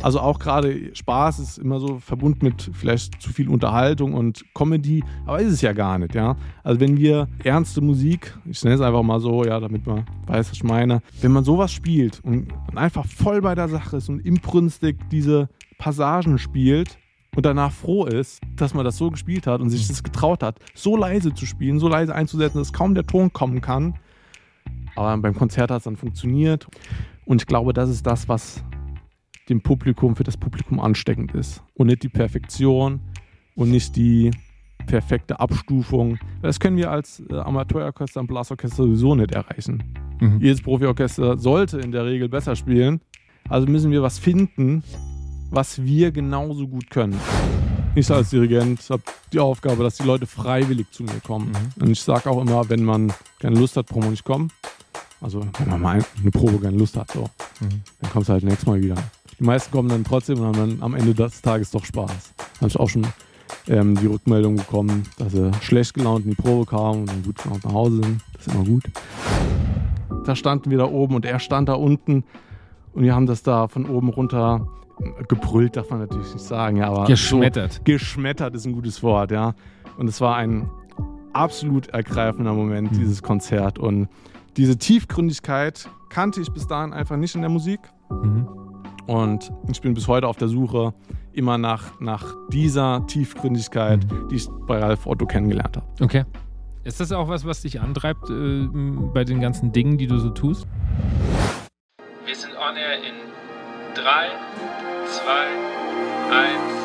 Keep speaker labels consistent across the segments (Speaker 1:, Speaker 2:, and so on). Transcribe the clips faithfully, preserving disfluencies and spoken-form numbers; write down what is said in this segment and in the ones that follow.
Speaker 1: Also auch gerade Spaß ist immer so verbunden mit vielleicht zu viel Unterhaltung und Comedy, aber ist es ja gar nicht, ja. Also wenn wir ernste Musik, ich nenne es einfach mal so, ja, damit man weiß, was ich meine, wenn man sowas spielt und einfach voll bei der Sache ist und inbrünstig diese Passagen spielt und danach froh ist, dass man das so gespielt hat und sich das getraut hat, so leise zu spielen, so leise einzusetzen, dass kaum der Ton kommen kann. Aber beim Konzert hat es dann funktioniert und ich glaube, das ist das, was dem Publikum, für das Publikum ansteckend ist. Und nicht die Perfektion und nicht die perfekte Abstufung. Das können wir als äh, Amateurorchester und Blasorchester sowieso nicht erreichen. Mhm. Jedes Profiorchester sollte in der Regel besser spielen. Also müssen wir was finden, was wir genauso gut können. Ich als Dirigent habe die Aufgabe, dass die Leute freiwillig zu mir kommen. Mhm. Und ich sage auch immer, wenn man keine Lust hat, braucht man nicht kommen. Also wenn man mal eine Probe keine Lust hat, so, mhm. dann kommst du halt nächstes Mal wieder. Die meisten kommen dann trotzdem und haben dann am Ende des Tages doch Spaß. Da habe ich auch schon ähm, die Rückmeldung bekommen, dass sie schlecht gelaunt in die Probe kamen und dann gut gelaunt nach Hause sind. Das ist immer gut. Da standen wir da oben und er stand da unten und wir haben das da von oben runter gebrüllt, darf man natürlich nicht sagen. Ja, aber
Speaker 2: geschmettert.
Speaker 1: So, geschmettert ist ein gutes Wort, ja. Und es war ein absolut ergreifender Moment, mhm. dieses Konzert. Und diese Tiefgründigkeit kannte ich bis dahin einfach nicht in der Musik. Mhm. Und ich bin bis heute auf der Suche immer nach, nach dieser Tiefgründigkeit, mhm. die ich bei Ralf Otto kennengelernt habe.
Speaker 2: Okay. Ist das auch was, was dich antreibt äh, bei den ganzen Dingen, die du so tust?
Speaker 3: Wir sind on air in drei, zwei, eins.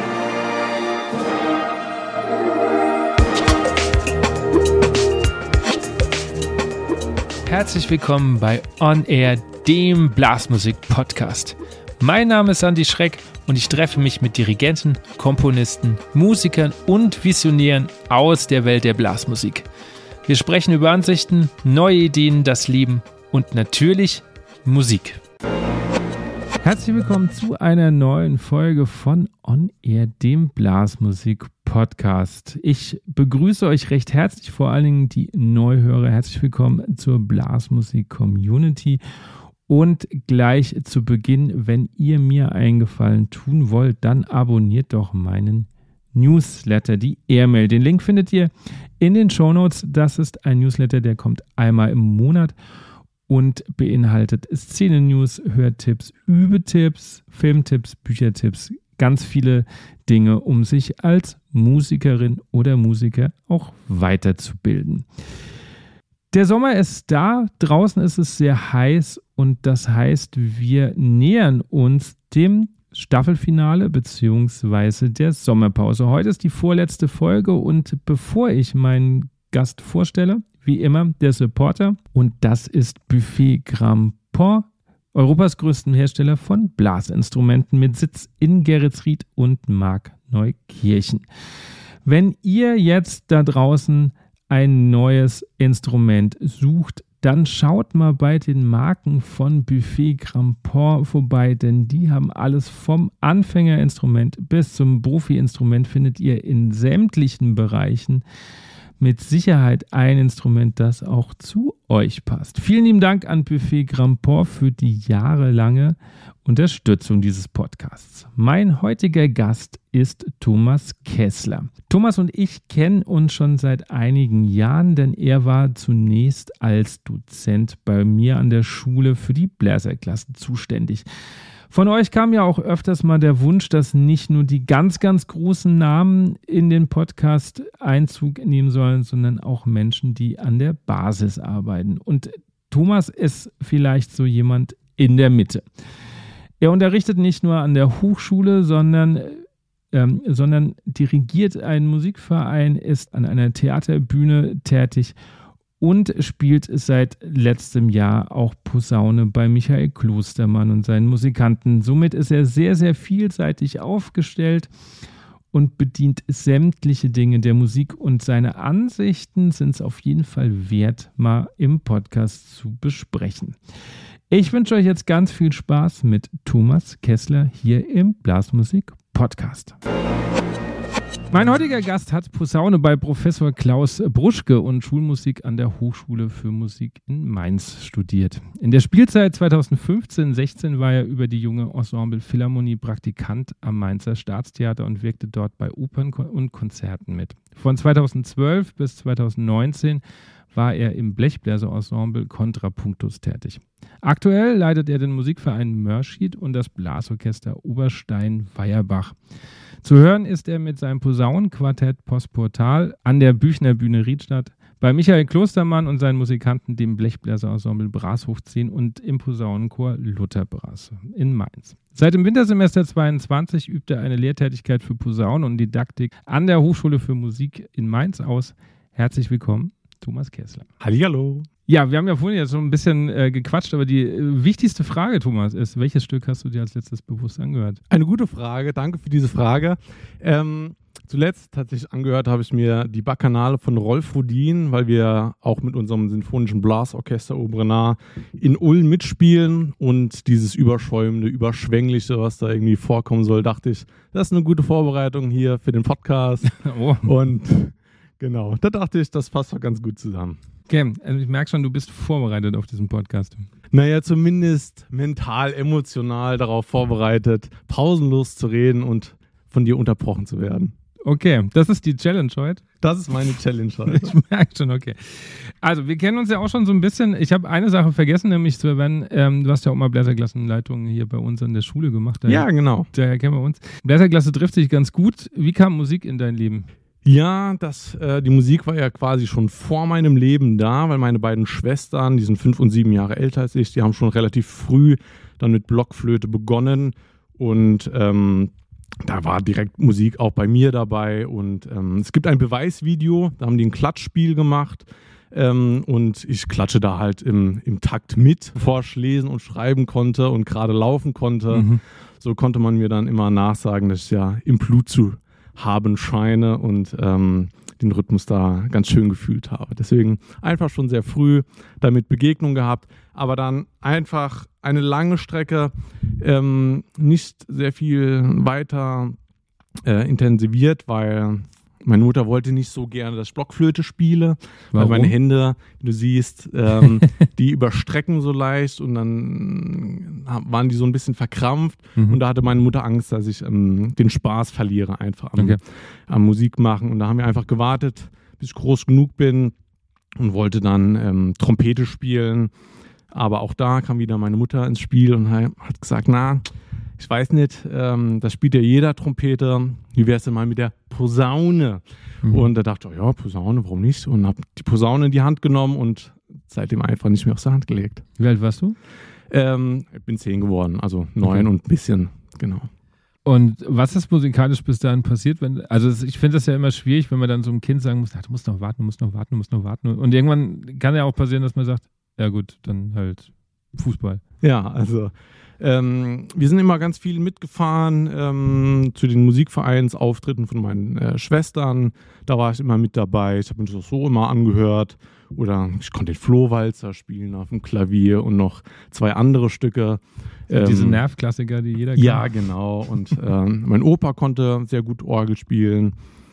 Speaker 2: Herzlich willkommen bei On Air, dem Blasmusik-Podcast. Mein Name ist Andi Schreck und ich treffe mich mit Dirigenten, Komponisten, Musikern und Visionären aus der Welt der Blasmusik. Wir sprechen über Ansichten, neue Ideen, das Leben und natürlich Musik. Herzlich willkommen zu einer neuen Folge von On Air, dem Blasmusik-Podcast. Ich begrüße euch recht herzlich, vor allen Dingen die Neuhörer. Herzlich willkommen zur Blasmusik-Community. Und gleich zu Beginn, wenn ihr mir einen Gefallen tun wollt, dann abonniert doch meinen Newsletter, die Airmail. Den Link findet ihr in den Shownotes. Das ist ein Newsletter, der kommt einmal im Monat und beinhaltet Szenen-News, Hörtipps, Übetipps, Filmtipps, Büchertipps, ganz viele Dinge, um sich als Musikerin oder Musiker auch weiterzubilden. Der Sommer ist da, draußen ist es sehr heiß und das heißt, wir nähern uns dem Staffelfinale bzw. der Sommerpause. Heute ist die vorletzte Folge und bevor ich meinen Gast vorstelle, wie immer der Supporter und das ist Buffet Grandport, Europas größten Hersteller von Blasinstrumenten mit Sitz in Geretsried und Markneukirchen. Wenn ihr jetzt da draußen ein neues Instrument sucht, dann schaut mal bei den Marken von Buffet Grandport vorbei, denn die haben alles vom Anfängerinstrument bis zum Profi-Instrument findet ihr in sämtlichen Bereichen mit Sicherheit ein Instrument, das auch zu euch passt. Vielen lieben Dank an Buffet Grandport für die jahrelange Unterstützung dieses Podcasts. Mein heutiger Gast ist Thomas Kessler. Thomas und ich kennen uns schon seit einigen Jahren, denn er war zunächst als Dozent bei mir an der Schule für die Bläserklassen zuständig. Von euch kam ja auch öfters mal der Wunsch, dass nicht nur die ganz, ganz großen Namen in den Podcast Einzug nehmen sollen, sondern auch Menschen, die an der Basis arbeiten. Und Thomas ist vielleicht so jemand in der Mitte. Er unterrichtet nicht nur an der Hochschule, sondern, ähm, sondern dirigiert einen Musikverein, ist an einer Theaterbühne tätig und spielt seit letztem Jahr auch Posaune bei Michael Klostermann und seinen Musikanten. Somit ist er sehr, sehr vielseitig aufgestellt und bedient sämtliche Dinge der Musik. Und seine Ansichten sind es auf jeden Fall wert, mal im Podcast zu besprechen. Ich wünsche euch jetzt ganz viel Spaß mit Thomas Kessler hier im Blasmusik-Podcast. Mein heutiger Gast hat Posaune bei Professor Klaus Bruschke und Schulmusik an der Hochschule für Musik in Mainz studiert. In der Spielzeit zweitausendfünfzehn sechzehn war er über die junge Ensemble Philharmonie Praktikant am Mainzer Staatstheater und wirkte dort bei Opern und Konzerten mit. Von zweitausendzwölf bis zweitausendneunzehn war er im Blechbläser-Ensemble Contrapunctus tätig. Aktuell leitet er den Musikverein Mörschied und das Blasorchester Oberstein-Weierbach. Zu hören ist er mit seinem Posaunenquartett Postportal an der Büchner Bühne Riedstadt, bei Michael Klostermann und seinen Musikanten, dem Blechbläser-Ensemble Brashof zehn und im Posaunenchor Luther-Bras in Mainz. Seit dem Wintersemester zweiundzwanzig übt er eine Lehrtätigkeit für Posaune und Didaktik an der Hochschule für Musik in Mainz aus. Herzlich willkommen, Thomas Kessler.
Speaker 1: Hallihallo.
Speaker 2: Ja, wir haben ja vorhin jetzt so ein bisschen äh, gequatscht, aber die äh, wichtigste Frage, Thomas, ist, welches Stück hast du dir als letztes bewusst angehört?
Speaker 1: Eine gute Frage, danke für diese Frage. Ähm, zuletzt tatsächlich angehört habe ich mir die Bacchanale von Rolf Rudin, weil wir auch mit unserem Sinfonischen Blasorchester Obrenard in Ulm mitspielen und dieses Überschäumende, Überschwängliche, was da irgendwie vorkommen soll, dachte ich, das ist eine gute Vorbereitung hier für den Podcast.
Speaker 2: Oh.
Speaker 1: Und genau, da dachte ich, das passt doch ganz gut zusammen.
Speaker 2: Okay, also ich merke schon, du bist vorbereitet auf diesen Podcast.
Speaker 1: Naja, zumindest mental, emotional darauf vorbereitet, pausenlos zu reden und von dir unterbrochen zu werden.
Speaker 2: Okay, das ist die Challenge heute.
Speaker 1: Das ist meine Challenge heute.
Speaker 2: Ich merke schon, okay. Also, wir kennen uns ja auch schon so ein bisschen. Ich habe eine Sache vergessen, nämlich zu erwähnen, ähm, du hast ja auch mal Bläserklassenleitung hier bei uns an der Schule gemacht. Daher,
Speaker 1: ja, genau.
Speaker 2: Daher kennen wir uns. Bläserklasse trifft sich ganz gut. Wie kam Musik in dein Leben?
Speaker 1: Ja, das, äh, die Musik war ja quasi schon vor meinem Leben da, weil meine beiden Schwestern, die sind fünf und sieben Jahre älter als ich, die haben schon relativ früh dann mit Blockflöte begonnen und ähm, da war direkt Musik auch bei mir dabei und ähm, es gibt ein Beweisvideo, da haben die ein Klatschspiel gemacht ähm, und ich klatsche da halt im, im Takt mit, bevor ich lesen und schreiben konnte und gerade laufen konnte. Mhm. So konnte man mir dann immer nachsagen, dass ich ja im Blut zu haben scheine und ähm, den Rhythmus da ganz schön gefühlt habe. Deswegen einfach schon sehr früh damit Begegnung gehabt, aber dann einfach eine lange Strecke ähm, nicht sehr viel weiter äh, intensiviert, weil meine Mutter wollte nicht so gerne, dass ich Blockflöte spiele,
Speaker 2: Warum?
Speaker 1: Weil meine Hände, wie du siehst, ähm, die überstrecken so leicht und dann waren die so ein bisschen verkrampft mhm. und da hatte meine Mutter Angst, dass ich ähm, den Spaß verliere einfach am,
Speaker 2: okay.
Speaker 1: am Musik machen und da haben wir einfach gewartet, bis ich groß genug bin und wollte dann ähm, Trompete spielen, aber auch da kam wieder meine Mutter ins Spiel und hat gesagt, na, ich weiß nicht, ähm, das spielt ja jeder Trompete. Wie wär's denn mal mit der Posaune? Mhm. Und da dachte ich, ja, Posaune, warum nicht? Und habe die Posaune in die Hand genommen und seitdem einfach nicht mehr aus der Hand gelegt.
Speaker 2: Wie alt warst du?
Speaker 1: Ähm, ich bin zehn geworden, also neun okay. und ein bisschen, genau.
Speaker 2: Und was ist musikalisch bis dahin passiert? Wenn, also ich finde das ja immer schwierig, wenn man dann so einem Kind sagen muss, du musst noch warten, du musst noch warten, du musst noch warten. Und irgendwann kann ja auch passieren, dass man sagt, ja gut, dann halt Fußball.
Speaker 1: Ja, also Ähm, wir sind immer ganz viel mitgefahren ähm, zu den Musikvereinsauftritten von meinen äh, Schwestern. Da war ich immer mit dabei. Ich habe mir das so immer angehört. Oder ich konnte den Flohwalzer spielen auf dem Klavier und noch zwei andere Stücke.
Speaker 2: Ähm, Diese Nervklassiker, die jeder kennt.
Speaker 1: Ja, genau. Und ähm, mein Opa konnte sehr gut Orgel spielen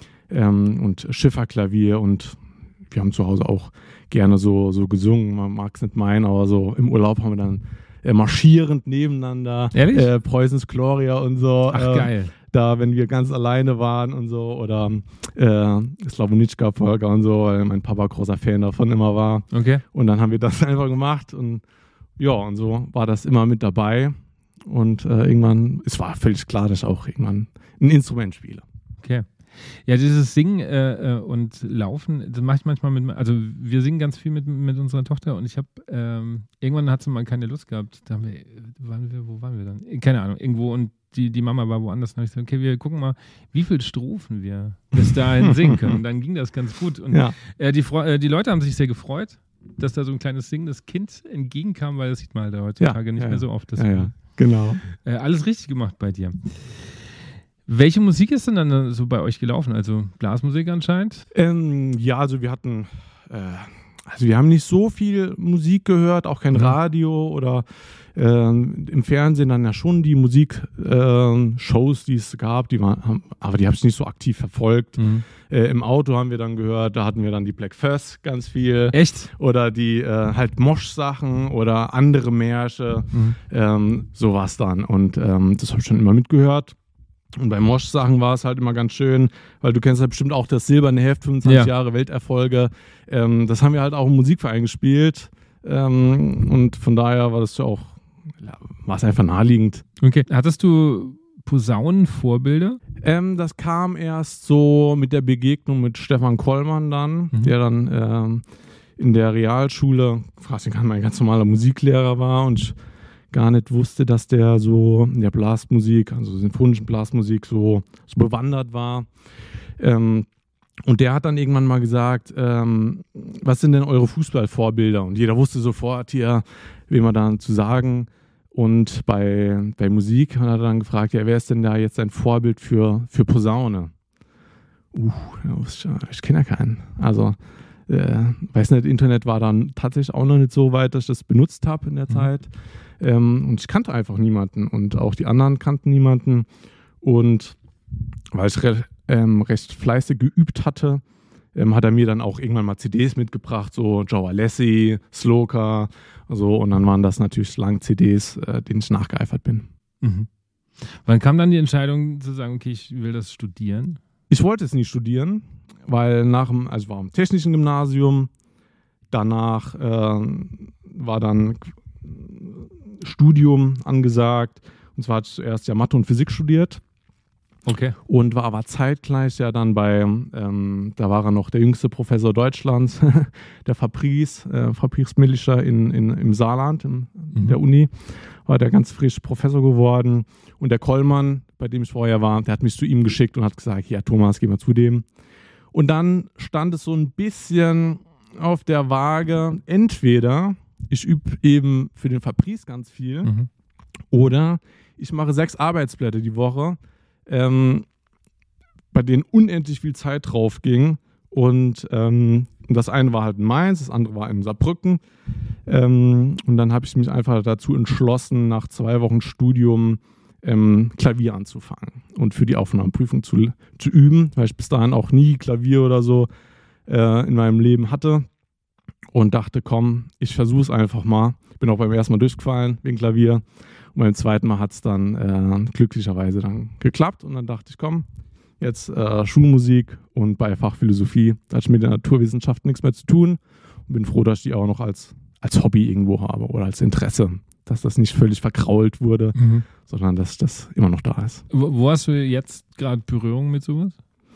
Speaker 1: ähm, und Schifferklavier. Und wir haben zu Hause auch gerne so, so gesungen. Man mag es nicht meinen, aber so im Urlaub haben wir dann marschierend nebeneinander, äh, Preußens Gloria und so.
Speaker 2: Ach,
Speaker 1: äh,
Speaker 2: geil.
Speaker 1: Da, wenn wir ganz alleine waren und so, oder äh, Slavoniczka-Polka und so, weil mein Papa großer Fan davon immer war.
Speaker 2: Okay.
Speaker 1: Und dann haben wir das einfach gemacht und ja, und so war das immer mit dabei. Und äh, irgendwann, es war völlig klar, dass ich auch irgendwann ein Instrument spiele.
Speaker 2: Okay. Ja, dieses Singen äh, und Laufen, das mache ich manchmal mit, also wir singen ganz viel mit, mit unserer Tochter und ich habe, ähm, irgendwann hat sie mal keine Lust gehabt, da haben wir, waren wir, wo waren wir dann? Keine Ahnung, irgendwo und die, die Mama war woanders, dann habe ich gesagt, okay, wir gucken mal, wie viele Strophen wir bis dahin singen können und dann ging das ganz gut und ja. äh, die, äh, die Leute haben sich sehr gefreut, dass da so ein kleines singendes Kind entgegenkam, weil das sieht man halt heutzutage ja, nicht
Speaker 1: ja,
Speaker 2: mehr so oft.
Speaker 1: Ja, ja, genau.
Speaker 2: Äh, alles richtig gemacht bei dir. Welche Musik ist denn dann so bei euch gelaufen? Also Blasmusik anscheinend?
Speaker 1: Ähm, ja, also wir hatten äh, also wir haben nicht so viel Musik gehört, auch kein
Speaker 2: Mhm.
Speaker 1: Radio oder äh, im Fernsehen dann ja schon die Musikshows, äh, die es gab, die waren, haben, aber die habe ich nicht so aktiv verfolgt.
Speaker 2: Mhm.
Speaker 1: Äh, Im Auto haben wir dann gehört, da hatten wir dann die Black Fuss ganz viel.
Speaker 2: Echt?
Speaker 1: Oder die äh, halt Mosch-Sachen oder andere Märsche,
Speaker 2: Mhm.
Speaker 1: ähm, sowas dann. Und ähm, das habe ich schon immer mitgehört. Und bei Mosch-Sachen war es halt immer ganz schön, weil du kennst ja bestimmt auch das Silberne Heft, fünfundzwanzig
Speaker 2: Ja.
Speaker 1: Jahre Welterfolge. Ähm, das haben wir halt auch im Musikverein gespielt. Ähm, und von daher war das ja auch, ja, war es einfach naheliegend.
Speaker 2: Okay. Hattest du Posaunenvorbilder?
Speaker 1: Ähm, das kam erst so mit der Begegnung mit Stefan Kollmann dann,
Speaker 2: Mhm.
Speaker 1: der dann ähm, in der Realschule, fast mein ganz normaler Musiklehrer war und ich gar nicht wusste, dass der so in der Blasmusik, also sinfonischen Blasmusik so, so bewandert war. Ähm, und der hat dann irgendwann mal gesagt, ähm, was sind denn eure Fußballvorbilder? Und jeder wusste sofort hier, wem wir dann zu sagen. Und bei, bei Musik hat er dann gefragt, ja, wer ist denn da jetzt ein Vorbild für, für Posaune? Uh, ich kenne ja keinen. Also, äh, weiß nicht, Internet war dann tatsächlich auch noch nicht so weit, dass ich das benutzt habe in der
Speaker 2: Mhm.
Speaker 1: Zeit. Ähm, und ich kannte einfach niemanden. Und auch die anderen kannten niemanden. Und weil ich re ähm, recht fleißig geübt hatte, ähm, hat er mir dann auch irgendwann mal C Ds mitgebracht, so Joe Alessi, Sloka, so, und dann waren das natürlich lang C Ds, äh, denen ich nachgeeifert bin.
Speaker 2: Mhm. Wann kam dann die Entscheidung zu sagen, okay, ich will das studieren?
Speaker 1: Ich wollte es nie studieren, weil nach dem, also ich war im technischen Gymnasium, danach äh, war dann Studium angesagt, und zwar hatte ich zuerst ja Mathe und Physik studiert.
Speaker 2: Okay.
Speaker 1: Und war aber zeitgleich ja dann bei, ähm, da war er noch der jüngste Professor Deutschlands, der Fabrice, äh, Fabrice Millischer in, in, im Saarland, in, in
Speaker 2: Mhm.
Speaker 1: der Uni, war der ganz frisch Professor geworden. Und der Kollmann, bei dem ich vorher war, der hat mich zu ihm geschickt und hat gesagt, ja Thomas, geh mal zu dem. Und dann stand es so ein bisschen auf der Waage, entweder ich übe eben für den Fabrice ganz viel,
Speaker 2: Mhm.
Speaker 1: oder ich mache sechs Arbeitsblätter die Woche, ähm, bei denen unendlich viel Zeit drauf ging. Und ähm, das eine war halt in Mainz, das andere war in Saarbrücken. Ähm, und dann habe ich mich einfach dazu entschlossen, nach zwei Wochen Studium ähm, Klavier anzufangen und für die Aufnahmeprüfung zu, zu üben, weil ich bis dahin auch nie Klavier oder so äh, in meinem Leben hatte. Und dachte, komm, ich versuche es einfach mal. Bin auch beim ersten Mal durchgefallen wegen Klavier. Und beim zweiten Mal hat es dann äh, glücklicherweise dann geklappt. Und dann dachte ich, komm, jetzt äh, Schulmusik und bei Fachphilosophie. Da hatte ich mit der Naturwissenschaft nichts mehr zu tun. Und bin froh, dass ich die auch noch als, als Hobby irgendwo habe oder als Interesse. Dass das nicht völlig verkrault wurde,
Speaker 2: Mhm.
Speaker 1: sondern dass das immer noch da ist.
Speaker 2: Wo, wo hast du jetzt gerade Berührung mit sowas?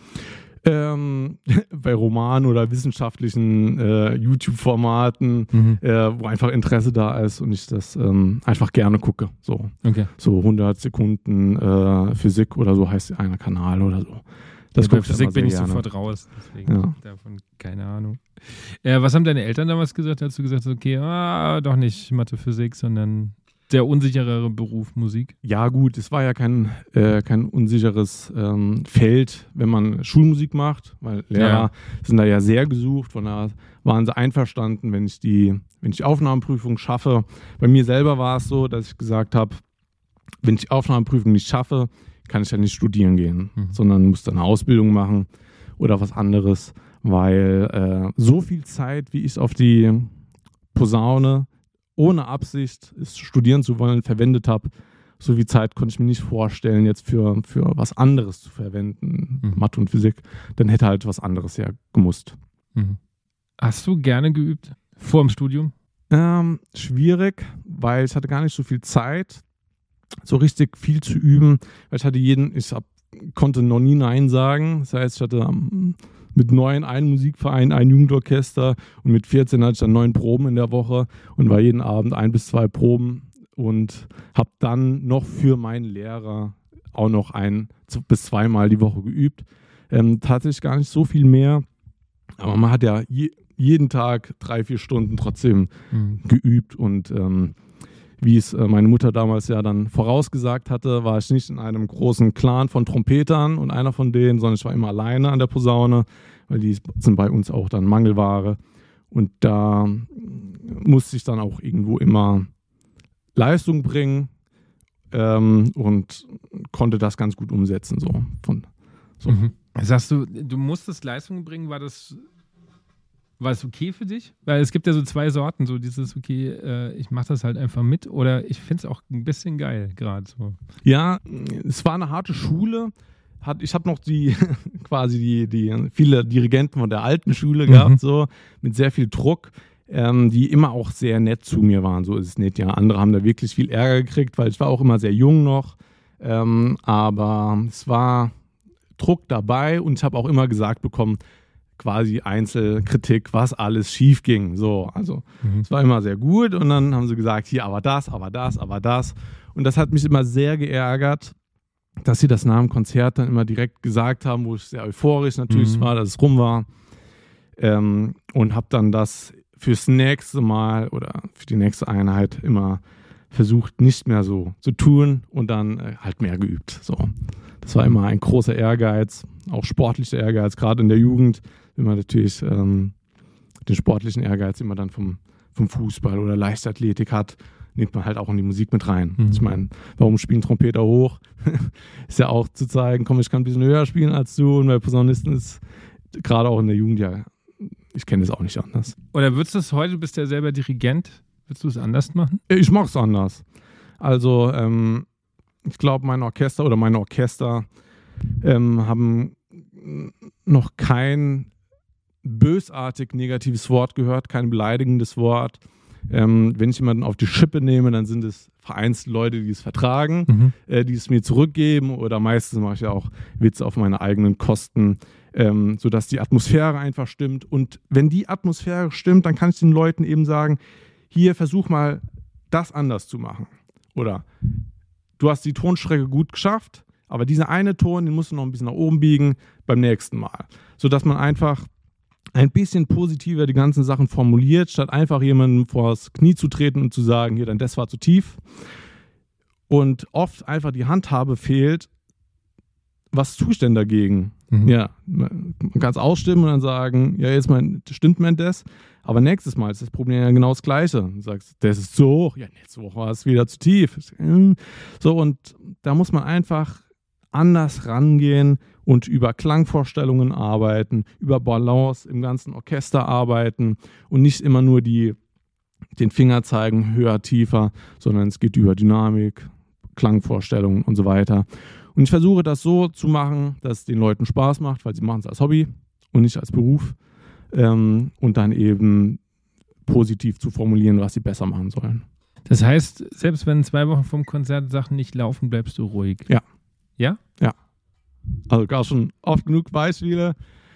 Speaker 1: Ähm, bei Romanen oder wissenschaftlichen äh, YouTube-Formaten,
Speaker 2: Mhm.
Speaker 1: äh, wo einfach Interesse da ist und ich das ähm, einfach gerne gucke. So,
Speaker 2: Okay.
Speaker 1: so hundert Sekunden äh, Physik oder so heißt einer Kanal oder so. Das
Speaker 2: Ja, bei
Speaker 1: gucke ich
Speaker 2: Physik
Speaker 1: immer sehr
Speaker 2: bin ich
Speaker 1: gerne.
Speaker 2: sofort raus, deswegen
Speaker 1: Ja.
Speaker 2: davon keine Ahnung. Äh, was haben deine Eltern damals gesagt, als du gesagt hast, okay, ah, doch nicht Mathe, Physik, sondern der unsicherere Beruf Musik?
Speaker 1: Ja gut, es war ja kein, äh, kein unsicheres ähm, Feld, wenn man Schulmusik macht, weil Lehrer
Speaker 2: Ja.
Speaker 1: sind da ja sehr gesucht, von daher waren sie einverstanden, wenn ich die, wenn ich die Aufnahmeprüfung schaffe. Bei mir selber war es so, dass ich gesagt habe, wenn ich die Aufnahmeprüfung nicht schaffe, kann ich ja nicht studieren gehen,
Speaker 2: Mhm.
Speaker 1: sondern muss dann eine Ausbildung machen oder was anderes, weil äh, so viel Zeit, wie ich auf die Posaune ohne Absicht, es studieren zu wollen, verwendet habe, so viel Zeit konnte ich mir nicht vorstellen, jetzt für, für was anderes zu verwenden,
Speaker 2: Mhm.
Speaker 1: Mathe und Physik. Dann hätte halt was anderes ja gemusst.
Speaker 2: Mhm. Hast du gerne geübt? Vor dem Studium?
Speaker 1: Ähm, schwierig, weil ich hatte gar nicht so viel Zeit, so richtig viel zu üben, weil ich hatte jeden, ich hab, konnte noch nie Nein sagen. Das heißt, ich hatte am mit neun einen Musikverein, ein Jugendorchester und mit vierzehn hatte ich dann neun Proben in der Woche und war jeden Abend ein bis zwei Proben und habe dann noch für meinen Lehrer auch noch ein bis zweimal die Woche geübt. Ähm, tatsächlich gar nicht so viel mehr, aber man hat ja je, jeden Tag drei, vier Stunden trotzdem
Speaker 2: Mhm.
Speaker 1: geübt und ähm, wie es äh, meine Mutter damals ja dann vorausgesagt hatte, war ich nicht in einem großen Clan von Trompetern und einer von denen, sondern ich war immer alleine an der Posaune, weil die sind bei uns auch dann Mangelware. Und da musste ich dann auch irgendwo immer Leistung bringen ähm, und konnte das ganz gut umsetzen. So. Von, so.
Speaker 2: Mhm. Sagst du, du musstest Leistung bringen, war das, war das okay für dich? Weil es gibt ja so zwei Sorten, so dieses, okay, äh, ich mache das halt einfach mit oder ich finde es auch ein bisschen geil gerade so.
Speaker 1: Ja, es war eine harte Schule. Hat, ich habe noch die quasi die, die viele Dirigenten von der alten Schule gehabt,
Speaker 2: Mhm.
Speaker 1: so mit sehr viel Druck, ähm, die immer auch sehr nett zu mir waren. So ist es nicht. Ja, andere haben da wirklich viel Ärger gekriegt, weil ich war auch immer sehr jung noch. Ähm, aber es war Druck dabei und ich habe auch immer gesagt bekommen, quasi Einzelkritik, was alles schief ging. So, also
Speaker 2: Mhm.
Speaker 1: es war immer sehr gut und dann haben sie gesagt, hier, aber das, aber das, aber das. Und das hat mich immer sehr geärgert, dass sie das nach dem Konzert dann immer direkt gesagt haben, wo ich sehr euphorisch natürlich
Speaker 2: Mhm.
Speaker 1: war, dass es rum war. Ähm, und habe dann das fürs nächste Mal oder für die nächste Einheit immer versucht, nicht mehr so zu tun und dann äh, halt mehr geübt. So. Das war immer ein großer Ehrgeiz, auch sportlicher Ehrgeiz, gerade in der Jugend, wenn man natürlich ähm, den sportlichen Ehrgeiz immer dann vom, vom Fußball oder Leichtathletik hat, nimmt man halt auch in die Musik mit rein.
Speaker 2: Mhm.
Speaker 1: Ich meine, warum spielen Trompeter hoch? Ist ja auch zu zeigen, komm, ich kann ein bisschen höher spielen als du und bei Posaunisten ist gerade auch in der Jugend ja, ich kenne es auch nicht anders.
Speaker 2: Oder würdest du es heute, du bist ja selber Dirigent, würdest du es anders machen?
Speaker 1: Ich mache es anders. Also ähm, ich glaube, mein Orchester oder meine Orchester ähm, haben noch kein bösartig negatives Wort gehört, kein beleidigendes Wort. Ähm, wenn ich jemanden auf die Schippe nehme, dann sind es vereinzelt Leute, die es vertragen,
Speaker 2: Mhm.
Speaker 1: äh, die es mir zurückgeben oder meistens mache ich ja auch Witze auf meine eigenen Kosten, ähm, sodass die Atmosphäre einfach stimmt. Und wenn die Atmosphäre stimmt, dann kann ich den Leuten eben sagen, hier, versuch mal das anders zu machen. Oder du hast die Tonstrecke gut geschafft, aber dieser eine Ton, den musst du noch ein bisschen nach oben biegen beim nächsten Mal. Sodass man einfach ein bisschen positiver die ganzen Sachen formuliert, statt einfach jemandem vors Knie zu treten und zu sagen, hier, dann das war zu tief. Und oft einfach die Handhabe fehlt, was tue ich denn dagegen?
Speaker 2: Mhm.
Speaker 1: Ja, man kann es ausstimmen und dann sagen, ja, jetzt mal, stimmt mir das, aber nächstes Mal ist das Problem ja genau das Gleiche. Du sagst, das ist zu hoch, ja, nächste Woche war es wieder zu tief. So, und da muss man einfach anders rangehen und über Klangvorstellungen arbeiten, über Balance im ganzen Orchester arbeiten und nicht immer nur die, den Finger zeigen, höher, tiefer, sondern es geht über Dynamik, Klangvorstellungen und so weiter. Und ich versuche das so zu machen, dass es den Leuten Spaß macht, weil sie machen es als Hobby und nicht als Beruf. Ähm, und dann eben positiv zu formulieren, was sie besser machen sollen.
Speaker 2: Das heißt, selbst wenn zwei Wochen vom Konzert Sachen nicht laufen, bleibst du ruhig.
Speaker 1: Ja.
Speaker 2: Ja?
Speaker 1: Ja. Also gar schon oft genug Beispiele.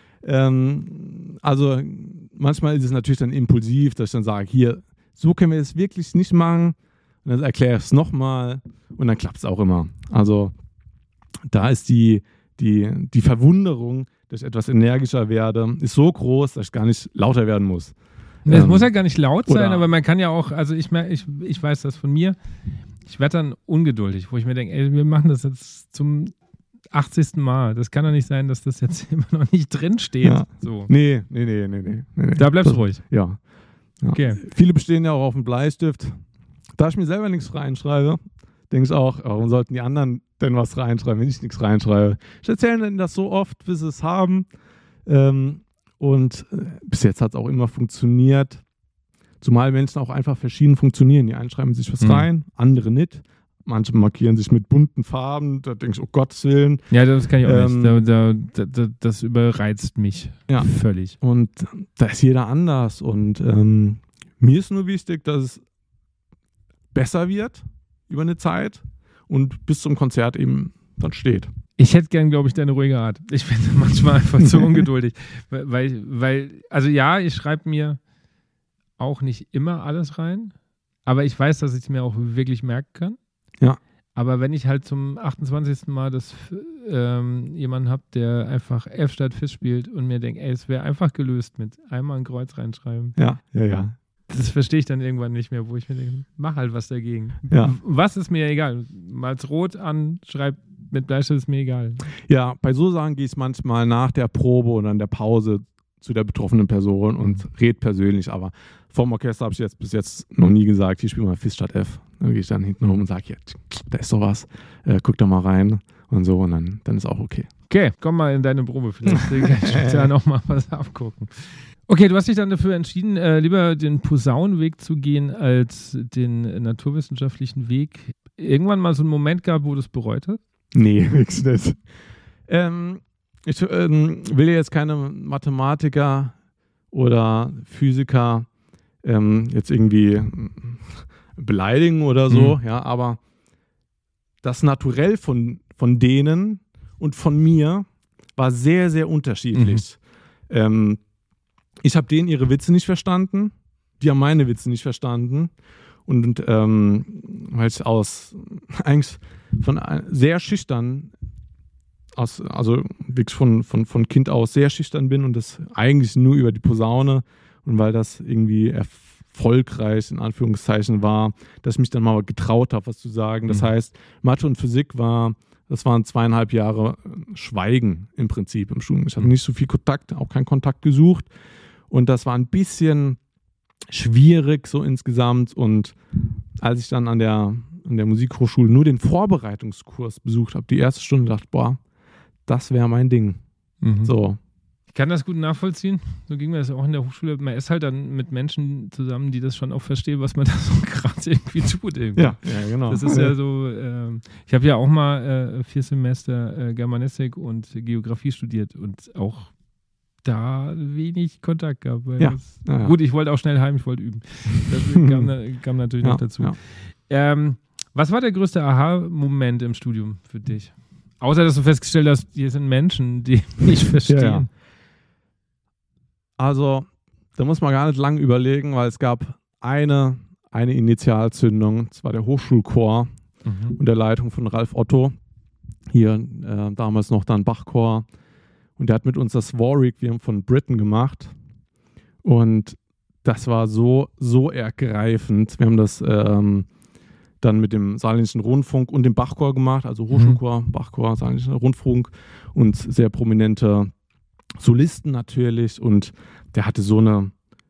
Speaker 1: Ähm, also manchmal ist es natürlich dann impulsiv, dass ich dann sage, hier, so können wir es wirklich nicht machen. Und dann erkläre ich es nochmal und dann klappt es auch immer. Also da ist die, die, die Verwunderung, dass ich etwas energischer werde, ist so groß, dass ich gar nicht lauter werden muss.
Speaker 2: Es
Speaker 1: Ähm,
Speaker 2: muss ja gar nicht laut sein,
Speaker 1: oder-
Speaker 2: aber man kann ja auch, also ich, mer- ich, ich weiß das von mir, ich werde dann ungeduldig, wo ich mir denke, ey, wir machen das jetzt zum achtzigsten Mal. Das kann doch nicht sein, dass das jetzt immer noch nicht drin steht.
Speaker 1: Ja.
Speaker 2: So.
Speaker 1: Nee, nee, nee, nee, nee. nee.
Speaker 2: Da bleibst du
Speaker 1: Das-
Speaker 2: ruhig.
Speaker 1: Ja. ja.
Speaker 2: Okay.
Speaker 1: Viele bestehen ja auch auf dem Bleistift. Da ich mir selber nichts reinschreibe, denke ich auch, warum sollten die anderen denn was reinschreiben, wenn ich nichts reinschreibe? Ich erzähle ihnen das so oft, bis sie es haben. Ähm, und äh, bis jetzt hat es auch immer funktioniert. Zumal Menschen auch einfach verschieden funktionieren. Die einen schreiben sich was
Speaker 2: Mhm.
Speaker 1: rein, andere nicht. Manche markieren sich mit bunten Farben. Da denke ich, oh Gottes Willen.
Speaker 2: Ja, das kann ich auch
Speaker 1: Ähm,
Speaker 2: nicht. Da, da, da, da, das überreizt mich
Speaker 1: Ja.
Speaker 2: völlig.
Speaker 1: Und da ist jeder anders. Und ähm, mir ist nur wichtig, dass es besser wird über eine Zeit und bis zum Konzert eben dann steht.
Speaker 2: Ich hätte gern, glaube ich, deine ruhige Art. Ich bin manchmal einfach zu ungeduldig. Weil, weil, also ja, ich schreibe mir auch nicht immer alles rein, aber ich weiß, dass ich es mir auch wirklich merken kann.
Speaker 1: Ja.
Speaker 2: Aber wenn ich halt zum achtundzwanzigsten Mal das ähm, jemanden habe, der einfach F statt Fisch spielt und mir denkt, ey, es wäre einfach gelöst mit einmal ein Kreuz reinschreiben.
Speaker 1: Ja, ja, ja.
Speaker 2: Das verstehe ich dann irgendwann nicht mehr, wo ich mir denke, mach halt was dagegen.
Speaker 1: Ja.
Speaker 2: Was ist mir egal? Mal's rot an, schreib mit Bleistift, ist mir egal.
Speaker 1: Ja, bei so Sachen gehe ich manchmal nach der Probe oder an der Pause zu der betroffenen Person und red persönlich. Aber vorm Orchester habe ich jetzt bis jetzt noch nie gesagt, hier spiel mal Fis statt F. Dann gehe ich dann hinten rum und sage, ja, da ist sowas, äh, guck da mal rein und so und dann, dann ist auch okay.
Speaker 2: Okay, komm mal in deine Probe, vielleicht kann ich da noch mal was abgucken. Okay, du hast dich dann dafür entschieden, äh, lieber den Posaunenweg zu gehen als den naturwissenschaftlichen Weg. Irgendwann mal so einen Moment gab, wo du es bereut hast?
Speaker 1: Nee, nix nicht. Ähm, ich ähm, will jetzt keine Mathematiker oder Physiker ähm, jetzt irgendwie beleidigen oder so, mhm. ja, aber das Naturell von, von denen und von mir war sehr, sehr unterschiedlich. Mhm. Ähm, ich habe denen ihre Witze nicht verstanden, die haben meine Witze nicht verstanden und, und ähm, weil ich aus eigentlich von sehr schüchtern aus, also wirklich von, von, von Kind aus sehr schüchtern bin und das eigentlich nur über die Posaune und weil das irgendwie erfolgreich in Anführungszeichen war, dass ich mich dann mal getraut habe, was zu sagen. Das mhm. heißt, Mathe und Physik war, das waren zweieinhalb Jahre Schweigen im Prinzip im Studium. Ich hatte nicht so viel Kontakt, auch keinen Kontakt gesucht und das war ein bisschen schwierig so insgesamt und als ich dann an der, an der Musikhochschule nur den Vorbereitungskurs besucht habe, die erste Stunde dachte, boah, das wäre mein Ding. Mhm. So.
Speaker 2: Ich kann das gut nachvollziehen. So ging mir das auch in der Hochschule. Man ist halt dann mit Menschen zusammen, die das schon auch verstehen, was man da so gerade irgendwie tut. Irgendwie.
Speaker 1: Ja, ja, genau.
Speaker 2: Das ist ja so, äh, ich habe ja auch mal äh, vier Semester äh, Germanistik und Geografie studiert und auch da wenig Kontakt gehabt. Weil
Speaker 1: ja.
Speaker 2: Das,
Speaker 1: ja, ja.
Speaker 2: Gut, ich wollte auch schnell heim, ich wollte üben. Das kam, kam natürlich
Speaker 1: ja,
Speaker 2: noch dazu.
Speaker 1: Ja.
Speaker 2: Ähm, was war der größte Aha-Moment im Studium für dich? Außer, dass du festgestellt hast, hier sind Menschen, die mich verstehen. Ja, ja.
Speaker 1: Also, da muss man gar nicht lang überlegen, weil es gab eine, eine Initialzündung, das war der Hochschulchor mhm. unter der Leitung von Ralf Otto. Hier äh, damals noch dann Bachchor. Und der hat mit uns das War-Requiem von Britten gemacht. Und das war so, so ergreifend. Wir haben das ähm, dann mit dem Saarländischen Rundfunk und dem Bachchor gemacht, also Hochschulchor, mhm. Bachchor, Saarländischer Rundfunk und sehr prominente Solisten natürlich. Und der hatte so eine,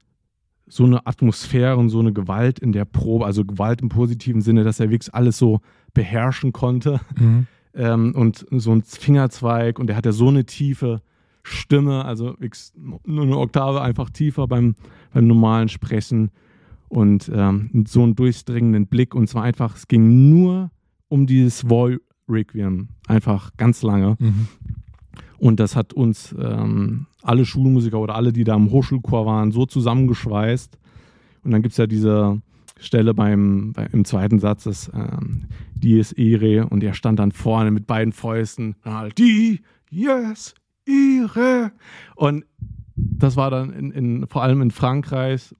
Speaker 1: so eine Atmosphäre und so eine Gewalt in der Probe, also Gewalt im positiven Sinne, dass er wirklich alles so beherrschen konnte. Mhm. Ähm, und so ein Fingerzweig und der hat ja so eine tiefe Stimme, also nur eine Oktave einfach tiefer beim, beim normalen Sprechen und ähm, so einen durchdringenden Blick und zwar einfach, es ging nur um dieses War-Requiem, einfach ganz lange. Mhm. Und das hat uns ähm, alle Schulmusiker oder alle, die da im Hochschulchor waren, so zusammengeschweißt. Und dann gibt es ja diese Stelle beim, bei, im zweiten Satz, das ähm, Dies Irae, und er stand dann vorne mit beiden Fäusten, die, yes, Irae. Und das war dann in, in, vor allem in Frankreich,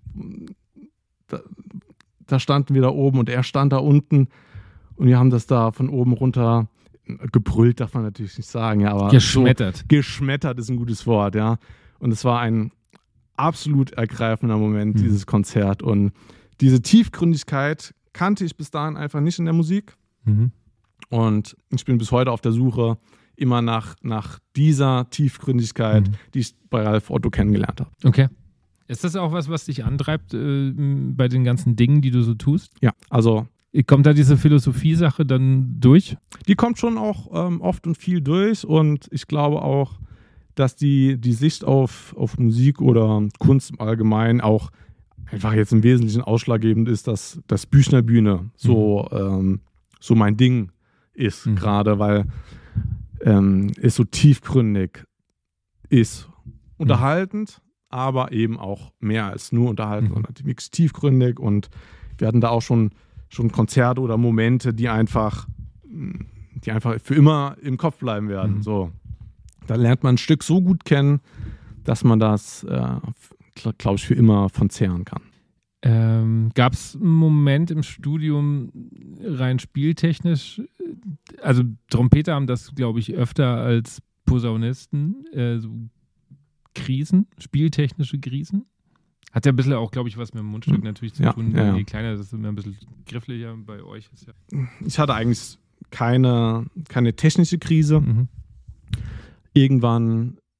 Speaker 1: da, da standen wir da oben und er stand da unten und wir haben das da von oben runter gebrüllt, darf man natürlich nicht sagen, ja, aber
Speaker 2: geschmettert.
Speaker 1: So, geschmettert ist ein gutes Wort, ja. Und es war ein absolut ergreifender Moment, mhm. dieses Konzert. Und diese Tiefgründigkeit kannte ich bis dahin einfach nicht in der Musik. Mhm. Und ich bin bis heute auf der Suche immer nach, nach dieser Tiefgründigkeit, mhm. die ich bei Ralf Otto kennengelernt habe.
Speaker 2: Okay. Ist das auch was, was dich antreibt äh, bei den ganzen Dingen, die du so tust?
Speaker 1: Ja, also
Speaker 2: kommt da diese Philosophie-Sache dann durch?
Speaker 1: Die kommt schon auch ähm, oft und viel durch und ich glaube auch, dass die, die Sicht auf, auf Musik oder Kunst im Allgemeinen auch einfach jetzt im Wesentlichen ausschlaggebend ist, dass das Büchner Bühne so, mhm. ähm, so mein Ding ist, mhm. gerade weil ähm, es so tiefgründig ist. Unterhaltend, mhm. aber eben auch mehr als nur unterhaltend, mhm. sondern wirklich tiefgründig und wir hatten da auch schon schon Konzerte oder Momente, die einfach, die einfach für immer im Kopf bleiben werden. Mhm. So. Da lernt man ein Stück so gut kennen, dass man das, äh, glaube ich, für immer von zehren kann.
Speaker 2: Ähm, gab es einen Moment im Studium rein spieltechnisch, also Trompeter haben das, glaube ich, öfter als Posaunisten, äh, so Krisen, spieltechnische Krisen? Hat ja ein bisschen auch, glaube ich, was mit dem Mundstück hm. natürlich zu
Speaker 1: ja,
Speaker 2: tun.
Speaker 1: Ja,
Speaker 2: Je
Speaker 1: ja.
Speaker 2: kleiner, das ist immer ein bisschen grifflicher. Bei euch ist ja.
Speaker 1: Ich hatte eigentlich keine, keine technische Krise. Mhm. Irgendwann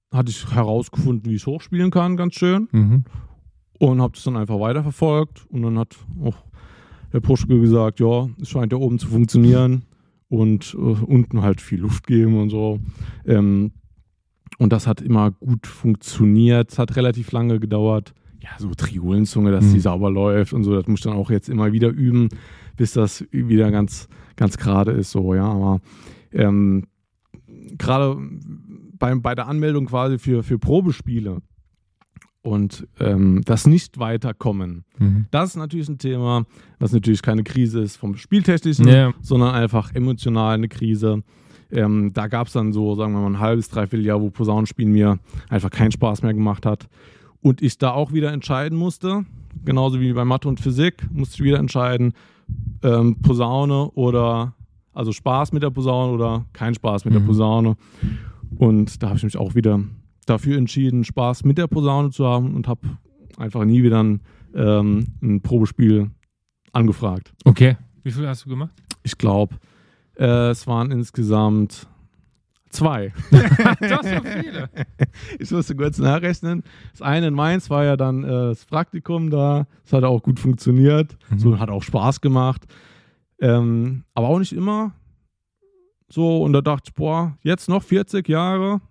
Speaker 1: hatte ich herausgefunden, wie ich hochspielen kann, ganz schön.
Speaker 2: Mhm.
Speaker 1: Und habe das dann einfach weiterverfolgt. Und dann hat auch der Puschke gesagt, ja, es scheint ja oben zu funktionieren. Und äh, unten halt viel Luft geben und so. Ähm, und das hat immer gut funktioniert. Es hat relativ lange gedauert. Ja, so Triolenzunge, dass
Speaker 2: mhm.
Speaker 1: die sauber läuft und so. Das muss ich dann auch jetzt immer wieder üben, bis das wieder ganz, ganz gerade ist. So, ja, aber ähm, gerade bei, bei der Anmeldung quasi für, für Probespiele und ähm, das Nicht-Weiterkommen,
Speaker 2: Mhm.
Speaker 1: das ist natürlich ein Thema, was natürlich keine Krise ist vom Spieltechnischen,
Speaker 2: Ja.
Speaker 1: sondern einfach emotional eine Krise. Ähm, da gab es dann so, sagen wir mal, ein halbes, dreiviertel Jahr, wo Posaunenspielen mir einfach keinen Spaß mehr gemacht hat. Und ich da auch wieder entscheiden musste, genauso wie bei Mathe und Physik, musste ich wieder entscheiden, ähm, Posaune oder, also Spaß mit der Posaune oder kein Spaß mit
Speaker 2: Mhm.
Speaker 1: der Posaune. Und da habe ich mich auch wieder dafür entschieden, Spaß mit der Posaune zu haben und habe einfach nie wieder ein, ähm, ein Probespiel angefragt.
Speaker 2: Okay. Wie viel hast du gemacht?
Speaker 1: Ich glaube, äh, es waren insgesamt zwei.
Speaker 2: Das so viele.
Speaker 1: Ich musste kurz nachrechnen. Das eine in Mainz war ja dann äh, das Praktikum da. Das hat auch gut funktioniert.
Speaker 2: Mhm.
Speaker 1: So, hat auch Spaß gemacht. Ähm, aber auch nicht immer. So, und da dachte ich, boah, jetzt noch vierzig Jahre.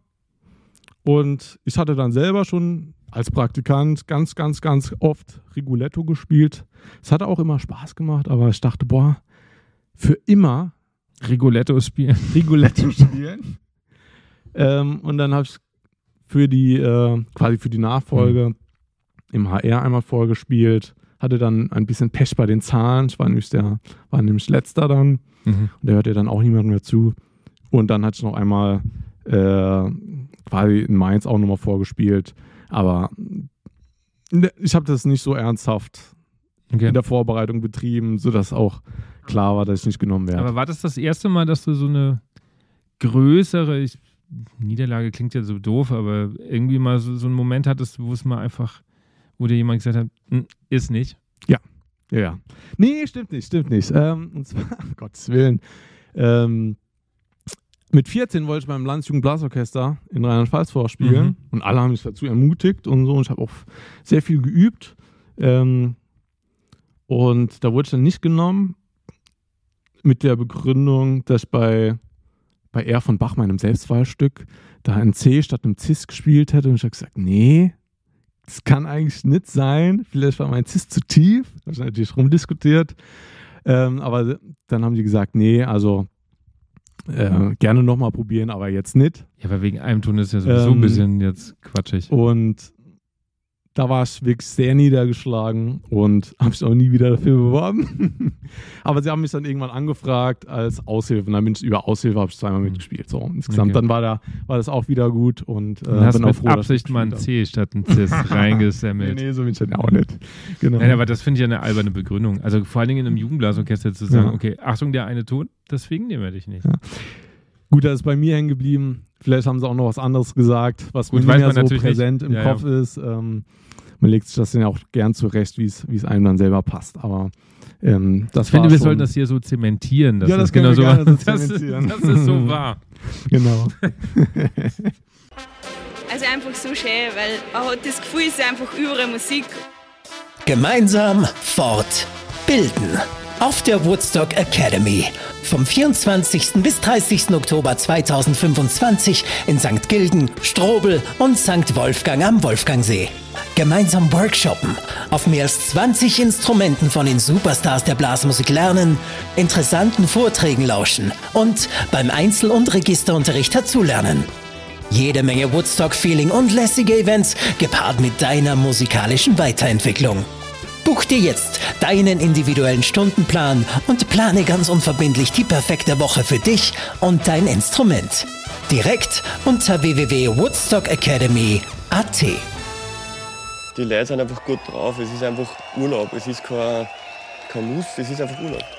Speaker 1: Und ich hatte dann selber schon als Praktikant ganz, ganz, ganz oft Rigoletto gespielt. Es hat auch immer Spaß gemacht, aber ich dachte, boah, für immer
Speaker 2: Rigoletto spielen.
Speaker 1: Rigoletto spielen. ähm, und dann habe ich für die, äh, quasi für die Nachfolge mhm. im H R einmal vorgespielt. Hatte dann ein bisschen Pech bei den Zahlen. Ich war nämlich, der, war nämlich letzter dann.
Speaker 2: Mhm.
Speaker 1: Und der hört ja dann auch niemand mehr zu. Und dann hatte ich noch einmal äh, quasi in Mainz auch nochmal vorgespielt. Aber ich habe das nicht so ernsthaft
Speaker 2: Okay.
Speaker 1: in der Vorbereitung betrieben, sodass auch klar war, dass ich nicht genommen werde.
Speaker 2: Aber war das das erste Mal, dass du so eine größere, ich, Niederlage klingt ja so doof, aber irgendwie mal so, so einen Moment hattest, wo es mal einfach, wo dir jemand gesagt hat, "Hm, ist nicht"?
Speaker 1: Ja, ja, ja. Nee, stimmt nicht, stimmt nicht. Ähm, und zwar, um Gottes Willen, ähm, mit vierzehn wollte ich beim Landesjugendblasorchester in Rheinland-Pfalz vorspielen
Speaker 2: Mhm.
Speaker 1: und alle haben mich dazu ermutigt und so und ich habe auch sehr viel geübt. Ähm, und da wurde ich dann nicht genommen mit der Begründung, dass ich bei, bei R von Bach, meinem Selbstwahlstück, da ein C statt einem Cis gespielt hätte und ich habe gesagt, nee, das kann eigentlich nicht sein. Vielleicht war mein Cis zu tief. Da habe ich natürlich rumdiskutiert. Ähm, aber dann haben die gesagt, nee, also äh, gerne nochmal probieren, aber jetzt nicht.
Speaker 2: Ja, weil wegen einem Ton ist ja sowieso
Speaker 1: Ähm,
Speaker 2: ein bisschen jetzt quatschig.
Speaker 1: Und da war ich wirklich sehr niedergeschlagen und habe mich auch nie wieder dafür beworben. Aber sie haben mich dann irgendwann angefragt als Aushilfe. Und dann bin ich über Aushilfe, habe ich zweimal mitgespielt. So, insgesamt,
Speaker 2: Okay.
Speaker 1: dann war, da, war das auch wieder gut. Und äh,
Speaker 2: Dann hast du
Speaker 1: bin auch
Speaker 2: mit
Speaker 1: froh, dass ich
Speaker 2: Absicht mal ein
Speaker 1: gespielt
Speaker 2: C statt ein Cis
Speaker 1: habe.
Speaker 2: reingesemmelt.
Speaker 1: Nee, nee, so bin ich dann auch nicht. Genau.
Speaker 2: Nein, aber das finde ich ja eine alberne Begründung. Also vor allen Dingen in einem Jugendblasorchester zu sagen,
Speaker 1: Ja.
Speaker 2: okay, Achtung, der eine Ton, deswegen nehmen wir dich nicht.
Speaker 1: Ja. Gut, das ist bei mir hängen geblieben. Vielleicht haben sie auch noch was anderes gesagt, was
Speaker 2: Gut,
Speaker 1: mir
Speaker 2: weiß
Speaker 1: nicht mehr
Speaker 2: man
Speaker 1: so
Speaker 2: natürlich
Speaker 1: präsent
Speaker 2: nicht.
Speaker 1: im
Speaker 2: Ja,
Speaker 1: Kopf ist. Ähm, man legt sich das dann ja auch gern zurecht, wie es wie es einem dann selber passt. Aber ähm, das
Speaker 2: Ich finde,
Speaker 1: war
Speaker 2: wir
Speaker 1: schon,
Speaker 2: sollten das hier so zementieren. Dass
Speaker 1: Ja, das
Speaker 2: das genau
Speaker 1: können
Speaker 2: so,
Speaker 1: wir gerne so
Speaker 2: das,
Speaker 1: zementieren.
Speaker 2: das ist so wahr.
Speaker 1: Genau.
Speaker 4: Also einfach so schön, weil man hat das Gefühl, es ist einfach überall Musik.
Speaker 5: Gemeinsam fortbilden. Auf der Woodstock Academy. Vom vierundzwanzigsten bis dreißigsten Oktober zweitausendfünfundzwanzig in Sankt Gilgen, Strobel und Sankt Wolfgang am Wolfgangsee. Gemeinsam workshoppen, auf mehr als zwanzig Instrumenten von den Superstars der Blasmusik lernen, interessanten Vorträgen lauschen und beim Einzel- und Registerunterricht dazulernen. Jede Menge Woodstock-Feeling und lässige Events, gepaart mit deiner musikalischen Weiterentwicklung. Buch dir jetzt deinen individuellen Stundenplan und plane ganz unverbindlich die perfekte Woche für dich und dein Instrument. Direkt unter w w w punkt woodstock academy punkt a t.
Speaker 6: Die Leute sind einfach gut drauf. Es ist einfach Urlaub. Es ist kein, kein Muss, es ist einfach Urlaub.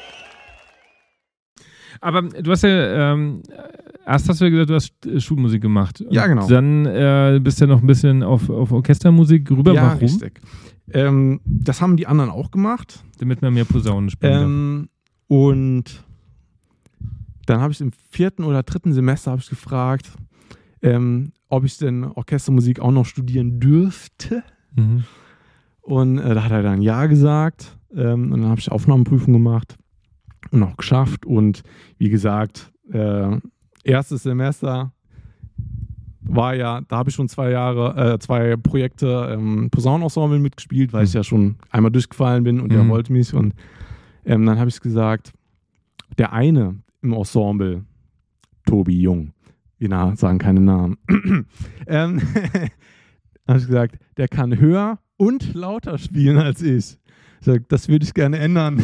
Speaker 2: Aber du hast ja, ähm, erst hast du ja gesagt, du hast Schulmusik gemacht.
Speaker 1: Ja, genau.
Speaker 2: Und dann äh, bist du ja noch ein bisschen auf, auf Orchestermusik rüber.
Speaker 1: Ja,
Speaker 2: Warum?
Speaker 1: richtig. Ähm, das haben die anderen auch gemacht.
Speaker 2: Damit man mehr Posaunen spielen darf.
Speaker 1: Ähm, und dann habe ich im vierten oder dritten Semester habe ich gefragt, ähm, ob ich denn Orchestermusik auch noch studieren dürfte.
Speaker 2: Mhm.
Speaker 1: Und äh, da hat er dann Ja gesagt. Ähm, und dann habe ich Aufnahmeprüfung gemacht und auch geschafft. Und wie gesagt, äh, erstes Semester war ja, da habe ich schon zwei Jahre, äh, zwei Projekte ähm, Posaunenensemble mitgespielt, weil ich ja schon einmal durchgefallen bin und
Speaker 2: Mhm.
Speaker 1: der wollte mich. Und ähm, dann habe ich gesagt, der eine im Ensemble, Tobi Jung, wir na, sagen keine Namen, ähm, habe ich gesagt, der kann höher und lauter spielen als ich. Ich sag, das würde ich gerne ändern.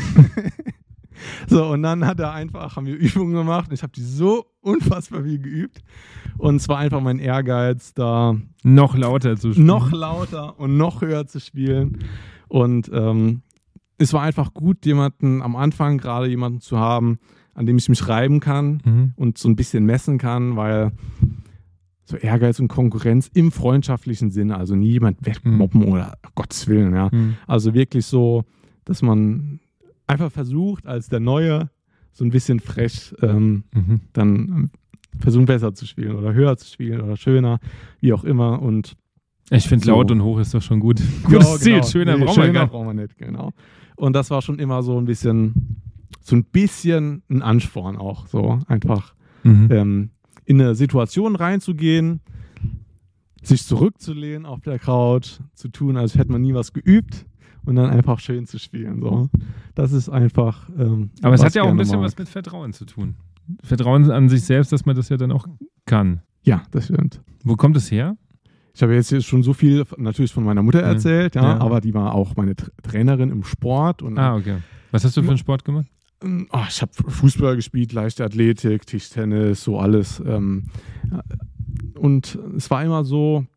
Speaker 1: So, und dann hat er einfach, haben wir Übungen gemacht und ich habe die so unfassbar viel geübt. Und es war einfach mein Ehrgeiz, da
Speaker 2: Noch lauter zu spielen.
Speaker 1: noch lauter und noch höher zu spielen. Und ähm, es war einfach gut, jemanden am Anfang gerade jemanden zu haben, an dem ich mich reiben kann
Speaker 2: Mhm.
Speaker 1: und so ein bisschen messen kann, weil so Ehrgeiz und Konkurrenz im freundschaftlichen Sinne, also nie jemand wegmobben
Speaker 2: Mhm.
Speaker 1: oder um Gottes Willen, ja.
Speaker 2: Mhm.
Speaker 1: Also wirklich so, dass man einfach versucht, als der Neue so ein bisschen frech ähm,
Speaker 2: Mhm.
Speaker 1: dann ähm, versuchen besser zu spielen oder höher zu spielen oder schöner, wie auch immer. Und
Speaker 2: Ich finde,
Speaker 1: So.
Speaker 2: laut und hoch ist doch schon gut.
Speaker 1: ja,
Speaker 2: Gutes Ziel,
Speaker 1: genau.
Speaker 2: schöner
Speaker 1: Nee,
Speaker 2: brauchen wir
Speaker 1: schöner
Speaker 2: gar nicht.
Speaker 1: brauchen wir nicht, genau. Und das war schon immer so ein bisschen, so ein bisschen ein Ansporn auch, so einfach
Speaker 2: Mhm.
Speaker 1: ähm, in eine Situation reinzugehen, sich zurückzulehnen auf der Couch, zu tun, als hätte man nie was geübt und dann einfach schön zu spielen. So. Das ist einfach. Ähm,
Speaker 2: Aber es
Speaker 1: was
Speaker 2: hat ja auch ein
Speaker 1: ich gerne
Speaker 2: bisschen
Speaker 1: mag.
Speaker 2: was mit Vertrauen zu tun. Vertrauen an sich selbst, dass man das ja dann auch kann.
Speaker 1: Ja, das stimmt.
Speaker 2: Wo kommt es her?
Speaker 1: Ich habe jetzt hier schon so viel natürlich von meiner Mutter erzählt, ja,
Speaker 2: Ja.
Speaker 1: aber die war auch meine Tra- Trainerin im Sport. Und
Speaker 2: Ah, okay. Was hast du für einen Sport gemacht?
Speaker 1: Ähm, oh, ich habe Fußball gespielt, leichte Athletik, Tischtennis, so alles. Ähm, und es war immer so,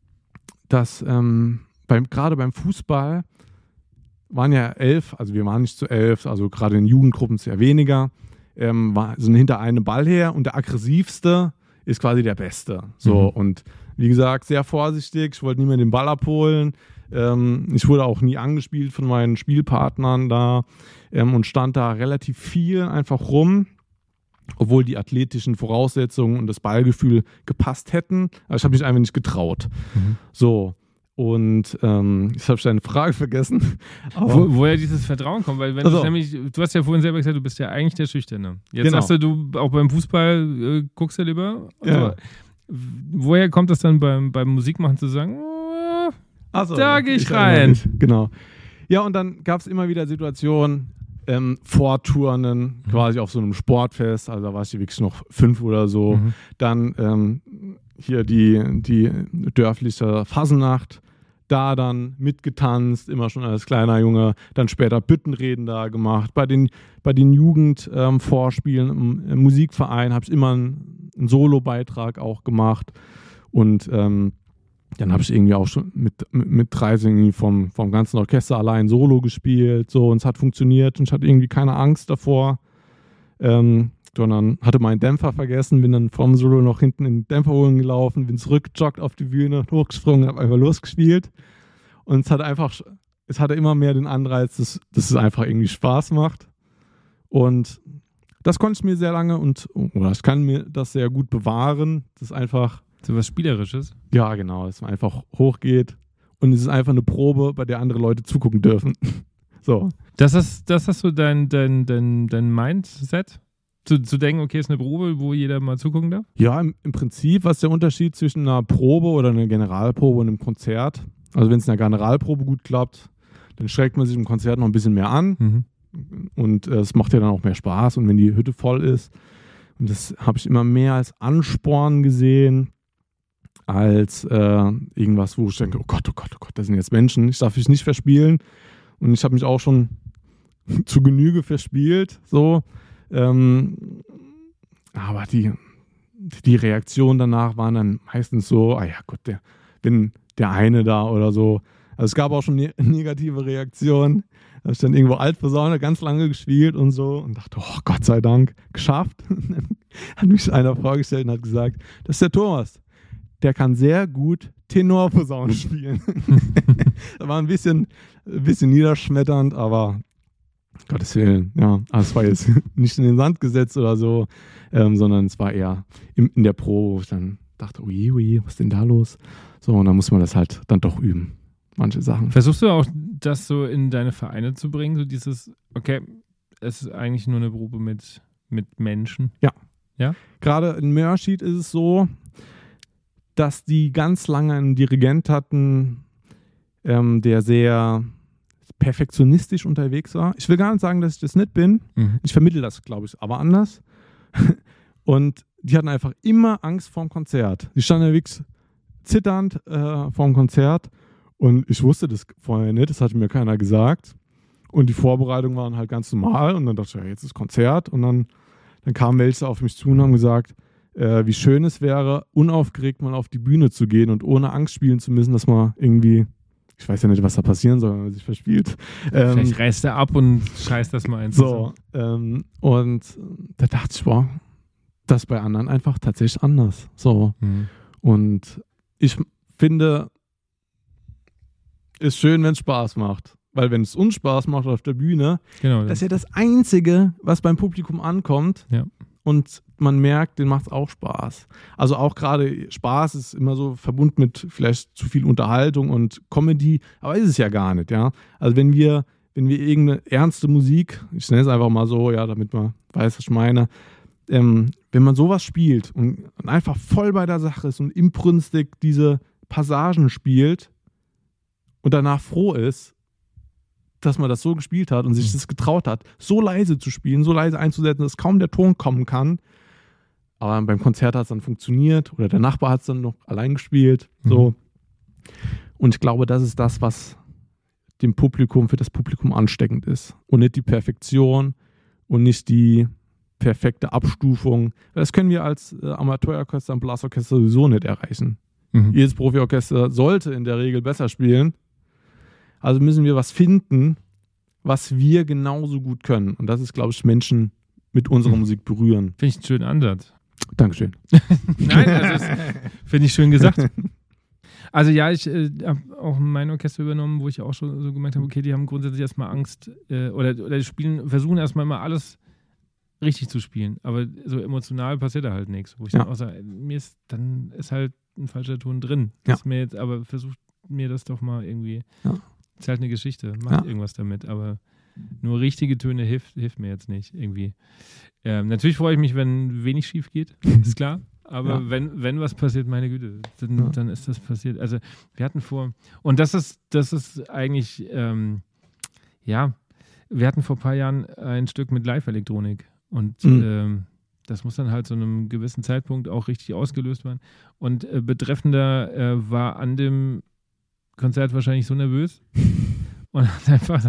Speaker 1: dass ähm, beim, gerade beim Fußball waren ja elf, also wir waren nicht zu elf, also gerade in Jugendgruppen sehr weniger, ähm, war, sind hinter einem Ball her und der aggressivste ist quasi der Beste. So,
Speaker 2: Mhm.
Speaker 1: und wie gesagt, sehr vorsichtig, ich wollte nie mehr den Ball abholen. Ähm, ich wurde auch nie angespielt von meinen Spielpartnern da ähm, und stand da relativ viel einfach rum, obwohl die athletischen Voraussetzungen und das Ballgefühl gepasst hätten. Aber ich habe mich einfach nicht getraut.
Speaker 2: Mhm.
Speaker 1: So, und ähm, jetzt habe ich deine Frage vergessen. Aber
Speaker 2: Wo, woher dieses Vertrauen kommt, weil wenn
Speaker 1: Also.
Speaker 2: du nämlich, du hast ja vorhin selber gesagt, du bist ja eigentlich der Schüchterne. Jetzt
Speaker 1: Genau.
Speaker 2: sagst du, du auch beim Fußball äh, guckst du lieber.
Speaker 1: Ja.
Speaker 2: Also, woher kommt das dann beim, beim Musikmachen zu sagen, oh,
Speaker 1: Also,
Speaker 2: da geh ich
Speaker 1: erinnere
Speaker 2: rein.
Speaker 1: mich, Genau. Ja, und dann gab es immer wieder Situationen, ähm, Vorturnen,
Speaker 2: Mhm.
Speaker 1: quasi auf so einem Sportfest, also da war ich wirklich noch fünf oder so.
Speaker 2: Mhm.
Speaker 1: Dann ähm, hier die, die dörfliche Fasnacht, da dann mitgetanzt, immer schon als kleiner Junge, dann später Büttenreden da gemacht. Bei den, bei den Jugendvorspielen im, im Musikverein habe ich immer einen, einen Solo-Beitrag auch gemacht. Und ähm, dann habe ich irgendwie auch schon mit, mit, mit dreizehn irgendwie vom, vom ganzen Orchester allein Solo gespielt. So, und es hat funktioniert und ich hatte irgendwie keine Angst davor. Ähm, sondern hatte meinen Dämpfer vergessen, bin dann vom Solo noch hinten in den Dämpfer holen gelaufen, bin zurückgejoggt auf die Bühne, hochgesprungen, habe einfach losgespielt. Und es hat einfach, es hatte immer mehr den Anreiz, dass, dass es einfach irgendwie Spaß macht. Und das konnte ich mir sehr lange und, oder ich kann mir das sehr gut bewahren, dass einfach,
Speaker 2: So was Spielerisches.
Speaker 1: ja genau, dass man einfach hochgeht und es ist einfach eine Probe, bei der andere Leute zugucken dürfen. So.
Speaker 2: Das ist, das ist so dein, dein, dein, dein Mindset? Zu, zu denken, okay, ist eine Probe, wo jeder mal zugucken darf?
Speaker 1: Ja, im, im Prinzip, was ist der Unterschied zwischen einer Probe oder einer Generalprobe und einem Konzert? Also wenn es in einer Generalprobe gut klappt, dann schreckt man sich im Konzert noch ein bisschen mehr an
Speaker 2: Mhm.
Speaker 1: und äh, es macht ja dann auch mehr Spaß und wenn die Hütte voll ist. Und das habe ich immer mehr als Ansporn gesehen, als äh, irgendwas, wo ich denke, oh Gott, oh Gott, oh Gott, das sind jetzt Menschen, ich darf mich nicht verspielen. Und ich habe mich auch schon zu Genüge verspielt, so. Ähm, aber die, die Reaktionen danach waren dann meistens so, ah ja Gott, der, bin der eine da oder so. Also es gab auch schon ne- negative Reaktionen. Da habe ich dann irgendwo Altposaune ganz lange gespielt und so und dachte, oh Gott sei Dank, geschafft. Und dann hat mich einer vorgestellt und hat gesagt, das ist der Thomas. Der kann sehr gut Tenorposaune spielen. Das war ein bisschen, ein bisschen niederschmetternd, aber Gottes Willen, ja. Also es war jetzt nicht in den Sand gesetzt oder so, ähm, sondern es war eher in, in der Probe, wo ich dann dachte, oje, oje, was ist denn da los? So, und dann muss man das halt dann doch üben, manche Sachen.
Speaker 2: Versuchst du auch, das so in deine Vereine zu bringen, so dieses, okay, es ist eigentlich nur eine Probe mit, mit Menschen?
Speaker 1: Ja.
Speaker 2: Ja?
Speaker 1: Gerade in Mörrschied ist es so, dass die ganz lange einen Dirigent hatten, ähm, der sehr perfektionistisch unterwegs war. Ich will gar nicht sagen, dass ich das nicht bin.
Speaker 2: Mhm.
Speaker 1: Ich vermittle das, glaube ich, aber anders. Und die hatten einfach immer Angst vorm Konzert. Die standen unterwegs zitternd äh, vorm Konzert und ich wusste das vorher nicht, das hatte mir keiner gesagt. Und die Vorbereitungen waren halt ganz normal und dann dachte ich, ja, jetzt ist Konzert und dann, dann kamen welche auf mich zu und haben gesagt, äh, wie schön es wäre, unaufgeregt mal auf die Bühne zu gehen und ohne Angst spielen zu müssen, dass man irgendwie, ich weiß ja nicht, was da passieren soll, wenn man sich verspielt. Ähm,
Speaker 2: Vielleicht reißt er ab und scheißt das mal ein.
Speaker 1: so, ähm, und da dachte ich, boah, das ist bei anderen einfach tatsächlich anders. So.
Speaker 2: Mhm.
Speaker 1: Und ich finde, ist schön, wenn es Spaß macht. Weil wenn es uns Spaß macht auf der Bühne,
Speaker 2: Genau.
Speaker 1: das ist ja das Einzige, was beim Publikum ankommt.
Speaker 2: Ja.
Speaker 1: Und man merkt, denen macht es auch Spaß. Also auch gerade Spaß ist immer so verbunden mit vielleicht zu viel Unterhaltung und Comedy, aber ist es ja gar nicht, ja. Also wenn wir, wenn wir irgendeine ernste Musik, ich nenne es einfach mal so, ja, damit man weiß, was ich meine, ähm, wenn man sowas spielt und einfach voll bei der Sache ist und inbrünstig diese Passagen spielt und danach froh ist, dass man das so gespielt hat und sich das getraut hat, so leise zu spielen, so leise einzusetzen, dass kaum der Ton kommen kann. Aber beim Konzert hat es dann funktioniert oder der Nachbar hat es dann noch allein gespielt. So. Mhm. Und ich glaube, das ist das, was dem Publikum, für das Publikum ansteckend ist. Und nicht die Perfektion und nicht die perfekte Abstufung. Das können wir als äh, Amateurorchester und Blasorchester sowieso nicht erreichen. Mhm. Jedes Profiorchester sollte in der Regel besser spielen. Also müssen wir was finden, was wir genauso gut können. Und das ist, glaube ich, Menschen mit unserer Musik berühren.
Speaker 2: Finde ich einen schönen Ansatz.
Speaker 1: Dankeschön.
Speaker 2: Nein, also finde ich schön gesagt. Also ja, ich äh, habe auch mein Orchester übernommen, wo ich auch schon so gemerkt habe, okay, die haben grundsätzlich erstmal Angst äh, oder, oder die spielen, versuchen erstmal immer alles richtig zu spielen. Aber so emotional passiert da halt nichts. Wo ich
Speaker 1: ja.
Speaker 2: dann auch sage, mir ist, dann ist halt ein falscher Ton drin.
Speaker 1: Ja.
Speaker 2: Ist mir jetzt, aber versucht mir das doch mal irgendwie...
Speaker 1: Ja.
Speaker 2: Ist halt eine Geschichte, macht
Speaker 1: ja.
Speaker 2: irgendwas damit, aber nur richtige Töne hilft, hilft mir jetzt nicht irgendwie. Ähm, natürlich freue ich mich, wenn wenig schief geht, ist klar, aber ja. wenn, wenn was passiert, meine Güte, dann, ja. dann ist das passiert. Also wir hatten vor, und das ist, das ist eigentlich, ähm, ja, wir hatten vor ein paar Jahren ein Stück mit Live-Elektronik und mhm. ähm, das muss dann halt zu einem gewissen Zeitpunkt auch richtig ausgelöst werden. Und äh, Betreffender äh, war an dem Konzert wahrscheinlich so nervös und hat einfach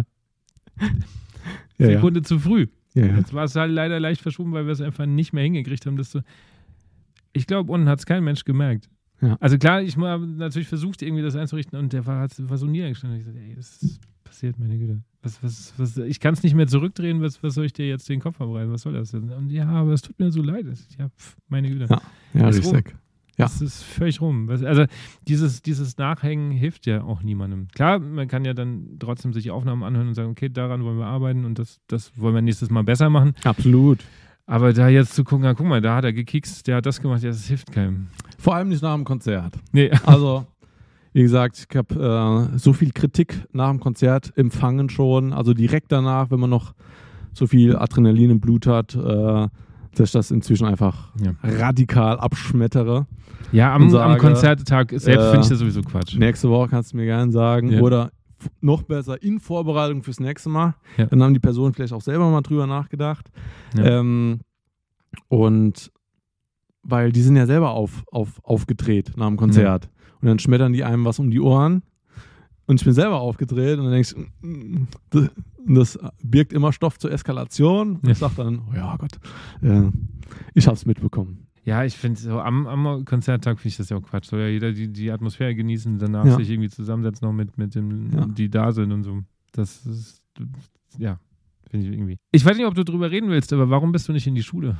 Speaker 1: ja,
Speaker 2: Sekunde
Speaker 1: ja.
Speaker 2: zu früh.
Speaker 1: Ja, ja.
Speaker 2: Jetzt war es halt leider leicht verschoben, weil wir es einfach nicht mehr hingekriegt haben. Dass so ich glaube, unten hat es kein Mensch gemerkt.
Speaker 1: Ja.
Speaker 2: Also klar, ich habe natürlich versucht, irgendwie das einzurichten und der war, war so niedergestanden. Ich gesagt, ey, das ist passiert, meine Güte. Was, was, was, ich kann es nicht mehr zurückdrehen, was, was soll ich dir jetzt den Kopf verbreiten? Was soll das denn? Und ja, aber es tut mir so leid. Ja, pf, meine Güte.
Speaker 1: Ja, ja richtig. Ja.
Speaker 2: Das ist völlig rum. Also dieses, dieses Nachhängen hilft ja auch niemandem. Klar, man kann ja dann trotzdem sich Aufnahmen anhören und sagen, okay, daran wollen wir arbeiten und das, das wollen wir nächstes Mal besser machen.
Speaker 1: Absolut.
Speaker 2: Aber da jetzt zu gucken, na, guck mal, da hat er gekikst, der hat das gemacht, ja, das hilft keinem.
Speaker 1: Vor allem nicht nach dem Konzert.
Speaker 2: Nee.
Speaker 1: Also, wie gesagt, ich habe äh, so viel Kritik nach dem Konzert empfangen schon. Also direkt danach, wenn man noch so viel Adrenalin im Blut hat, äh, dass ich das inzwischen einfach ja. radikal abschmettere.
Speaker 2: Ja, am,
Speaker 1: sage,
Speaker 2: am Konzerttag selbst äh, finde ich das sowieso Quatsch.
Speaker 1: Nächste Woche kannst du mir gerne sagen. Ja. Oder f- noch besser in Vorbereitung fürs nächste Mal. Ja. Dann haben die Personen vielleicht auch selber mal drüber nachgedacht. Ja. Ähm, und weil die sind ja selber auf, auf, aufgedreht nach dem Konzert. Ja. Und dann schmettern die einem was um die Ohren. Und ich bin selber aufgedreht und dann denkst du, das birgt immer Stoff zur Eskalation. Und ja. ich sage dann, oh ja Gott, äh, ich habe es mitbekommen.
Speaker 2: Ja, ich finde so am, am Konzerttag finde ich das ja auch Quatsch. Soll ja jeder die, die Atmosphäre genießen, danach ja. sich irgendwie zusammensetzen noch mit, mit dem, ja. die da sind und so. Das ist, ja, finde ich irgendwie. Ich weiß nicht, ob du drüber reden willst, aber warum bist du nicht in die Schule?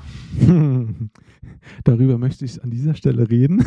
Speaker 1: Darüber möchte ich an dieser Stelle reden.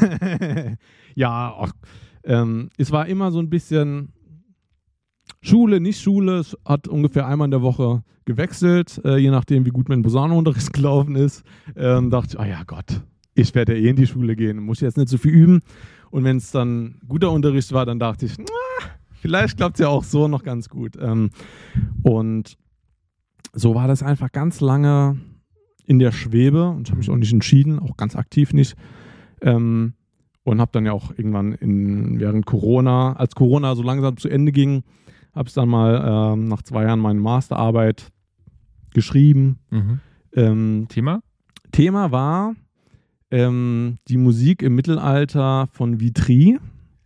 Speaker 1: ja, ach, ähm, es war immer so ein bisschen Schule, nicht Schule. Es hat ungefähr einmal in der Woche gewechselt, äh, je nachdem, wie gut mein Posaunenunterricht gelaufen ist. Ähm, dachte ich, ah ja Gott, ich werde ja eh in die Schule gehen, muss jetzt nicht so viel üben. Und wenn es dann guter Unterricht war, dann dachte ich, na, vielleicht klappt es ja auch so noch ganz gut. Ähm, und so war das einfach ganz lange in der Schwebe und ich habe mich auch nicht entschieden, auch ganz aktiv nicht. Ähm, und habe dann ja auch irgendwann in, während Corona, als Corona so langsam zu Ende ging, habe ich dann mal ähm, nach zwei Jahren meine Masterarbeit geschrieben.
Speaker 2: Mhm.
Speaker 1: Ähm,
Speaker 2: Thema?
Speaker 1: Thema war ähm, die Musik im Mittelalter von Vitry.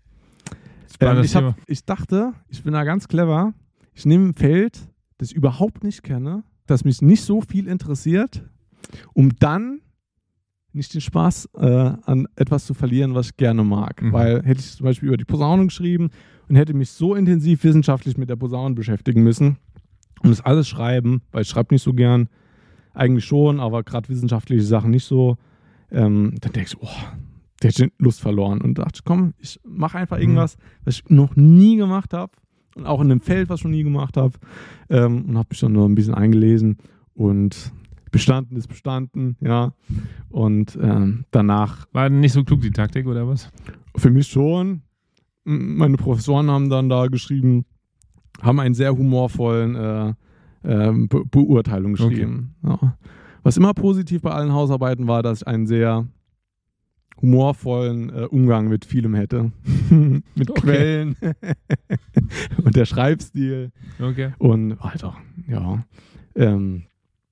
Speaker 1: Ähm, ich, hab, ich dachte, ich bin da ganz clever. Ich nehme ein Feld, das ich überhaupt nicht kenne, das mich nicht so viel interessiert, um dann nicht den Spaß äh, an etwas zu verlieren, was ich gerne mag. Mhm. Weil hätte ich zum Beispiel über die Posaune geschrieben und hätte mich so intensiv wissenschaftlich mit der Posaune beschäftigen müssen und das alles schreiben, weil ich schreibe nicht so gern, eigentlich schon, aber gerade wissenschaftliche Sachen nicht so, ähm, dann denke ich, oh, der hat Lust verloren und dachte, komm, ich mache einfach irgendwas, was ich noch nie gemacht habe und auch in einem Feld, was ich noch nie gemacht habe, ähm, und habe mich dann noch ein bisschen eingelesen und bestanden ist bestanden, ja, und ähm, danach...
Speaker 2: War nicht so klug die Taktik, oder was?
Speaker 1: Für mich schon. Meine Professoren haben dann da geschrieben, haben einen sehr humorvollen äh, äh, Be- Beurteilung geschrieben. Okay. Ja. Was immer positiv bei allen Hausarbeiten war, dass ich einen sehr humorvollen äh, Umgang mit vielem hätte. Mit okay. Quellen und der Schreibstil.
Speaker 2: Okay.
Speaker 1: Und Alter, ja. Ähm,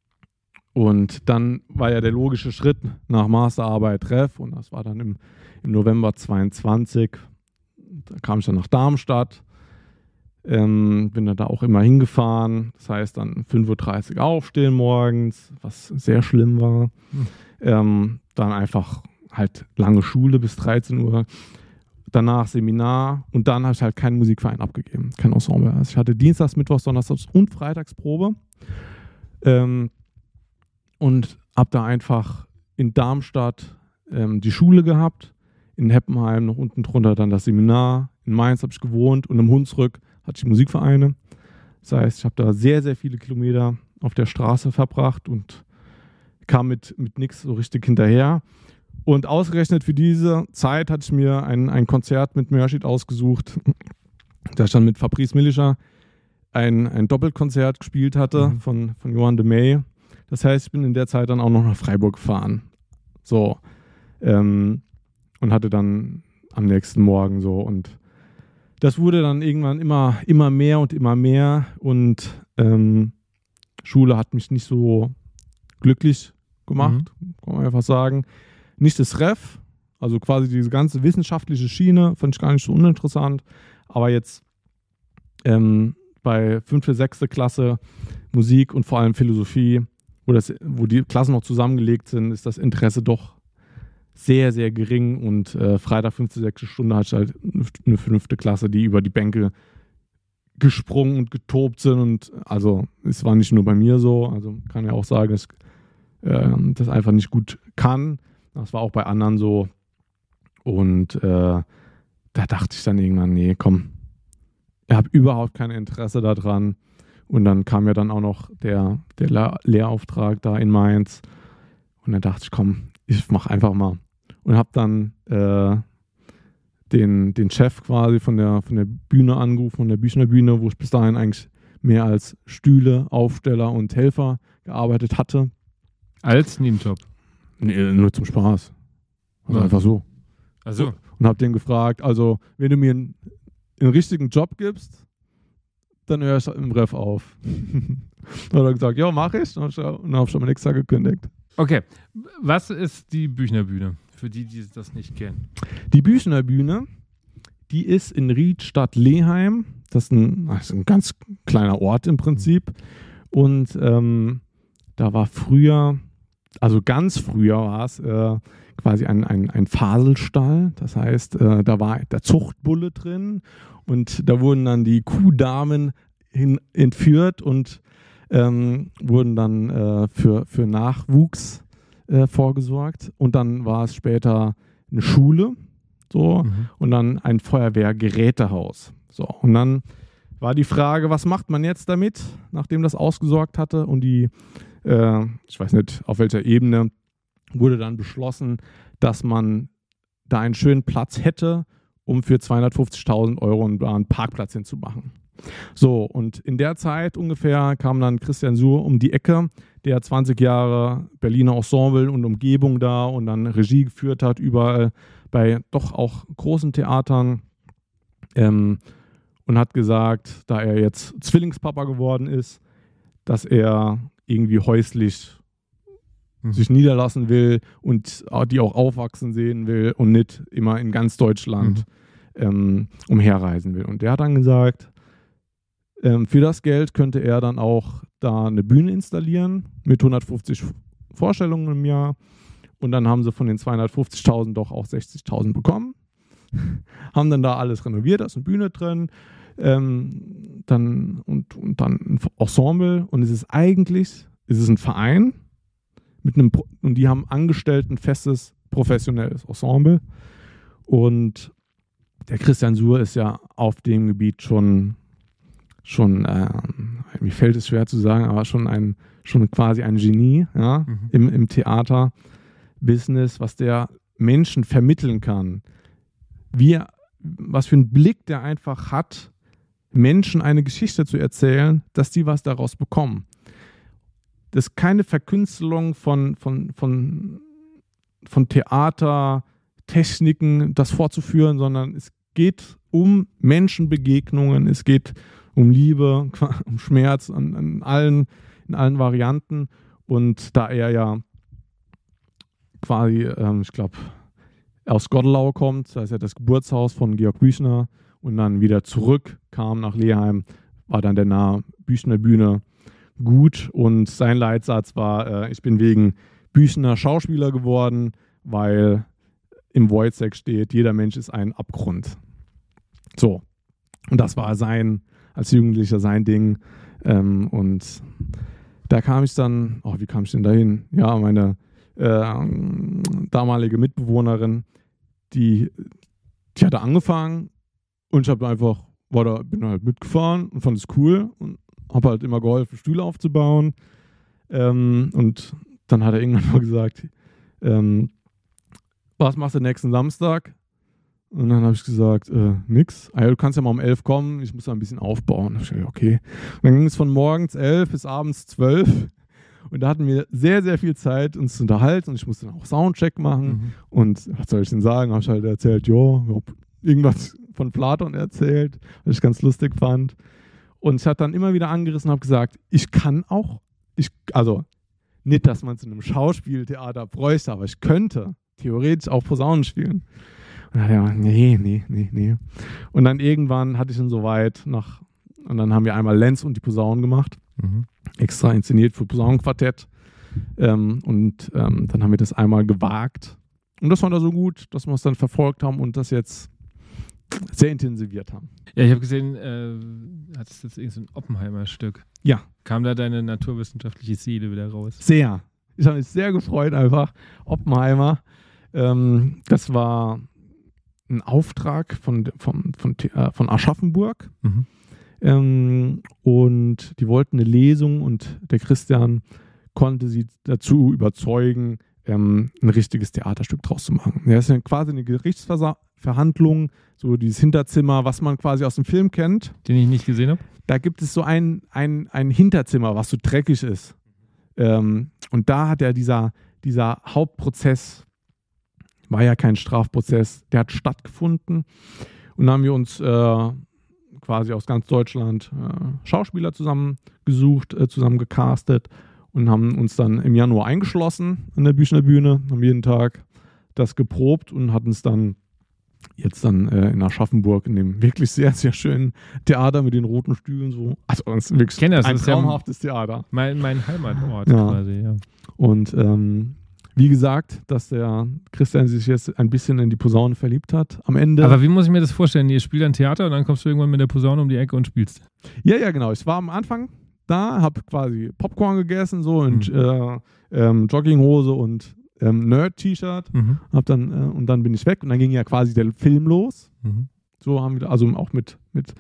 Speaker 1: und dann war ja der logische Schritt nach Masterarbeit Treff und das war dann im, im November zweiundzwanzig. Da kam ich dann nach Darmstadt. Ähm, bin dann da auch immer hingefahren. Das heißt dann fünf Uhr dreißig aufstehen morgens, was sehr schlimm war. Hm. Ähm, dann einfach halt lange Schule bis dreizehn Uhr. Danach Seminar und dann habe ich halt keinen Musikverein abgegeben, kein Ensemble. Also ich hatte Dienstags, Mittwochs, Donnerstags und Freitagsprobe. Ähm, und habe da einfach in Darmstadt ähm, die Schule gehabt, in Heppenheim noch unten drunter dann das Seminar, in Mainz habe ich gewohnt und im Hunsrück hatte ich Musikvereine. Das heißt, ich habe da sehr, sehr viele Kilometer auf der Straße verbracht und kam mit, mit nichts so richtig hinterher. Und ausgerechnet für diese Zeit hatte ich mir ein, ein Konzert mit Mörschid ausgesucht, da ich dann mit Fabrice Millischer ein, ein Doppelkonzert gespielt hatte mhm. von, von Johann de May. Das heißt, ich bin in der Zeit dann auch noch nach Freiburg gefahren. So. Ähm, und hatte dann am nächsten Morgen so. Und das wurde dann irgendwann immer, immer mehr und immer mehr. Und ähm, Schule hat mich nicht so glücklich gemacht, mhm. kann man einfach sagen. Nicht das Ref, also quasi diese ganze wissenschaftliche Schiene, fand ich gar nicht so uninteressant. Aber jetzt ähm, bei fünfte, sechste Klasse Musik und vor allem Philosophie, wo, das, wo die Klassen noch zusammengelegt sind, ist das Interesse doch sehr, sehr gering. Und äh, Freitag, fünfte, sechste Stunde hatte ich halt eine fünfte Klasse, die über die Bänke gesprungen und getobt sind. Und also es war nicht nur bei mir so, also kann ja auch sagen, dass äh, das einfach nicht gut kann. Das war auch bei anderen so. Und äh, da dachte ich dann irgendwann, nee, komm, ich habe überhaupt kein Interesse daran. Und dann kam ja dann auch noch der, der Le- Lehrauftrag da in Mainz. Und dann dachte ich, komm, ich mache einfach mal. Und habe dann äh, den, den Chef quasi von der, von der Bühne angerufen, von der Büchner Bühne, wo ich bis dahin eigentlich mehr als Stühle, Aufsteller und Helfer gearbeitet hatte.
Speaker 2: Als Nebenjob?
Speaker 1: Nee, nur zum Spaß. Also ja. Einfach so.
Speaker 2: Also.
Speaker 1: Und habe den gefragt, also wenn du mir einen, einen richtigen Job gibst, dann höre ich im Ref auf. Dann hat er gesagt, ja, mach ich. Und dann habe ich schon mal nächstes Jahr gekündigt.
Speaker 2: Okay, was ist die Büchner Bühne, für die, die das nicht kennen?
Speaker 1: Die Büchner Bühne, die ist in Riedstadt-Leheim. Das ist ein, das ist ein ganz kleiner Ort im Prinzip. Und ähm, da war früher, also ganz früher war es äh, quasi ein, ein, ein Faselstall. Das heißt, äh, da war der Zuchtbulle drin und da wurden dann die Kuhdamen hin, entführt und ähm, wurden dann äh, für, für Nachwuchs äh, vorgesorgt. Und dann war es später eine Schule so, mhm. und dann ein Feuerwehrgerätehaus. So, und dann war die Frage, was macht man jetzt damit, nachdem das ausgesorgt hatte und die, äh, ich weiß nicht auf welcher Ebene, wurde dann beschlossen, dass man da einen schönen Platz hätte, um für zweihundertfünfzigtausend Euro einen Parkplatz hinzumachen. So, und in der Zeit ungefähr kam dann Christian Suhr um die Ecke, der zwanzig Jahre Berliner Ensemble und Umgebung da und dann Regie geführt hat, überall bei doch auch großen Theatern, ähm, und hat gesagt, da er jetzt Zwillingspapa geworden ist, dass er irgendwie häuslich mhm. sich niederlassen will und die auch aufwachsen sehen will und nicht immer in ganz Deutschland mhm. ähm, umherreisen will. Und der hat dann gesagt, ähm, für das Geld könnte er dann auch da eine Bühne installieren mit hundertfünfzig Vorstellungen im Jahr. Und dann haben sie von den zweihundertfünfzigtausend doch auch sechzigtausend bekommen. Haben dann da alles renoviert, da ist eine Bühne drin. Ähm, dann, und, und dann ein Ensemble. Und es ist eigentlich, es ist ein Verein mit einem, und die haben angestellt ein festes, professionelles Ensemble. Und der Christian Suhr ist ja auf dem Gebiet schon, schon äh, mir fällt es schwer zu sagen, aber schon ein, schon quasi ein Genie, ja, mhm. im, im Theaterbusiness, was der Menschen vermitteln kann. Wie, was für einen Blick der einfach hat, Menschen eine Geschichte zu erzählen, dass die was daraus bekommen. Das ist keine Verkünstelung von, von, von, von Theatertechniken, das vorzuführen, sondern es geht um Menschenbegegnungen, es geht um Liebe, um Schmerz an, an allen, in allen Varianten. Und da er ja quasi, ähm, ich glaube, aus Gottelau kommt, da ist ja das Geburtshaus von Georg Büchner, und dann wieder zurück, kam nach Leheim, war dann der nahe Büchner Bühne gut. Und sein Leitsatz war, äh, ich bin wegen Büchner Schauspieler geworden, weil im Wojciech steht, jeder Mensch ist ein Abgrund. So, und das war sein, als Jugendlicher sein Ding. Ähm, und da kam ich dann, oh, wie kam ich denn dahin? Ja, meine äh, damalige Mitbewohnerin, die, die hatte angefangen, und ich habe einfach, war da, bin halt mitgefahren und fand es cool und habe halt immer geholfen, Stühle aufzubauen. Ähm, und dann hat er irgendwann mal gesagt, ähm, was machst du nächsten Samstag? Und dann habe ich gesagt, äh, nix. Ah, ja, du kannst ja mal um elf kommen, ich muss da ein bisschen aufbauen. Da hab ich gesagt, okay. Und dann ging es von morgens elf bis abends zwölf. Und da hatten wir sehr, sehr viel Zeit, uns zu unterhalten. Und ich musste dann auch Soundcheck machen. Mhm. Und was soll ich denn sagen? Habe ich halt erzählt, jo, irgendwas von Platon erzählt, was ich ganz lustig fand. Und ich habe dann immer wieder angerissen und habe gesagt, ich kann auch, ich, also nicht, dass man zu einem Schauspieltheater bräuchte, aber ich könnte theoretisch auch Posaunen spielen. Und dann hat er gesagt, nee, nee, nee, nee. Und dann irgendwann hatte ich ihn soweit nach, und dann haben wir einmal Lenz und die Posaunen gemacht, mhm. extra inszeniert für Posaunenquartett. Ähm, und ähm, dann haben wir das einmal gewagt. Und das fand er so gut, dass wir es dann verfolgt haben und das jetzt sehr intensiviert haben.
Speaker 2: Ja, ich habe gesehen, äh, hattest du jetzt irgendein so Oppenheimer-Stück?
Speaker 1: Ja.
Speaker 2: Kam da deine naturwissenschaftliche Seele wieder raus?
Speaker 1: Sehr. Ich habe mich sehr gefreut einfach. Oppenheimer, ähm, das war ein Auftrag von, von, von, äh, von Aschaffenburg. Mhm. Ähm, und die wollten eine Lesung und der Christian konnte sie dazu überzeugen, ähm, ein richtiges Theaterstück draus zu machen. Ja, das ist ja quasi eine Gerichtsverhandlung, so dieses Hinterzimmer, was man quasi aus dem Film kennt.
Speaker 2: Den ich nicht gesehen habe.
Speaker 1: Da gibt es so ein, ein, ein Hinterzimmer, was so dreckig ist. Ähm, und da hat ja dieser, dieser Hauptprozess, war ja kein Strafprozess, der hat stattgefunden. Und dann haben wir uns äh, quasi aus ganz Deutschland äh, Schauspieler zusammengesucht, äh, zusammen gecastet und haben uns dann im Januar eingeschlossen an der Büchner Bühne, haben jeden Tag das geprobt und hatten es dann jetzt dann äh, in Aschaffenburg in dem wirklich sehr, sehr schönen Theater mit den roten Stühlen so. Also es ist wirklich
Speaker 2: das,
Speaker 1: ein
Speaker 2: das
Speaker 1: traumhaftes
Speaker 2: ja
Speaker 1: Theater.
Speaker 2: Mein, mein Heimatort
Speaker 1: ja.
Speaker 2: quasi, ja.
Speaker 1: Und ähm, wie gesagt, dass der Christian sich jetzt ein bisschen in die Posaune verliebt hat am Ende.
Speaker 2: Aber wie muss ich mir das vorstellen? Ihr spielt ein Theater und dann kommst du irgendwann mit der Posaune um die Ecke und spielst.
Speaker 1: Ja, ja, genau. Ich war am Anfang da, habe quasi Popcorn gegessen so und mhm. äh, ähm, Jogginghose und ähm, Nerd-T-Shirt. Mhm. Hab dann, äh, und dann bin ich weg und dann ging ja quasi der Film los. Mhm. So haben wir, also auch mit, mit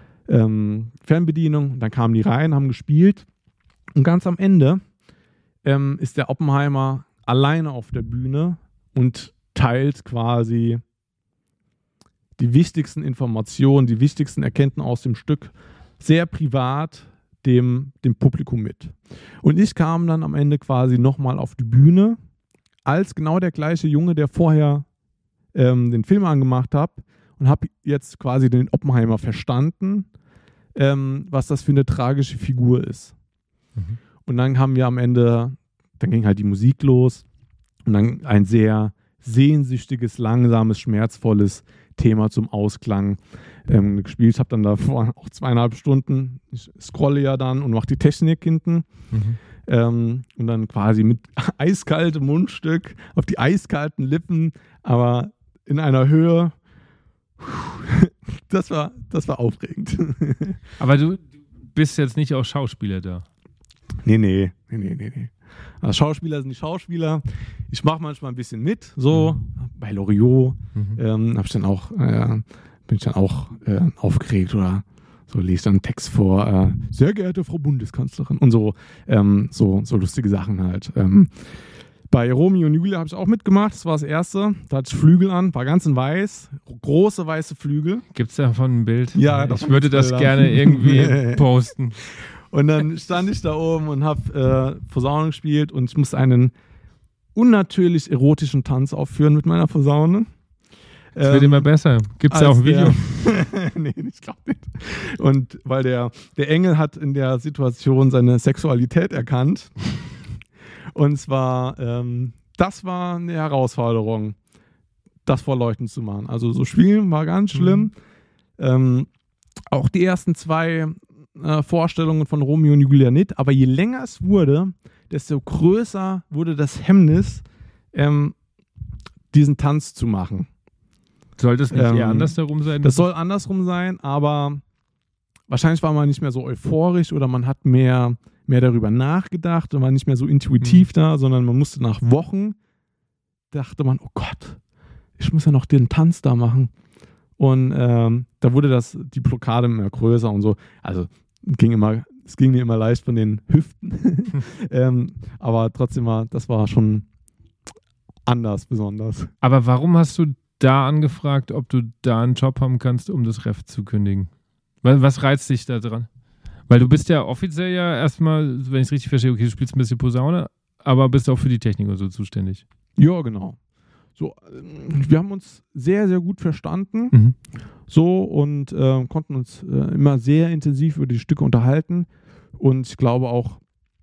Speaker 1: ähm, Fernbedienung. Und dann kamen die rein, haben gespielt. Und ganz am Ende ähm, ist der Oppenheimer alleine auf der Bühne und teilt quasi die wichtigsten Informationen, die wichtigsten Erkenntnisse aus dem Stück sehr privat dem, dem Publikum mit. Und ich kam dann am Ende quasi nochmal auf die Bühne als genau der gleiche Junge, der vorher ähm, den Film angemacht hat und habe jetzt quasi den Oppenheimer verstanden, ähm, was das für eine tragische Figur ist. Mhm. Und dann haben wir am Ende, dann ging halt die Musik los und dann ein sehr sehnsüchtiges, langsames, schmerzvolles Thema zum Ausklang ähm, gespielt. Ich habe dann davor auch zweieinhalb Stunden, ich scrolle ja dann und mache die Technik hinten mhm. ähm, und dann quasi mit eiskaltem Mundstück auf die eiskalten Lippen, aber in einer Höhe, das war, das war aufregend.
Speaker 2: Aber du bist jetzt nicht auch Schauspieler da?
Speaker 1: Nee, nee, nee, nee, nee, nee. Also Schauspieler sind die Schauspieler. Ich mache manchmal ein bisschen mit, so mhm. bei Loriot mhm. ähm, hab ich dann auch, äh, bin ich dann auch äh, aufgeregt oder so, lese dann einen Text vor, äh, sehr geehrte Frau Bundeskanzlerin und so, ähm, so, so lustige Sachen halt. Ähm, bei Romeo und Julia habe ich auch mitgemacht, das war das erste, da hatte ich Flügel an, war ganz in weiß, große weiße Flügel.
Speaker 2: Gibt es davon ein Bild?
Speaker 1: Ja,
Speaker 2: ich würde das Bilder. gerne irgendwie posten.
Speaker 1: Und dann stand ich da oben und habe äh, Posaune gespielt und ich musste einen unnatürlich erotischen Tanz aufführen mit meiner Posaune.
Speaker 2: Das ähm, wird immer besser. Gibt es ja auch ein Video?
Speaker 1: Nee, ich glaube nicht. Und weil der, der Engel hat in der Situation seine Sexualität erkannt. Und zwar, ähm, das war eine Herausforderung, das vor Leuten zu machen. Also so spielen war ganz schlimm. Mhm. Ähm, auch die ersten zwei Äh, Vorstellungen von Romeo und Julia nicht, aber je länger es wurde, desto größer wurde das Hemmnis, ähm, diesen Tanz zu machen.
Speaker 2: Soll das nicht ähm, eher andersherum sein?
Speaker 1: Das soll andersrum sein, aber wahrscheinlich war man nicht mehr so euphorisch oder man hat mehr, mehr darüber nachgedacht und war nicht mehr so intuitiv mhm. da, sondern man musste nach Wochen, dachte man, oh Gott, ich muss ja noch den Tanz da machen. Und ähm, da wurde das, die Blockade immer größer und so. Also ging immer, es ging mir immer leicht von den Hüften. ähm, aber trotzdem war, das war schon anders, besonders.
Speaker 2: Aber warum hast du da angefragt, ob du da einen Job haben kannst, um das Ref zu kündigen? Was reizt dich da dran? Weil du bist ja offiziell ja erstmal, wenn ich es richtig verstehe, okay, du spielst ein bisschen Posaune, aber bist auch für die Technik und so zuständig.
Speaker 1: Ja, genau. So, wir haben uns sehr, sehr gut verstanden mhm. so und äh, konnten uns äh, immer sehr intensiv über die Stücke unterhalten und ich glaube auch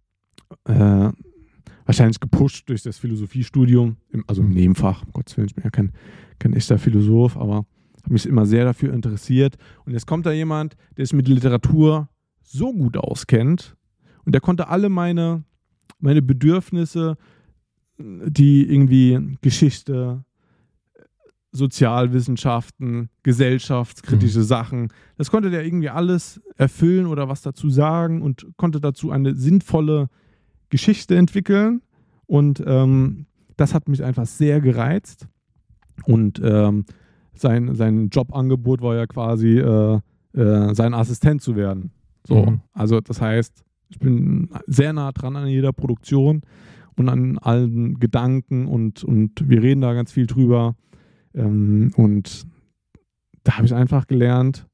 Speaker 1: äh, wahrscheinlich gepusht durch das Philosophiestudium, im, also im Nebenfach, um Gottes Willen, ich bin ja kein, kein echter Philosoph, aber habe mich immer sehr dafür interessiert und jetzt kommt da jemand, der sich mit Literatur so gut auskennt und der konnte alle meine, meine Bedürfnisse, die irgendwie Geschichte, Sozialwissenschaften, gesellschaftskritische mhm. Sachen, das konnte der irgendwie alles erfüllen oder was dazu sagen und konnte dazu eine sinnvolle Geschichte entwickeln und ähm, das hat mich einfach sehr gereizt und ähm, sein, sein Jobangebot war ja quasi äh, äh, sein Assistent zu werden. So, mhm. also das heißt, ich bin sehr nah dran an jeder Produktion und an allen Gedanken und, und wir reden da ganz viel drüber. Ähm, und da habe ich einfach gelernt,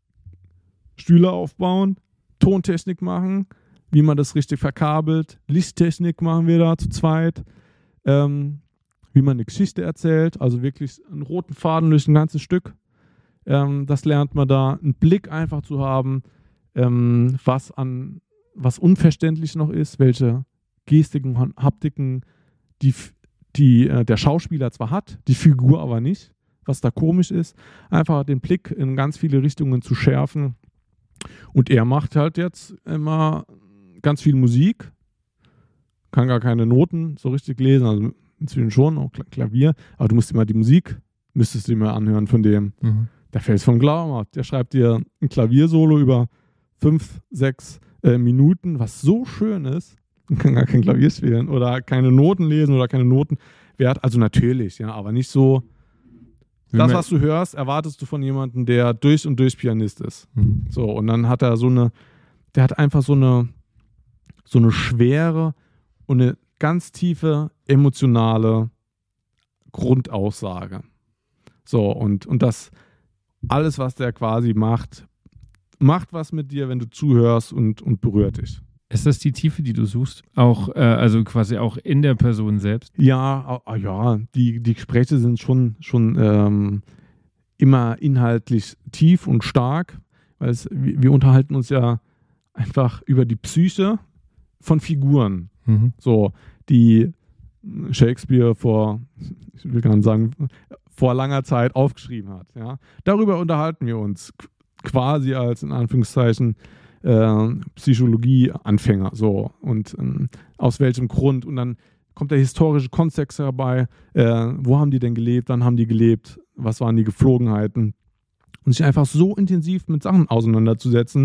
Speaker 1: Stühle aufbauen, Tontechnik machen, wie man das richtig verkabelt, Lichttechnik machen wir da zu zweit, ähm, wie man eine Geschichte erzählt, also wirklich einen roten Faden durch ein ganzes Stück. Ähm, das lernt man da, einen Blick einfach zu haben, ähm, was an was unverständlich noch ist, welche Gestiken und Haptiken die, die äh, der Schauspieler zwar hat, die Figur aber nicht, was da komisch ist, einfach den Blick in ganz viele Richtungen zu schärfen. Und er macht halt jetzt immer ganz viel Musik, kann gar keine Noten so richtig lesen, also inzwischen schon, auch Klavier, aber du musst immer die Musik, müsstest du immer anhören von dem, mhm. der fällt vom Glauben ab. Der schreibt dir ein Klaviersolo über fünf, sechs äh, Minuten, was so schön ist, kann gar kein Klavier spielen oder keine Noten lesen oder keine Noten wert. Also natürlich, ja, aber nicht so. Das, was du hörst, erwartest du von jemandem, der durch und durch Pianist ist. Mhm. So, und dann hat er so eine, der hat einfach so eine, so eine Schwere und eine ganz tiefe emotionale Grundaussage. So, und, und das alles, was der quasi macht, macht was mit dir, wenn du zuhörst und, und berührt dich.
Speaker 2: Ist das die Tiefe, die du suchst? Auch, äh, also quasi auch in der Person selbst?
Speaker 1: Ja, äh, ja, die, die Gespräche sind schon, schon ähm, immer inhaltlich tief und stark, weil es, wir, wir unterhalten uns ja einfach über die Psyche von Figuren. Mhm. So, die Shakespeare vor, ich will gar nicht sagen, vor langer Zeit aufgeschrieben hat. Ja? Darüber unterhalten wir uns quasi als, in Anführungszeichen, äh, Psychologie-Anfänger. So. Und ähm, aus welchem Grund? Und dann kommt der historische Kontext herbei. Äh, wo haben die denn gelebt? Wann haben die gelebt? Was waren die Gepflogenheiten? Und sich einfach so intensiv mit Sachen auseinanderzusetzen,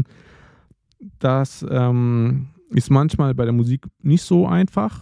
Speaker 1: das ähm, ist manchmal bei der Musik nicht so einfach.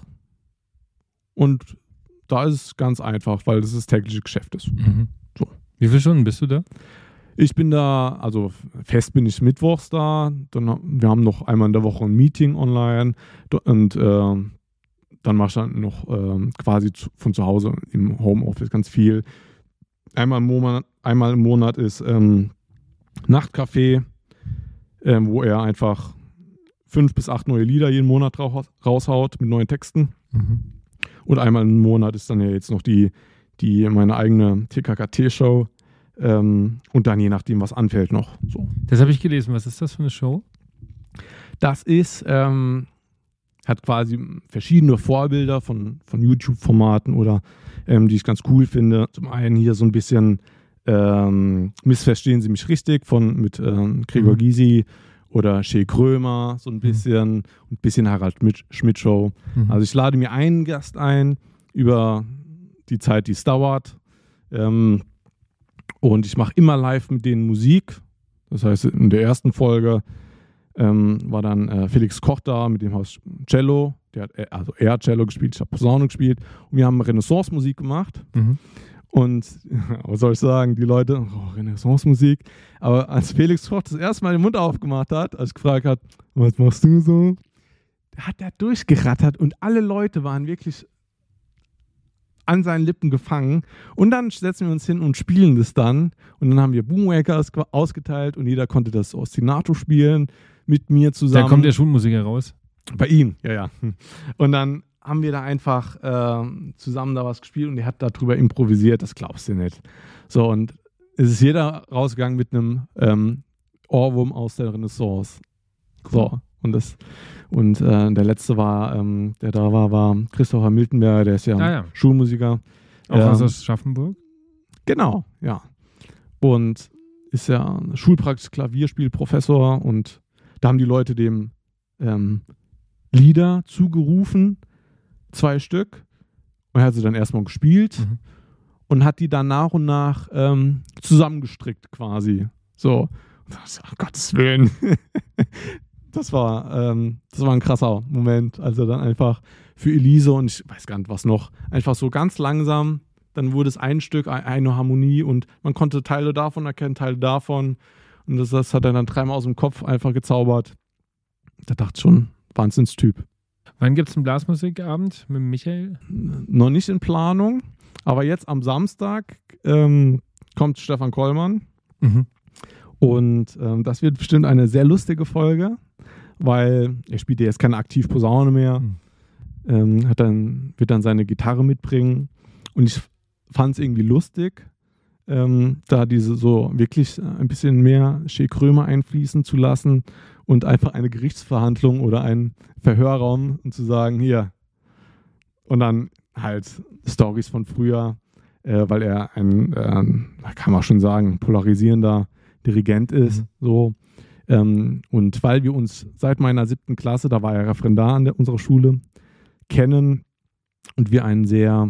Speaker 1: Und da ist es ganz einfach, weil das das tägliche Geschäft ist.
Speaker 2: Mhm.
Speaker 1: So.
Speaker 2: Wie viele Stunden bist du da?
Speaker 1: Ich bin da, also fest bin ich mittwochs da. Dann, wir haben noch einmal in der Woche ein Meeting online. Und äh, dann mache ich dann noch äh, quasi zu, von zu Hause im Homeoffice ganz viel. Einmal im Monat, einmal im Monat ist ähm, Nachtcafé, äh, wo er einfach fünf bis acht neue Lieder jeden Monat raus, raushaut mit neuen Texten. Mhm. Und einmal im Monat ist dann ja jetzt noch die, die meine eigene T K K T-Show. Ähm, und dann je nachdem, was anfällt noch. So.
Speaker 2: Das habe ich gelesen. Was ist das für eine Show?
Speaker 1: Das ist, ähm, hat quasi verschiedene Vorbilder von, von YouTube-Formaten oder ähm, die ich ganz cool finde. Zum einen hier so ein bisschen ähm, Missverstehen Sie mich richtig von mit ähm, Gregor mhm. Gysi oder Shea Krömer, so ein bisschen, mhm. ein bisschen Harald Schmidt-Show. Mhm. Also ich lade mir einen Gast ein über die Zeit, die es dauert. Ähm, und ich mache immer live mit denen Musik. Das heißt, in der ersten Folge ähm, war dann äh, Felix Koch da mit dem Haus Cello. Der hat, also er hat Cello gespielt, ich habe Posaune gespielt. Und wir haben Renaissance-Musik gemacht. Mhm. Und, was soll ich sagen, die Leute, oh, Renaissance-Musik. Aber als Felix Koch das erste Mal den Mund aufgemacht hat, als ich gefragt hat, was machst du so? Hat er durchgerattert und alle Leute waren wirklich an seinen Lippen gefangen. Und dann setzen wir uns hin und spielen das dann. Und dann haben wir Boomwakers ausgeteilt und jeder konnte das Ostinato spielen mit mir zusammen.
Speaker 2: Da kommt der Schulmusiker raus.
Speaker 1: Bei ihm, ja, ja. Und dann haben wir da einfach äh, zusammen da was gespielt und der hat darüber improvisiert, das glaubst du nicht. So, und es ist jeder rausgegangen mit einem ähm, Ohrwurm aus der Renaissance. Cool. So, und das und äh, der letzte war, ähm, der da war, war Christopher Miltenberger, der ist ja, ah, ja. Schulmusiker.
Speaker 2: Auch ähm, aus Aschaffenburg?
Speaker 1: Genau, ja. Und ist ja Schulpraxis Klavierspielprofessor und da haben die Leute dem ähm, Lieder zugerufen, zwei Stück, und er hat sie dann erstmal gespielt mhm. und hat die dann nach und nach ähm, zusammengestrickt quasi. So, und das, oh Gottes Willen. Das war, ähm, das war ein krasser Moment, als er dann einfach für Elise und ich weiß gar nicht was noch, einfach so ganz langsam, dann wurde es ein Stück, eine Harmonie und man konnte Teile davon erkennen, Teile davon und das, das hat er dann dreimal aus dem Kopf einfach gezaubert. Da dachte ich schon, Wahnsinnstyp.
Speaker 2: Wann gibt es einen Blasmusikabend mit Michael?
Speaker 1: Noch nicht in Planung, aber jetzt am Samstag ähm, kommt Stefan Kollmann mhm. und ähm, das wird bestimmt eine sehr lustige Folge, weil er spielt ja jetzt keine aktiv Posaune mehr, mhm. ähm, hat dann, wird dann seine Gitarre mitbringen und ich fand es irgendwie lustig, ähm, da diese so wirklich ein bisschen mehr Shea Krömer einfließen zu lassen und einfach eine Gerichtsverhandlung oder einen Verhörraum und zu sagen, hier, und dann halt Storys von früher, äh, weil er ein, äh, kann man schon sagen, polarisierender Dirigent ist, mhm. so. Ähm, und weil wir uns seit meiner siebten Klasse, da war er Referendar an der, unserer Schule, kennen und wir einen sehr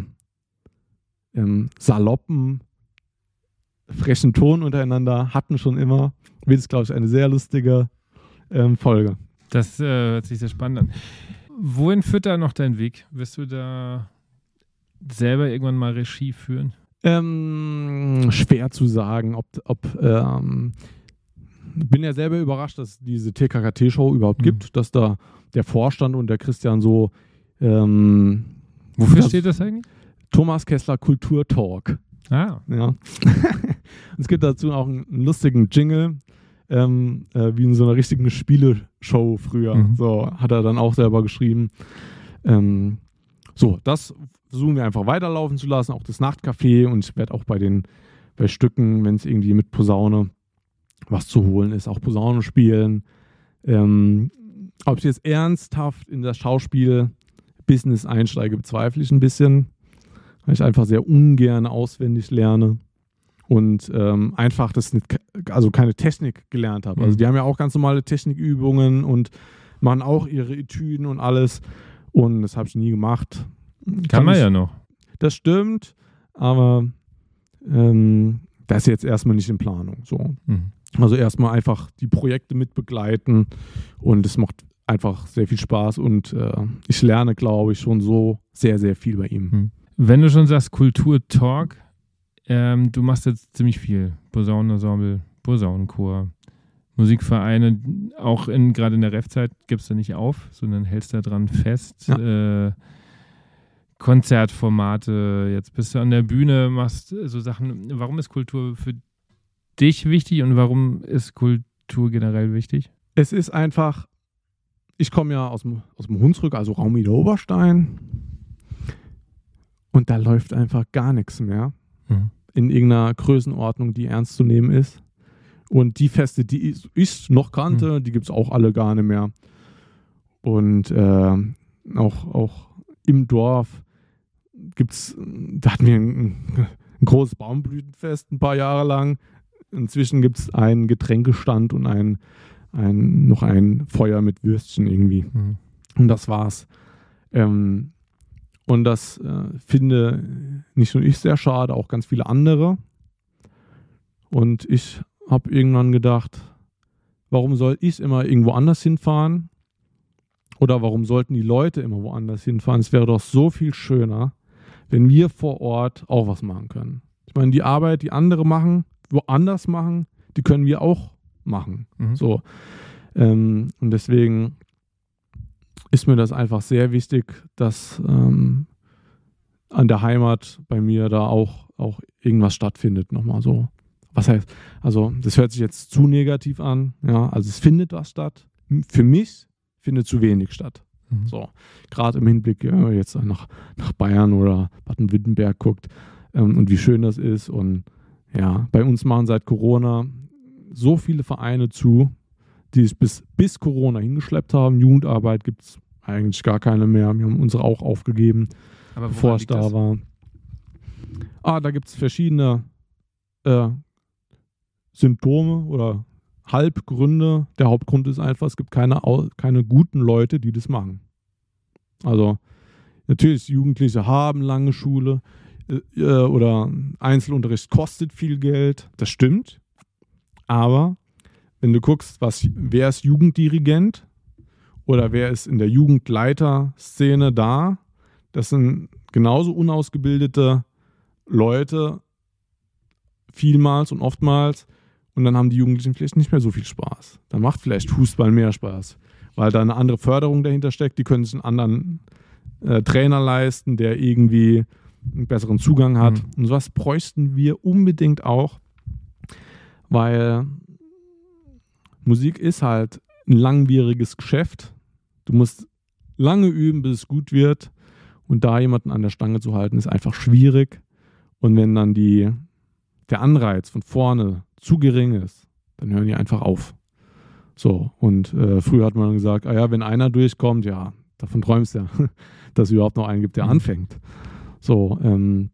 Speaker 1: ähm, saloppen, frechen Ton untereinander hatten schon immer, wird es, glaube ich, eine sehr lustige ähm, Folge.
Speaker 2: Das äh, hört sich sehr spannend an. Wohin führt da noch dein Weg? Wirst du da selber irgendwann mal Regie führen?
Speaker 1: Ähm, schwer zu sagen, ob, ob ähm, bin ja selber überrascht, dass es diese T K K T-Show überhaupt mhm. gibt, dass da der Vorstand und der Christian so ähm,
Speaker 2: Wofür
Speaker 1: das
Speaker 2: steht das eigentlich?
Speaker 1: Thomas Kessler Kulturtalk.
Speaker 2: Ah.
Speaker 1: Ja. Es gibt dazu auch einen lustigen Jingle, ähm, äh, wie in so einer richtigen Spieleshow früher.
Speaker 2: Mhm.
Speaker 1: So hat er dann auch selber geschrieben. Ähm, so, das versuchen wir einfach weiterlaufen zu lassen, auch das Nachtcafé, und ich werde auch bei den bei Stücken, wenn es irgendwie mit Posaune was zu holen ist, auch Posaune spielen. Ähm, ob ich jetzt ernsthaft in das Schauspiel-Business einsteige, bezweifle ich ein bisschen, weil ich einfach sehr ungern auswendig lerne und ähm, einfach das nicht, also keine Technik gelernt habe. Also die haben ja auch ganz normale Technikübungen und machen auch ihre Etüden und alles, und das habe ich nie gemacht.
Speaker 2: Kann,
Speaker 1: Kann
Speaker 2: man
Speaker 1: ich,
Speaker 2: ja noch.
Speaker 1: Das stimmt, aber ähm, das ist jetzt erstmal nicht in Planung. So.
Speaker 2: Mhm.
Speaker 1: Also erstmal einfach die Projekte mit begleiten, und es macht einfach sehr viel Spaß, und äh, ich lerne, glaube ich, schon so sehr, sehr viel bei ihm.
Speaker 2: Mhm. Wenn du schon sagst Kulturtalk, ähm, du machst jetzt ziemlich viel. Posaunenensemble, Posaunenchor, Musikvereine, auch in, gerade in der Ref-Zeit gibst du nicht auf, sondern hältst da dran fest. Ja. Äh, Konzertformate, jetzt bist du an der Bühne, machst so Sachen. Warum ist Kultur für dich wichtig und warum ist Kultur generell wichtig?
Speaker 1: Es ist einfach, ich komme ja aus dem, aus dem Hunsrück, also Raum Idar-Oberstein, und da läuft einfach gar nichts mehr
Speaker 2: Mhm.
Speaker 1: in irgendeiner Größenordnung, die ernst zu nehmen ist. Und die Feste, die ich, ich noch kannte, mhm. die gibt es auch alle gar nicht mehr. Und äh, auch, auch im Dorf gibt es, da hatten wir ein, ein großes Baumblütenfest ein paar Jahre lang. Inzwischen gibt es einen Getränkestand und ein, ein, noch ein Feuer mit Würstchen irgendwie.
Speaker 2: Mhm.
Speaker 1: Und das war's. Ähm, und das äh, finde nicht nur ich sehr schade, auch ganz viele andere. Und ich habe irgendwann gedacht, warum soll ich immer irgendwo anders hinfahren? Oder warum sollten die Leute immer woanders hinfahren? Es wäre doch so viel schöner, wenn wir vor Ort auch was machen können. Ich meine, die Arbeit, die andere machen, woanders machen, die können wir auch machen.
Speaker 2: Mhm.
Speaker 1: So. Ähm, und deswegen ist mir das einfach sehr wichtig, dass ähm, an der Heimat bei mir da auch, auch irgendwas stattfindet. Nochmal so. Was heißt, also das hört sich jetzt zu negativ an. Ja, also es findet was statt. Für mich findet zu wenig statt.
Speaker 2: Mhm.
Speaker 1: So, gerade im Hinblick, wenn man jetzt nach, nach Bayern oder Baden-Württemberg guckt ähm, und wie schön das ist. Und ja, bei uns machen seit Corona so viele Vereine zu, die es bis, bis Corona hingeschleppt haben. Jugendarbeit gibt es eigentlich gar keine mehr. Wir haben unsere auch aufgegeben,
Speaker 2: Aber
Speaker 1: bevor es da
Speaker 2: das?
Speaker 1: war. Ah, da gibt es verschiedene äh, Symptome oder Halbgründe. Der Hauptgrund ist einfach, es gibt keine, keine guten Leute, die das machen. Also natürlich, Jugendliche haben lange Schule äh, oder Einzelunterricht kostet viel Geld. Das stimmt. Aber wenn du guckst, was, wer ist Jugenddirigent oder wer ist in der Jugendleiterszene da, das sind genauso unausgebildete Leute vielmals und oftmals, und dann haben die Jugendlichen vielleicht nicht mehr so viel Spaß. Dann macht vielleicht Fußball mehr Spaß, weil da eine andere Förderung dahinter steckt. Die können sich einen anderen äh, Trainer leisten, der irgendwie einen besseren Zugang hat. Mhm. Und sowas bräuchten wir unbedingt auch, weil Musik ist halt ein langwieriges Geschäft. Du musst lange üben, bis es gut wird. Und da jemanden an der Stange zu halten, ist einfach schwierig. Und wenn dann die, der Anreiz von vorne zu gering ist, dann hören die einfach auf. So, und äh, früher hat man gesagt, ah ja, wenn einer durchkommt, ja, davon träumst du ja, dass es überhaupt noch einen gibt, der anfängt. So, ähm,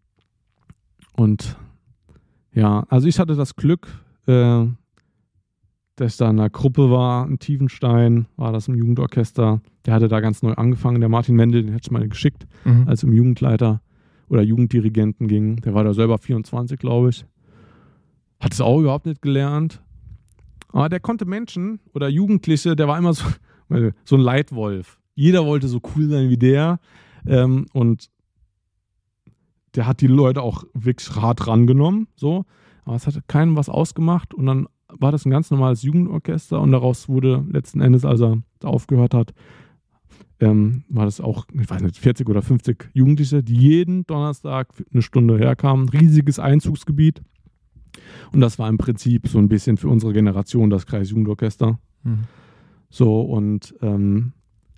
Speaker 1: und ja, also ich hatte das Glück, äh, dass ich da in einer Gruppe war, in Tiefenstein, war das im Jugendorchester, der hatte da ganz neu angefangen, der Martin Wendel, den hätte ich mal geschickt,
Speaker 2: Mhm.
Speaker 1: als es um Jugendleiter oder Jugenddirigenten ging. Der war da selber vierundzwanzig, glaube ich. Hat es auch überhaupt nicht gelernt. Aber der konnte Menschen oder Jugendliche, der war immer so, so ein Leitwolf. Jeder wollte so cool sein wie der. Ähm, und der hat die Leute auch wirklich hart rangenommen. So. Aber es hat keinem was ausgemacht. Und dann war das ein ganz normales Jugendorchester. Und daraus wurde letzten Endes, als er da aufgehört hat, ähm, war das auch, ich weiß nicht, vierzig oder fünfzig Jugendliche, die jeden Donnerstag eine Stunde herkamen. Riesiges Einzugsgebiet. Und das war im Prinzip so ein bisschen für unsere Generation das Kreisjugendorchester. Mhm. So, und ähm,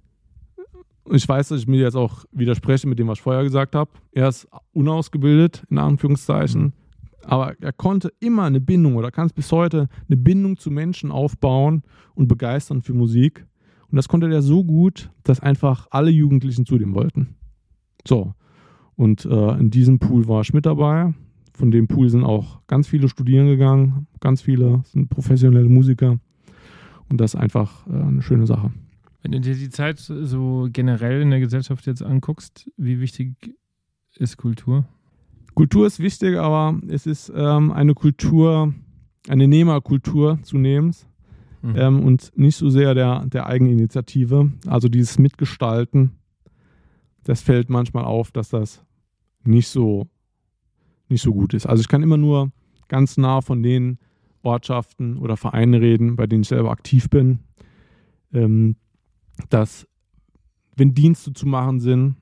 Speaker 1: ich weiß, dass ich mir jetzt auch widerspreche mit dem, was ich vorher gesagt habe. Er ist unausgebildet, in Anführungszeichen. Mhm. Aber er konnte immer eine Bindung oder kann es bis heute eine Bindung zu Menschen aufbauen und begeistern für Musik. Und das konnte er so gut, dass einfach alle Jugendlichen zu dem wollten. So. Und äh, in diesem Pool war ich mit dabei. Von dem Pool sind auch ganz viele studieren gegangen. Ganz viele sind professionelle Musiker. Und das ist einfach äh, eine schöne Sache.
Speaker 2: Wenn du dir die Zeit so generell in der Gesellschaft jetzt anguckst, wie wichtig ist Kultur?
Speaker 1: Kultur ist wichtig, aber es ist ähm, eine Kultur, eine Nehmerkultur zunehmend mhm. ähm, und nicht so sehr der, der Eigeninitiative. Also dieses Mitgestalten, das fällt manchmal auf, dass das nicht so, nicht so gut ist. Also ich kann immer nur ganz nah von den Ortschaften oder Vereinen reden, bei denen ich selber aktiv bin, ähm, dass wenn Dienste zu machen sind,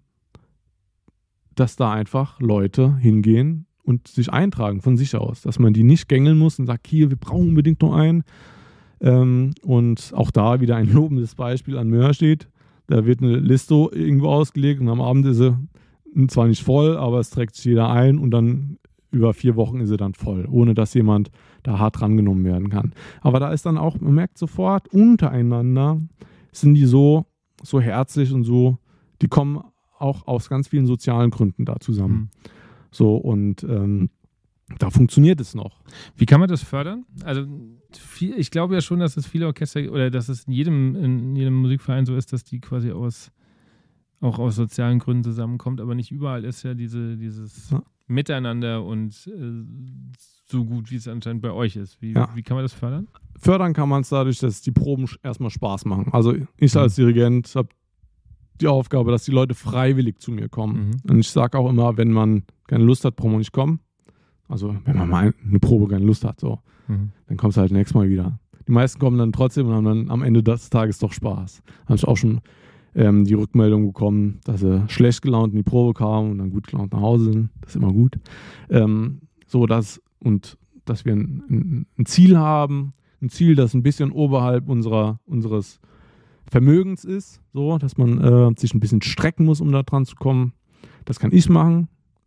Speaker 1: dass da einfach Leute hingehen und sich eintragen von sich aus, dass man die nicht gängeln muss und sagt, hier, wir brauchen unbedingt noch einen. Ähm, und auch da wieder ein lobendes Beispiel an Möhr steht. Da wird eine Liste irgendwo ausgelegt und am Abend ist sie zwar nicht voll, aber es trägt sich jeder ein und dann über vier Wochen ist sie dann voll, ohne dass jemand da hart drangenommen werden kann. Aber da ist dann auch, man merkt sofort, untereinander sind die so, so herzlich und so, die kommen auch aus ganz vielen sozialen Gründen da zusammen. Mhm. So, und ähm, da funktioniert es noch.
Speaker 2: Wie kann man das fördern? Also viel, ich glaube ja schon, dass es viele Orchester oder dass es in jedem, in jedem Musikverein so ist, dass die quasi aus auch aus sozialen Gründen zusammenkommt, aber nicht überall ist ja diese, dieses ja. Miteinander und äh, so gut, wie es anscheinend bei euch ist. Wie, ja. wie kann man das fördern?
Speaker 1: Fördern kann man es dadurch, dass die Proben erstmal Spaß machen. Also ich als Dirigent habe die Aufgabe, dass die Leute freiwillig zu mir kommen. Mhm. Und ich sage auch immer, wenn man keine Lust hat, braucht man nicht kommen. Also wenn man mal eine Probe keine Lust hat, so, mhm. dann kommst du halt nächstes Mal wieder. Die meisten kommen dann trotzdem und haben dann am Ende des Tages doch Spaß. Da habe ich auch schon ähm, die Rückmeldung bekommen, dass sie schlecht gelaunt in die Probe kamen und dann gut gelaunt nach Hause sind. Das ist immer gut. Ähm, so, dass, und dass wir ein, ein, ein Ziel haben, ein Ziel, das ein bisschen oberhalb unserer, unseres Vermögens ist, so, dass man äh, sich ein bisschen strecken muss, um da dran zu kommen. Das kann ich machen.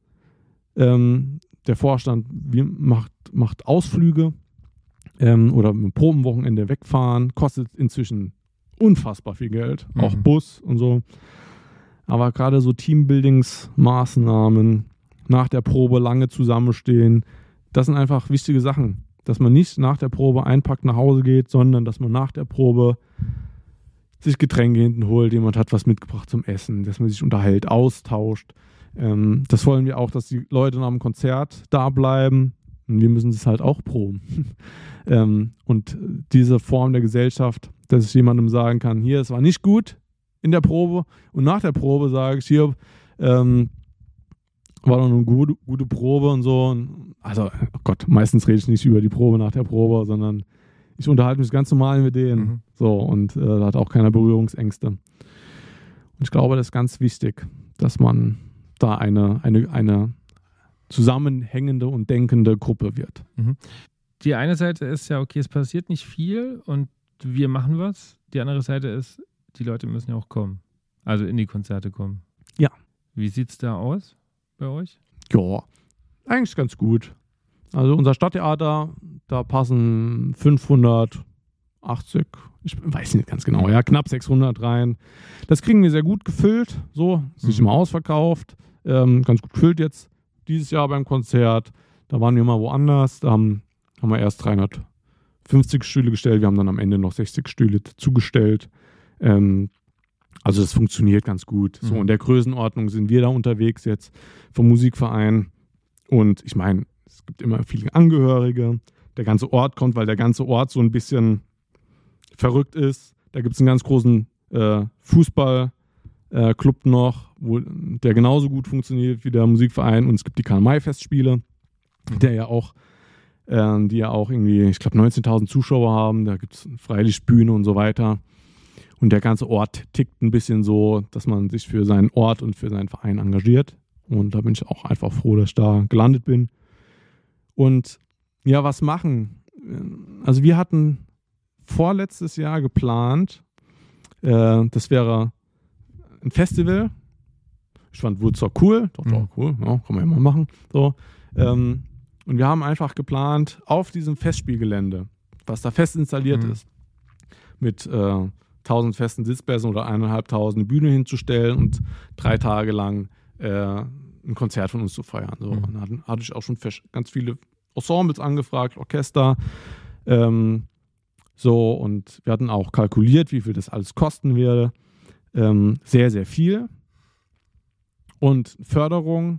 Speaker 1: Ähm, der Vorstand wir, macht, macht Ausflüge ähm, oder mit Probenwochenende wegfahren, kostet inzwischen unfassbar viel Geld, mhm. auch Bus und so. Aber gerade so Teambuildingsmaßnahmen, nach der Probe lange zusammenstehen, das sind einfach wichtige Sachen. Dass man nicht nach der Probe einpackt, nach Hause geht, sondern dass man nach der Probe sich Getränke hinten holt, jemand hat was mitgebracht zum Essen, dass man sich unterhält, austauscht. Ähm, das wollen wir auch, dass die Leute nach dem Konzert da bleiben. Und wir müssen das halt auch proben. ähm, und diese Form der Gesellschaft, dass ich jemandem sagen kann, hier, es war nicht gut in der Probe und nach der Probe sage ich, hier, ähm, war doch eine gute, gute Probe und so. Und also, oh Gott, meistens rede ich nicht über die Probe nach der Probe, sondern ich unterhalte mich ganz normal mit denen. Mhm. So, und äh, da hat auch keiner Berührungsängste. Und ich glaube, das ist ganz wichtig, dass man da eine, eine, eine zusammenhängende und denkende Gruppe wird.
Speaker 2: Mhm. Die eine Seite ist ja, okay, es passiert nicht viel und wir machen was. Die andere Seite ist, die Leute müssen ja auch kommen. Also in die Konzerte kommen.
Speaker 1: Ja.
Speaker 2: Wie sieht es da aus bei euch?
Speaker 1: Ja, eigentlich ganz gut. Also unser Stadttheater, da passen fünfhundertachtzig, ich weiß nicht ganz genau, ja, knapp sechshundert rein. Das kriegen wir sehr gut gefüllt, so, ist nicht immer ausverkauft, ähm, ganz gut gefüllt jetzt dieses Jahr beim Konzert. Da waren wir mal woanders, da haben, haben wir erst dreihundertfünfzig Stühle gestellt, wir haben dann am Ende noch sechzig Stühle zugestellt. Ähm, also das funktioniert ganz gut. So, in der Größenordnung sind wir da unterwegs jetzt vom Musikverein. Und ich meine, es gibt immer viele Angehörige. Der ganze Ort kommt, weil der ganze Ort so ein bisschen verrückt ist. Da gibt es einen ganz großen äh, Fußballclub äh, noch, wo, der genauso gut funktioniert wie der Musikverein. Und es gibt die Karl-May-Festspiele, der ja auch, äh, die ja auch irgendwie, ich glaube, neunzehntausend Zuschauer haben. Da gibt es eine Freilichtbühne und so weiter. Und der ganze Ort tickt ein bisschen so, dass man sich für seinen Ort und für seinen Verein engagiert. Und da bin ich auch einfach froh, dass ich da gelandet bin. Und ja, was machen? Also wir hatten vorletztes Jahr geplant, äh, das wäre ein Festival. Ich fand Woodstock cool. Dachte,
Speaker 2: Mhm.
Speaker 1: oh, cool, ja, kann man ja mal machen. So, ähm, und wir haben einfach geplant, auf diesem Festspielgelände, was da fest installiert
Speaker 2: Mhm.
Speaker 1: ist, mit äh, tausend festen Sitzplätzen oder eineinhalbtausend eine Bühne hinzustellen und drei Tage lang äh, ein Konzert von uns zu feiern. So.
Speaker 2: Mhm.
Speaker 1: Und dann hatte ich auch schon ganz viele Ensembles angefragt, Orchester. Ähm, so, und wir hatten auch kalkuliert, wie viel das alles kosten würde. Ähm, sehr, sehr viel. Und Förderung.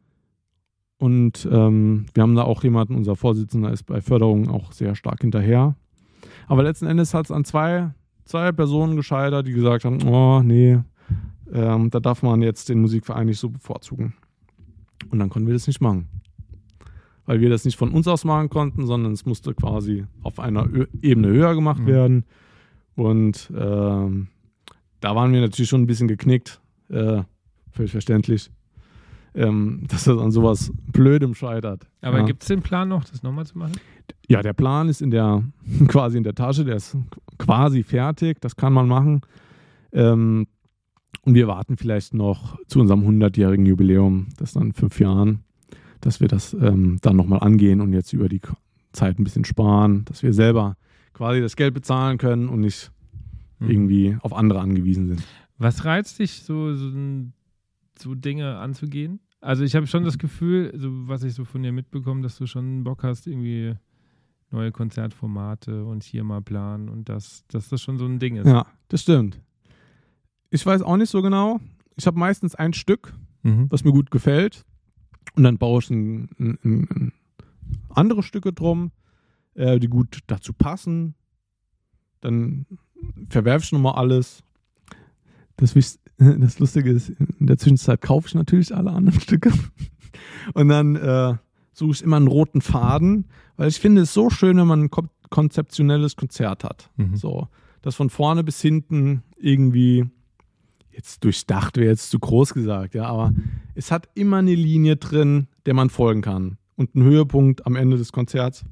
Speaker 1: Und ähm, wir haben da auch jemanden, unser Vorsitzender ist bei Förderung auch sehr stark hinterher. Aber letzten Endes hat es an zwei, zwei Personen gescheitert, die gesagt haben, oh nee, ähm, da darf man jetzt den Musikverein nicht so bevorzugen. Und dann konnten wir das nicht machen. Weil wir das nicht von uns aus machen konnten, sondern es musste quasi auf einer Ö- Ebene höher gemacht
Speaker 2: Mhm.
Speaker 1: werden. Und ähm, da waren wir natürlich schon ein bisschen geknickt. Äh, völlig verständlich. Ähm, dass das an sowas Blödem scheitert.
Speaker 2: Aber
Speaker 1: ja.
Speaker 2: gibt es den Plan noch, das nochmal zu machen?
Speaker 1: Ja, der Plan ist in der, quasi in der Tasche, der ist quasi fertig, das kann man machen. Ähm, und wir warten vielleicht noch zu unserem hundertjährigen Jubiläum, das ist dann in fünf Jahren, dass wir das ähm, dann nochmal angehen und jetzt über die Zeit ein bisschen sparen, dass wir selber quasi das Geld bezahlen können und nicht
Speaker 2: Mhm.
Speaker 1: irgendwie auf andere angewiesen sind.
Speaker 2: Was reizt dich, so, so, so Dinge anzugehen? Also ich habe schon das Gefühl, so, was ich so von dir mitbekomme, dass du schon Bock hast, irgendwie neue Konzertformate und hier mal planen und das, dass das schon so ein Ding ist.
Speaker 1: Ja, das stimmt. Ich weiß auch nicht so genau. Ich habe meistens ein Stück,
Speaker 2: Mhm.
Speaker 1: was mir gut gefällt. Und dann baue ich ein, ein, ein, ein andere Stücke drum, äh, die gut dazu passen. Dann verwerfe ich nochmal alles. Das, Wis- das Lustige ist, in der Zwischenzeit kaufe ich natürlich alle anderen Stücke. Und dann äh, suche ich immer einen roten Faden, weil ich finde es so schön, wenn man ein kon- konzeptionelles Konzert hat.
Speaker 2: Mhm.
Speaker 1: So, das von vorne bis hinten irgendwie jetzt durchdacht wäre jetzt zu groß gesagt, ja, aber es hat immer eine Linie drin, der man folgen kann und einen Höhepunkt am Ende des Konzerts.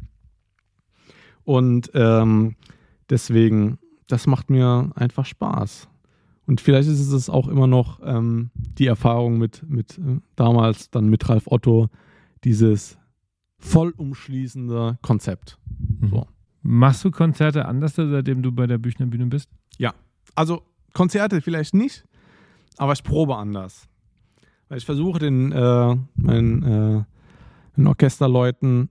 Speaker 1: Und ähm, deswegen, das macht mir einfach Spaß. Und vielleicht ist es auch immer noch ähm, die Erfahrung mit, mit äh, damals dann mit Ralf Otto, dieses vollumschließende Konzept.
Speaker 2: Mhm.
Speaker 1: So.
Speaker 2: Machst du Konzerte anders, seitdem du bei der Büchner Bühne bist?
Speaker 1: Ja, also Konzerte vielleicht nicht, aber ich probe anders. Weil ich versuche den, äh, meinen, äh, den Orchesterleuten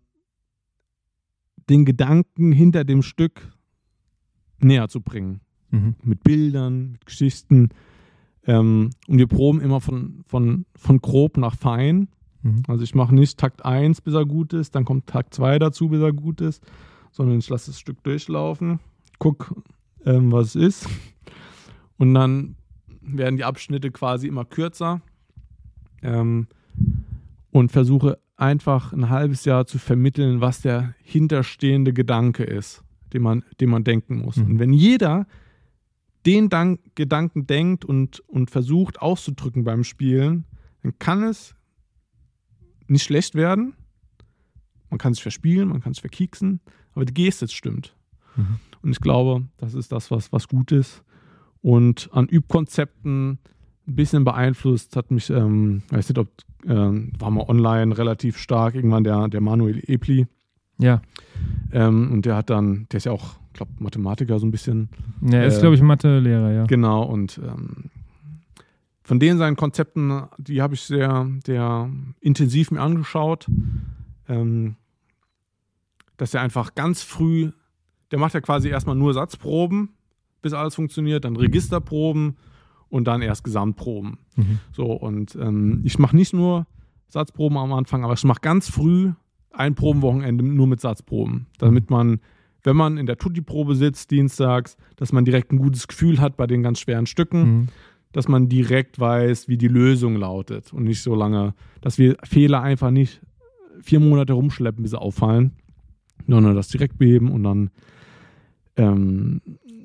Speaker 1: den Gedanken hinter dem Stück näher zu bringen.
Speaker 2: Mhm.
Speaker 1: Mit Bildern, mit Geschichten. Ähm, und wir proben immer von, von, von grob nach fein.
Speaker 2: Mhm.
Speaker 1: Also ich mache nicht Takt eins, bis er gut ist, dann kommt Takt zwei dazu, bis er gut ist, sondern ich lasse das Stück durchlaufen, guck, ähm, was es ist. Und dann werden die Abschnitte quasi immer kürzer ähm, und versuche einfach ein halbes Jahr zu vermitteln, was der hinterstehende Gedanke ist, den man, den man denken muss.
Speaker 2: Mhm.
Speaker 1: Und wenn jeder den Dank, Gedanken denkt und, und versucht auszudrücken beim Spielen, dann kann es nicht schlecht werden. Man kann sich verspielen, man kann sich verkieksen, aber die Geste stimmt.
Speaker 2: Mhm.
Speaker 1: Und ich glaube, das ist das, was, was gut ist. Und an Übkonzepten ein bisschen beeinflusst hat mich, ähm, weiß nicht, ob, ähm, war mal online relativ stark, irgendwann der, der Manuel Epli.
Speaker 2: Ja.
Speaker 1: Ähm, und der hat dann, der ist ja auch, ich glaube, Mathematiker so ein bisschen.
Speaker 2: Er ist,
Speaker 1: Äh,
Speaker 2: glaube ich, Mathelehrer, ja.
Speaker 1: Genau, und ähm, von denen seinen Konzepten, die habe ich sehr, sehr intensiv mir angeschaut. Ähm, dass er einfach ganz früh, der macht ja quasi erstmal nur Satzproben, bis alles funktioniert, dann Registerproben und dann erst Gesamtproben.
Speaker 2: Mhm.
Speaker 1: So, und ähm, ich mache nicht nur Satzproben am Anfang, aber ich mache ganz früh ein Probenwochenende nur mit Satzproben, damit man, wenn man in der Tutti-Probe sitzt, dienstags, dass man direkt ein gutes Gefühl hat bei den ganz schweren Stücken,
Speaker 2: Mhm.
Speaker 1: dass man direkt weiß, wie die Lösung lautet und nicht so lange, dass wir Fehler einfach nicht vier Monate rumschleppen, bis sie auffallen, sondern das direkt beheben und dann ähm,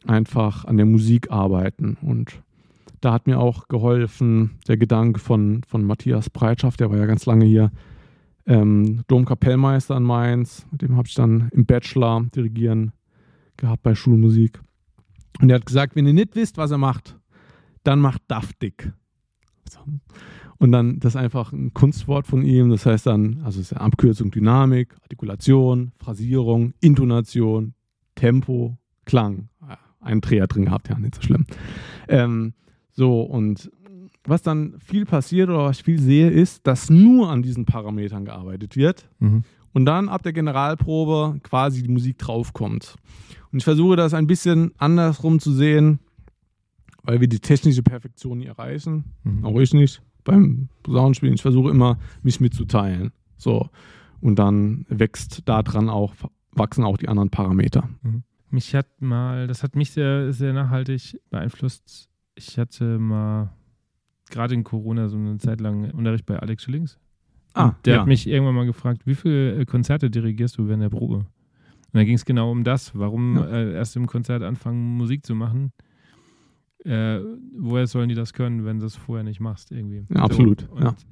Speaker 1: einfach an der Musik arbeiten. Und da hat mir auch geholfen der Gedanke von, von Matthias Breitschaft, der war ja ganz lange hier ähm, Domkapellmeister in Mainz. Mit dem habe ich dann im Bachelor dirigieren gehabt bei Schulmusik. Und er hat gesagt, wenn ihr nicht wisst, was er macht, dann macht Daftig. So. Und dann, das ist einfach ein Kunstwort von ihm, das heißt dann, also es ist eine Abkürzung Dynamik, Artikulation, Phrasierung, Intonation, Tempo, Klang. Ja, einen Dreher drin gehabt, ja, nicht so schlimm. Ähm, so, und was dann viel passiert oder was ich viel sehe, ist, dass nur an diesen Parametern gearbeitet wird mhm. und dann ab der Generalprobe quasi die Musik draufkommt. Und ich versuche das ein bisschen andersrum zu sehen, weil wir die technische Perfektion nie erreichen, mhm. auch ich nicht. Beim Posaunenspielen, ich versuche immer, mich mitzuteilen. So. Und dann wächst daran auch, wachsen auch die anderen Parameter.
Speaker 2: Mhm. Mich hat mal, das hat mich sehr, sehr nachhaltig beeinflusst. Ich hatte mal gerade in Corona so eine Zeit lang Unterricht bei Alex Schillings.
Speaker 1: Ah,
Speaker 2: der
Speaker 1: ja.
Speaker 2: hat mich irgendwann mal gefragt, wie viele Konzerte dirigierst du während der Probe? Und da ging es genau um das, warum ja. äh, erst im Konzert anfangen, Musik zu machen. Äh, woher sollen die das können, wenn du es vorher nicht machst irgendwie?
Speaker 1: Ja, absolut.
Speaker 2: So, und,
Speaker 1: ja.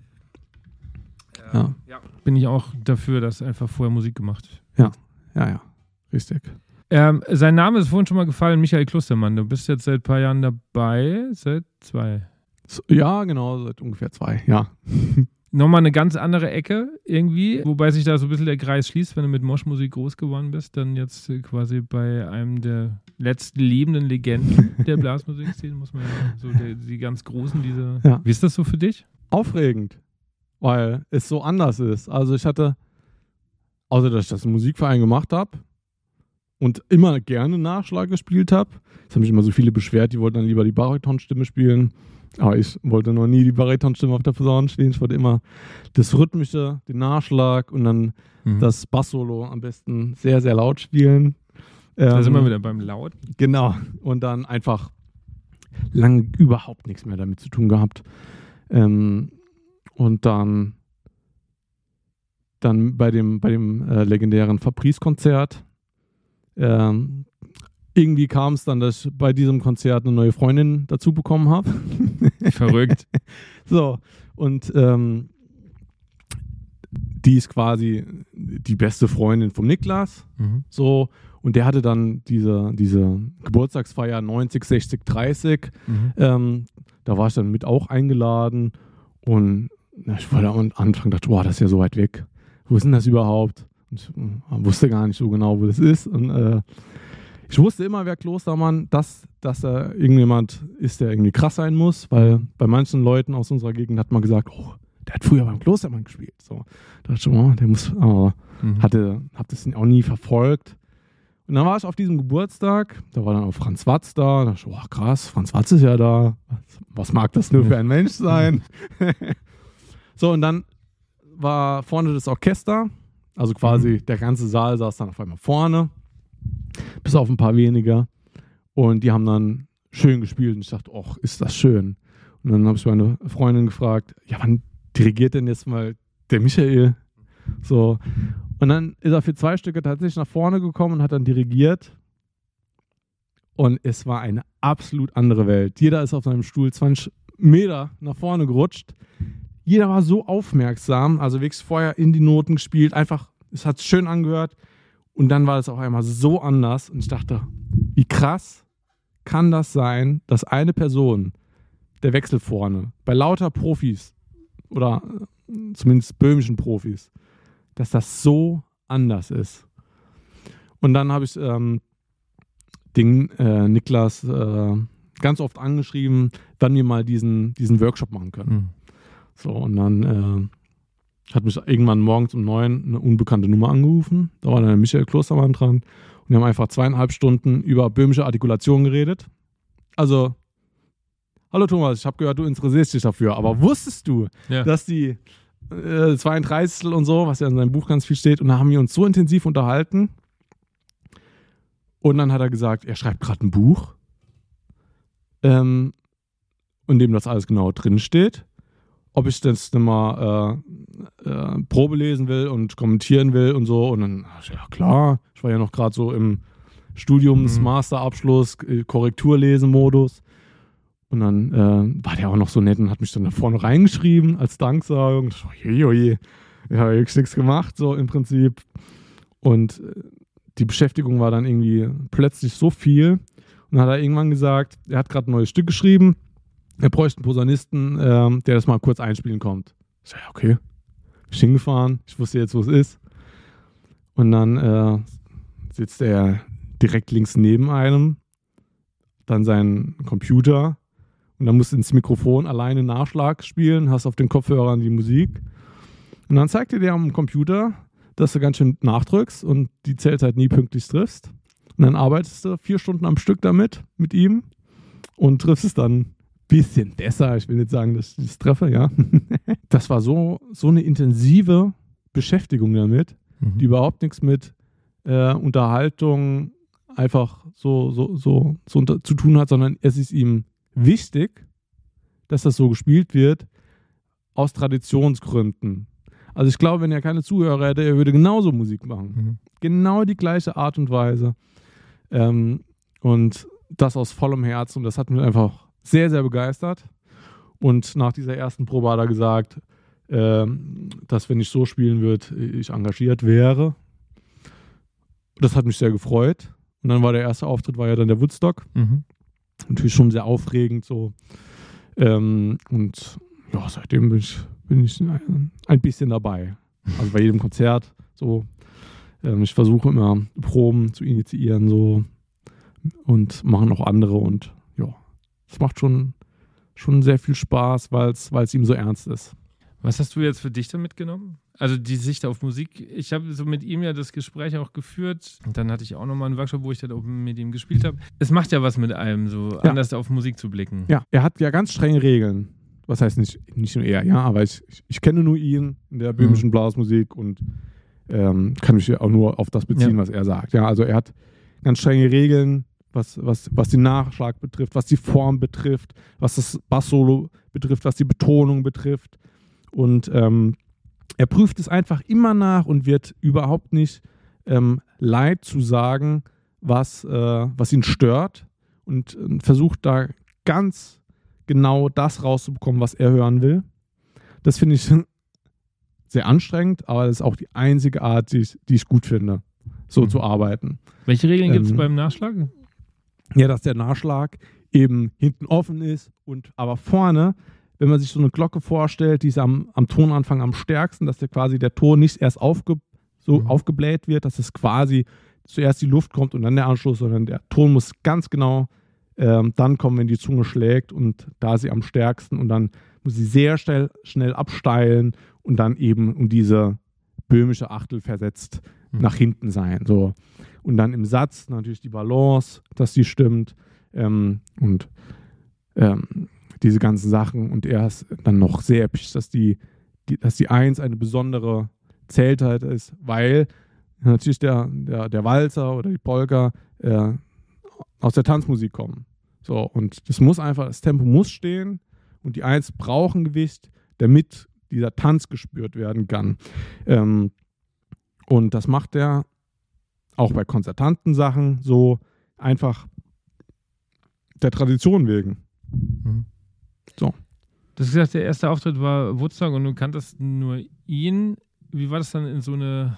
Speaker 2: Äh, ja. ja. Bin ich auch dafür, dass einfach vorher Musik gemacht
Speaker 1: wird. Ja, ja, ja. Richtig.
Speaker 2: Ähm, sein Name ist vorhin schon mal gefallen, Michael Klostermann. Du bist jetzt seit ein paar Jahren dabei, seit zwei.
Speaker 1: So, ja, genau, seit ungefähr zwei, ja.
Speaker 2: Nochmal eine ganz andere Ecke irgendwie, wobei sich da so ein bisschen der Kreis schließt, wenn du mit Moshmusik groß geworden bist, dann jetzt quasi bei einem der letzten lebenden Legenden der Blasmusikszene, muss man ja so die, die ganz großen, diese.
Speaker 1: Ja.
Speaker 2: Wie ist das so für dich?
Speaker 1: Aufregend, weil es so anders ist. Also ich hatte, außer dass ich das im Musikverein gemacht habe und immer gerne Nachschlag gespielt habe, es haben mich immer so viele beschwert, die wollten dann lieber die Baritonstimme spielen. Aber ich wollte noch nie die Baritonstimme auf der Posaune spielen. Ich wollte immer das Rhythmische, den Nachschlag und dann mhm. das Bass-Solo am besten sehr, sehr laut spielen.
Speaker 2: Da
Speaker 1: ähm,
Speaker 2: sind wir wieder beim Laut.
Speaker 1: Genau. Und dann einfach lange überhaupt nichts mehr damit zu tun gehabt. Ähm, und dann, dann bei dem, bei dem äh, legendären Fabrice-Konzert ähm, irgendwie kam es dann, dass ich bei diesem Konzert eine neue Freundin dazu bekommen habe.
Speaker 2: Verrückt.
Speaker 1: So, und ähm, die ist quasi die beste Freundin vom Niklas. Mhm. So, und der hatte dann diese, diese Geburtstagsfeier neunzig, sechzig, dreißig. Mhm. Ähm, da war ich dann mit auch eingeladen. Und na, ich war da am Anfang dachte, boah, das ist ja so weit weg. Wo ist denn das überhaupt? Und ich äh, wusste gar nicht so genau, wo das ist. Und äh, ich wusste immer, wer Klostermann, dass, dass er irgendjemand ist, der irgendwie krass sein muss, weil bei manchen Leuten aus unserer Gegend hat man gesagt, oh, der hat früher beim Klostermann gespielt. So, da dachte ich schon, oh, der muss, aber mhm. hatte, hab das auch nie verfolgt. Und dann war ich auf diesem Geburtstag, da war dann auch Franz Watz da, da dachte ich, oh krass, Franz Watz ist ja da, was, was mag das nur für ein Mensch sein? So, und dann war vorne das Orchester, also quasi mhm. der ganze Saal saß dann auf einmal vorne. Bis auf ein paar weniger. Und die haben dann schön gespielt. Und ich dachte, ach, ist das schön. Und dann habe ich meine Freundin gefragt, ja, wann dirigiert denn jetzt mal der Michael? So. Und dann ist er für zwei Stücke tatsächlich nach vorne gekommen und hat dann dirigiert. Und es war eine absolut andere Welt. Jeder ist auf seinem Stuhl zwanzig Meter nach vorne gerutscht. Jeder war so aufmerksam, also wirklich vorher in die Noten gespielt. Einfach, es hat schön angehört. Und dann war es auf einmal so anders und ich dachte, wie krass kann das sein, dass eine Person, der Wechsel vorne, bei lauter Profis oder zumindest böhmischen Profis, dass das so anders ist. Und dann habe ich ähm, den äh, Niklas äh, ganz oft angeschrieben, wann wir mal diesen, diesen Workshop machen können. Mhm. So, und dann äh, hat mich irgendwann morgens um neun eine unbekannte Nummer angerufen. Da war dann der Michael Klostermann dran. Und wir haben einfach zweieinhalb Stunden über böhmische Artikulation geredet. Also, hallo Thomas, ich habe gehört, du interessierst dich dafür. Aber wusstest du, ja. dass die äh, zweiunddreißig und so, was ja in seinem Buch ganz viel steht, und da haben wir uns so intensiv unterhalten. Und dann hat er gesagt, er schreibt gerade ein Buch, ähm, in dem das alles genau drin steht. Ob ich das dann mal äh, äh, Probe lesen will und kommentieren will und so. Und dann, ja klar, ich war ja noch gerade so im Studiums,
Speaker 2: Mhm.
Speaker 1: Masterabschluss, äh, Korrekturlesemodus. Und dann äh, war der auch noch so nett und hat mich dann da vorne reingeschrieben als Danksagung. Ich so, je, je, je. Ich habe wirklich nichts gemacht, so im Prinzip. Und äh, die Beschäftigung war dann irgendwie plötzlich so viel. Und dann hat er irgendwann gesagt, er hat gerade ein neues Stück geschrieben. Er bräuchte einen Posaunisten, ähm, der das mal kurz einspielen kommt. Ich so, ja, okay. Ich bin hingefahren. Ich wusste jetzt, wo es ist. Und dann äh, sitzt er direkt links neben einem. Dann sein Computer. Und dann musst du ins Mikrofon alleine Nachschlag spielen, hast auf den Kopfhörern die Musik. Und dann zeigt dir der am Computer, dass du ganz schön nachdrückst und die Zählzeit nie pünktlich triffst. Und dann arbeitest du vier Stunden am Stück damit, mit ihm und triffst es dann ein bisschen besser. Ich will nicht sagen, dass ich das treffe, ja. Das war so, so eine intensive Beschäftigung damit,
Speaker 2: Mhm.
Speaker 1: die überhaupt nichts mit äh, Unterhaltung einfach so, so, so, so unter, zu tun hat, sondern es ist ihm wichtig, dass das so gespielt wird, aus Traditionsgründen. Also ich glaube, wenn er keine Zuhörer hätte, er würde genauso Musik machen.
Speaker 2: Mhm.
Speaker 1: Genau die gleiche Art und Weise. Ähm, und das aus vollem Herzen. Und das hat mich einfach sehr, sehr begeistert. Und nach dieser ersten Probe hat er gesagt, ähm, dass wenn ich so spielen würde, ich engagiert wäre. Das hat mich sehr gefreut. Und dann war der erste Auftritt, war ja dann der Woodstock.
Speaker 2: Mhm.
Speaker 1: Natürlich schon sehr aufregend so. Ähm, und ja, seitdem bin ich, bin ich ein, ein bisschen dabei. Also bei jedem Konzert so. Ähm, ich versuche immer Proben zu initiieren so und machen auch andere und ja, es macht schon, schon sehr viel Spaß, weil es ihm so ernst ist.
Speaker 2: Was hast du jetzt für dich da mitgenommen? Also die Sicht auf Musik. Ich habe so mit ihm ja das Gespräch auch geführt. Und dann hatte ich auch nochmal einen Workshop, wo ich dann auch mit ihm gespielt habe. Es macht ja was mit einem, so
Speaker 1: Ja.
Speaker 2: anders auf Musik zu blicken.
Speaker 1: Ja, er hat ja ganz strenge Regeln. Was heißt nicht, nicht nur er, ja, aber ich, ich, ich kenne nur ihn in der böhmischen Blasmusik und ähm, kann mich auch nur auf das beziehen,
Speaker 2: Ja.
Speaker 1: was er sagt. Ja, also er hat ganz strenge Regeln, was, was, was den Nachschlag betrifft, was die Form betrifft, was das Bass-Solo betrifft, was die Betonung betrifft. Und ähm, er prüft es einfach immer nach und wird überhaupt nicht ähm, leid zu sagen, was, äh, was ihn stört und äh, versucht da ganz genau das rauszubekommen, was er hören will. Das finde ich sehr anstrengend, aber das ist auch die einzige Art, die ich, die ich gut finde, so
Speaker 2: Mhm.
Speaker 1: zu arbeiten.
Speaker 2: Welche Regeln gibt es
Speaker 1: Ähm,
Speaker 2: beim Nachschlag?
Speaker 1: Ja, dass der Nachschlag eben hinten offen ist und aber vorne, wenn man sich so eine Glocke vorstellt, die ist am, am Tonanfang am stärksten, dass der quasi der Ton nicht erst aufge, so
Speaker 2: Mhm.
Speaker 1: aufgebläht wird, dass es quasi zuerst die Luft kommt und dann der Anschluss, sondern der Ton muss ganz genau ähm, dann kommen, wenn die Zunge schlägt und da ist sie am stärksten und dann muss sie sehr schnell, schnell absteilen und dann eben um diese böhmische Achtel versetzt
Speaker 2: Mhm.
Speaker 1: nach hinten sein. So. Und dann im Satz natürlich die Balance, dass die stimmt ähm, und ähm, diese ganzen Sachen. Und er ist dann noch sehr episch, dass die, die, dass die Eins eine besondere Zählzeit ist, weil natürlich der, der, der Walzer oder die Polka äh, aus der Tanzmusik kommen. So, und das muss einfach, das Tempo muss stehen und die Eins braucht ein Gewicht, damit dieser Tanz gespürt werden kann. Ähm, und das macht er auch bei konzertanten Sachen so einfach der Tradition wegen.
Speaker 2: Mhm.
Speaker 1: So.
Speaker 2: Du hast gesagt, der erste Auftritt war Woodstock und du kanntest nur ihn. Wie war das dann in so eine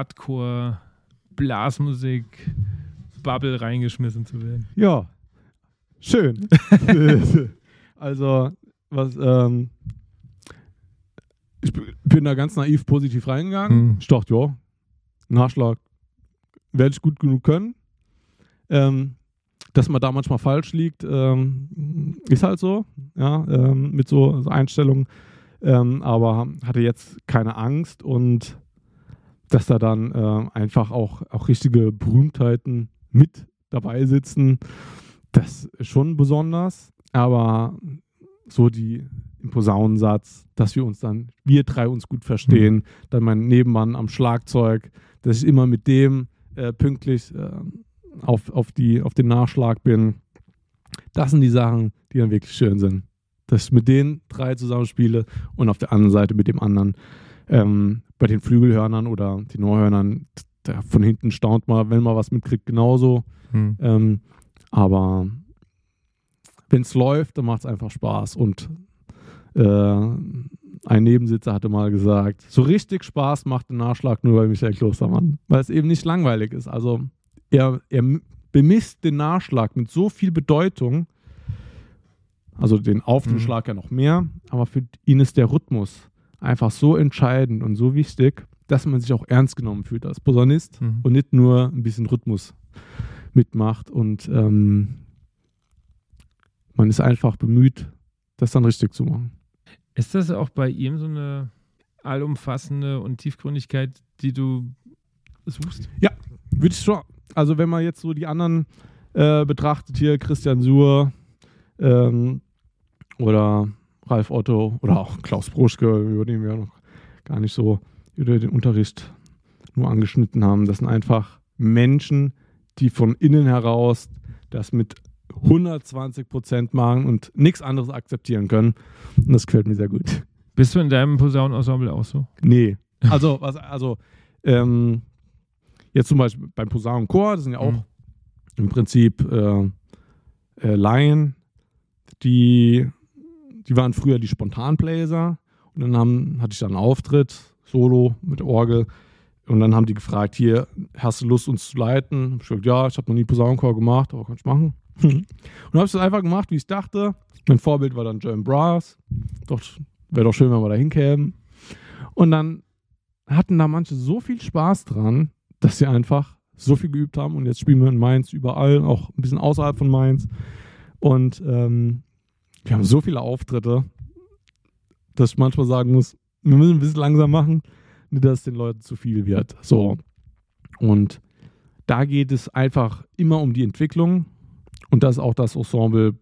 Speaker 2: Hardcore-Blasmusik-Bubble reingeschmissen zu werden?
Speaker 1: Ja, schön. Also, was, ähm, ich b- bin da ganz naiv positiv reingegangen.
Speaker 2: Mhm.
Speaker 1: Ich dachte, ja, Nachschlag werde ich gut genug können. Ähm, dass man da manchmal falsch liegt, ähm, ist halt so, ja, ähm, mit so, so Einstellungen. Ähm, aber hatte jetzt keine Angst und dass da dann äh, einfach auch, auch richtige Berühmtheiten mit dabei sitzen, das ist schon besonders. Aber so die im Posaunensatz, dass wir uns dann, wir drei uns gut verstehen, mhm. dann mein Nebenmann am Schlagzeug, dass ich immer mit dem äh, pünktlich äh, auf, auf, die, auf den Nachschlag bin. Das sind die Sachen, die dann wirklich schön sind. Dass ich mit den drei zusammenspiele und auf der anderen Seite mit dem anderen. Ähm, bei den Flügelhörnern oder Tenorhörnern, der von hinten staunt mal, wenn man was mitkriegt, genauso.
Speaker 2: Hm.
Speaker 1: Ähm, aber wenn es läuft, dann macht es einfach Spaß. Und äh, ein Nebensitzer hatte mal gesagt, so richtig Spaß macht der Nachschlag nur bei Michael Klostermann, weil es eben nicht langweilig ist. Also er, er bemisst den Nachschlag mit so viel Bedeutung, also den Auf den
Speaker 2: Mhm.
Speaker 1: Schlag ja noch mehr, aber für ihn ist der Rhythmus einfach so entscheidend und so wichtig, dass man sich auch ernst genommen fühlt als Posaunist
Speaker 2: Mhm.
Speaker 1: und nicht nur ein bisschen Rhythmus mitmacht. Und ähm, man ist einfach bemüht, das dann richtig zu machen.
Speaker 2: Ist das auch bei ihm so eine allumfassende und Tiefgründigkeit, die du suchst?
Speaker 1: Würde ich schon, also wenn man jetzt so die anderen äh, betrachtet, hier Christian Suhr ähm, oder Ralf Otto oder auch Klaus Bruschke, über den wir noch gar nicht so über den Unterricht nur angeschnitten haben, das sind einfach Menschen, die von innen heraus das mit hundertzwanzig Prozent machen und nichts anderes akzeptieren können. Und das gefällt mir sehr gut.
Speaker 2: Bist du in deinem Posaunenensemble auch so?
Speaker 1: Nee. Also, was, also ähm, jetzt zum Beispiel beim Posaunenchor, das sind ja auch
Speaker 2: Mhm.
Speaker 1: im Prinzip äh, äh, Laien, die, die waren früher die Spontanbläser und dann haben, hatte ich dann einen Auftritt, Solo mit Orgel und dann haben die gefragt, hier, hast du Lust uns zu leiten? Ich habe gesagt, ja, ich habe noch nie Posaunenchor gemacht, aber kann ich machen. Und dann habe ich das einfach gemacht, wie ich dachte. Mein Vorbild war dann German Brass. Doch, wäre doch schön, wenn wir da hinkämen. Und dann hatten da manche so viel Spaß dran, dass sie einfach so viel geübt haben. Und jetzt spielen wir in Mainz überall, auch ein bisschen außerhalb von Mainz. Und ähm, wir haben so viele Auftritte, dass ich manchmal sagen muss, wir müssen ein bisschen langsam machen, nicht, dass es den Leuten zu viel wird. So. Und da geht es einfach immer um die Entwicklung. Und das ist auch das Ensemble,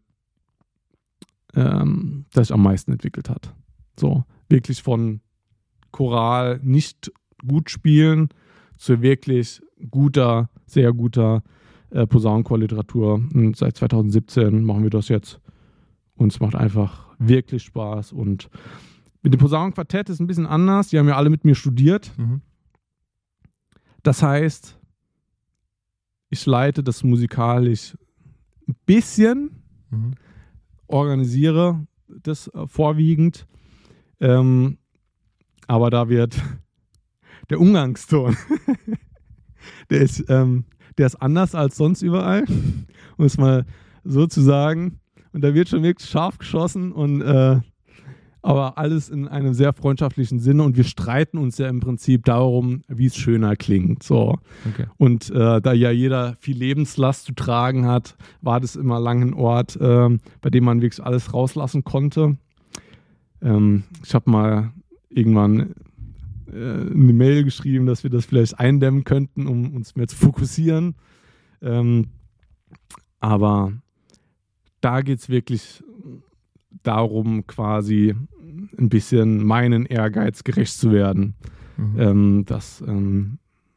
Speaker 1: ähm, das sich am meisten entwickelt hat. So, wirklich von Choral nicht gut spielen zu wirklich guter, sehr guter äh, Posaunenchor-Literatur. Und seit zwanzig siebzehn machen wir das jetzt. Und es macht einfach wirklich Spaß. Und mit dem Posaunenquartett ist es ein bisschen anders. Die haben ja alle mit mir studiert.
Speaker 2: Mhm.
Speaker 1: Das heißt, ich leite das musikalisch ein bisschen,
Speaker 2: Mhm.
Speaker 1: organisiere das äh, vorwiegend, ähm, aber da wird der Umgangston, der ist, ähm, der ist anders als sonst überall, um es mal so zu sagen. Und da wird schon wirklich scharf geschossen und äh, aber alles in einem sehr freundschaftlichen Sinne und wir streiten uns ja im Prinzip darum, wie es schöner klingt. So.
Speaker 2: Okay.
Speaker 1: Und äh, da ja jeder viel Lebenslast zu tragen hat, war das immer lang ein Ort, ähm, bei dem man wirklich alles rauslassen konnte. Ähm, ich habe mal irgendwann äh, eine Mail geschrieben, dass wir das vielleicht eindämmen könnten, um uns mehr zu fokussieren. Ähm, aber da geht es wirklich darum, quasi ein bisschen meinen Ehrgeiz gerecht zu werden.
Speaker 2: Mhm.
Speaker 1: Ähm, dass ähm,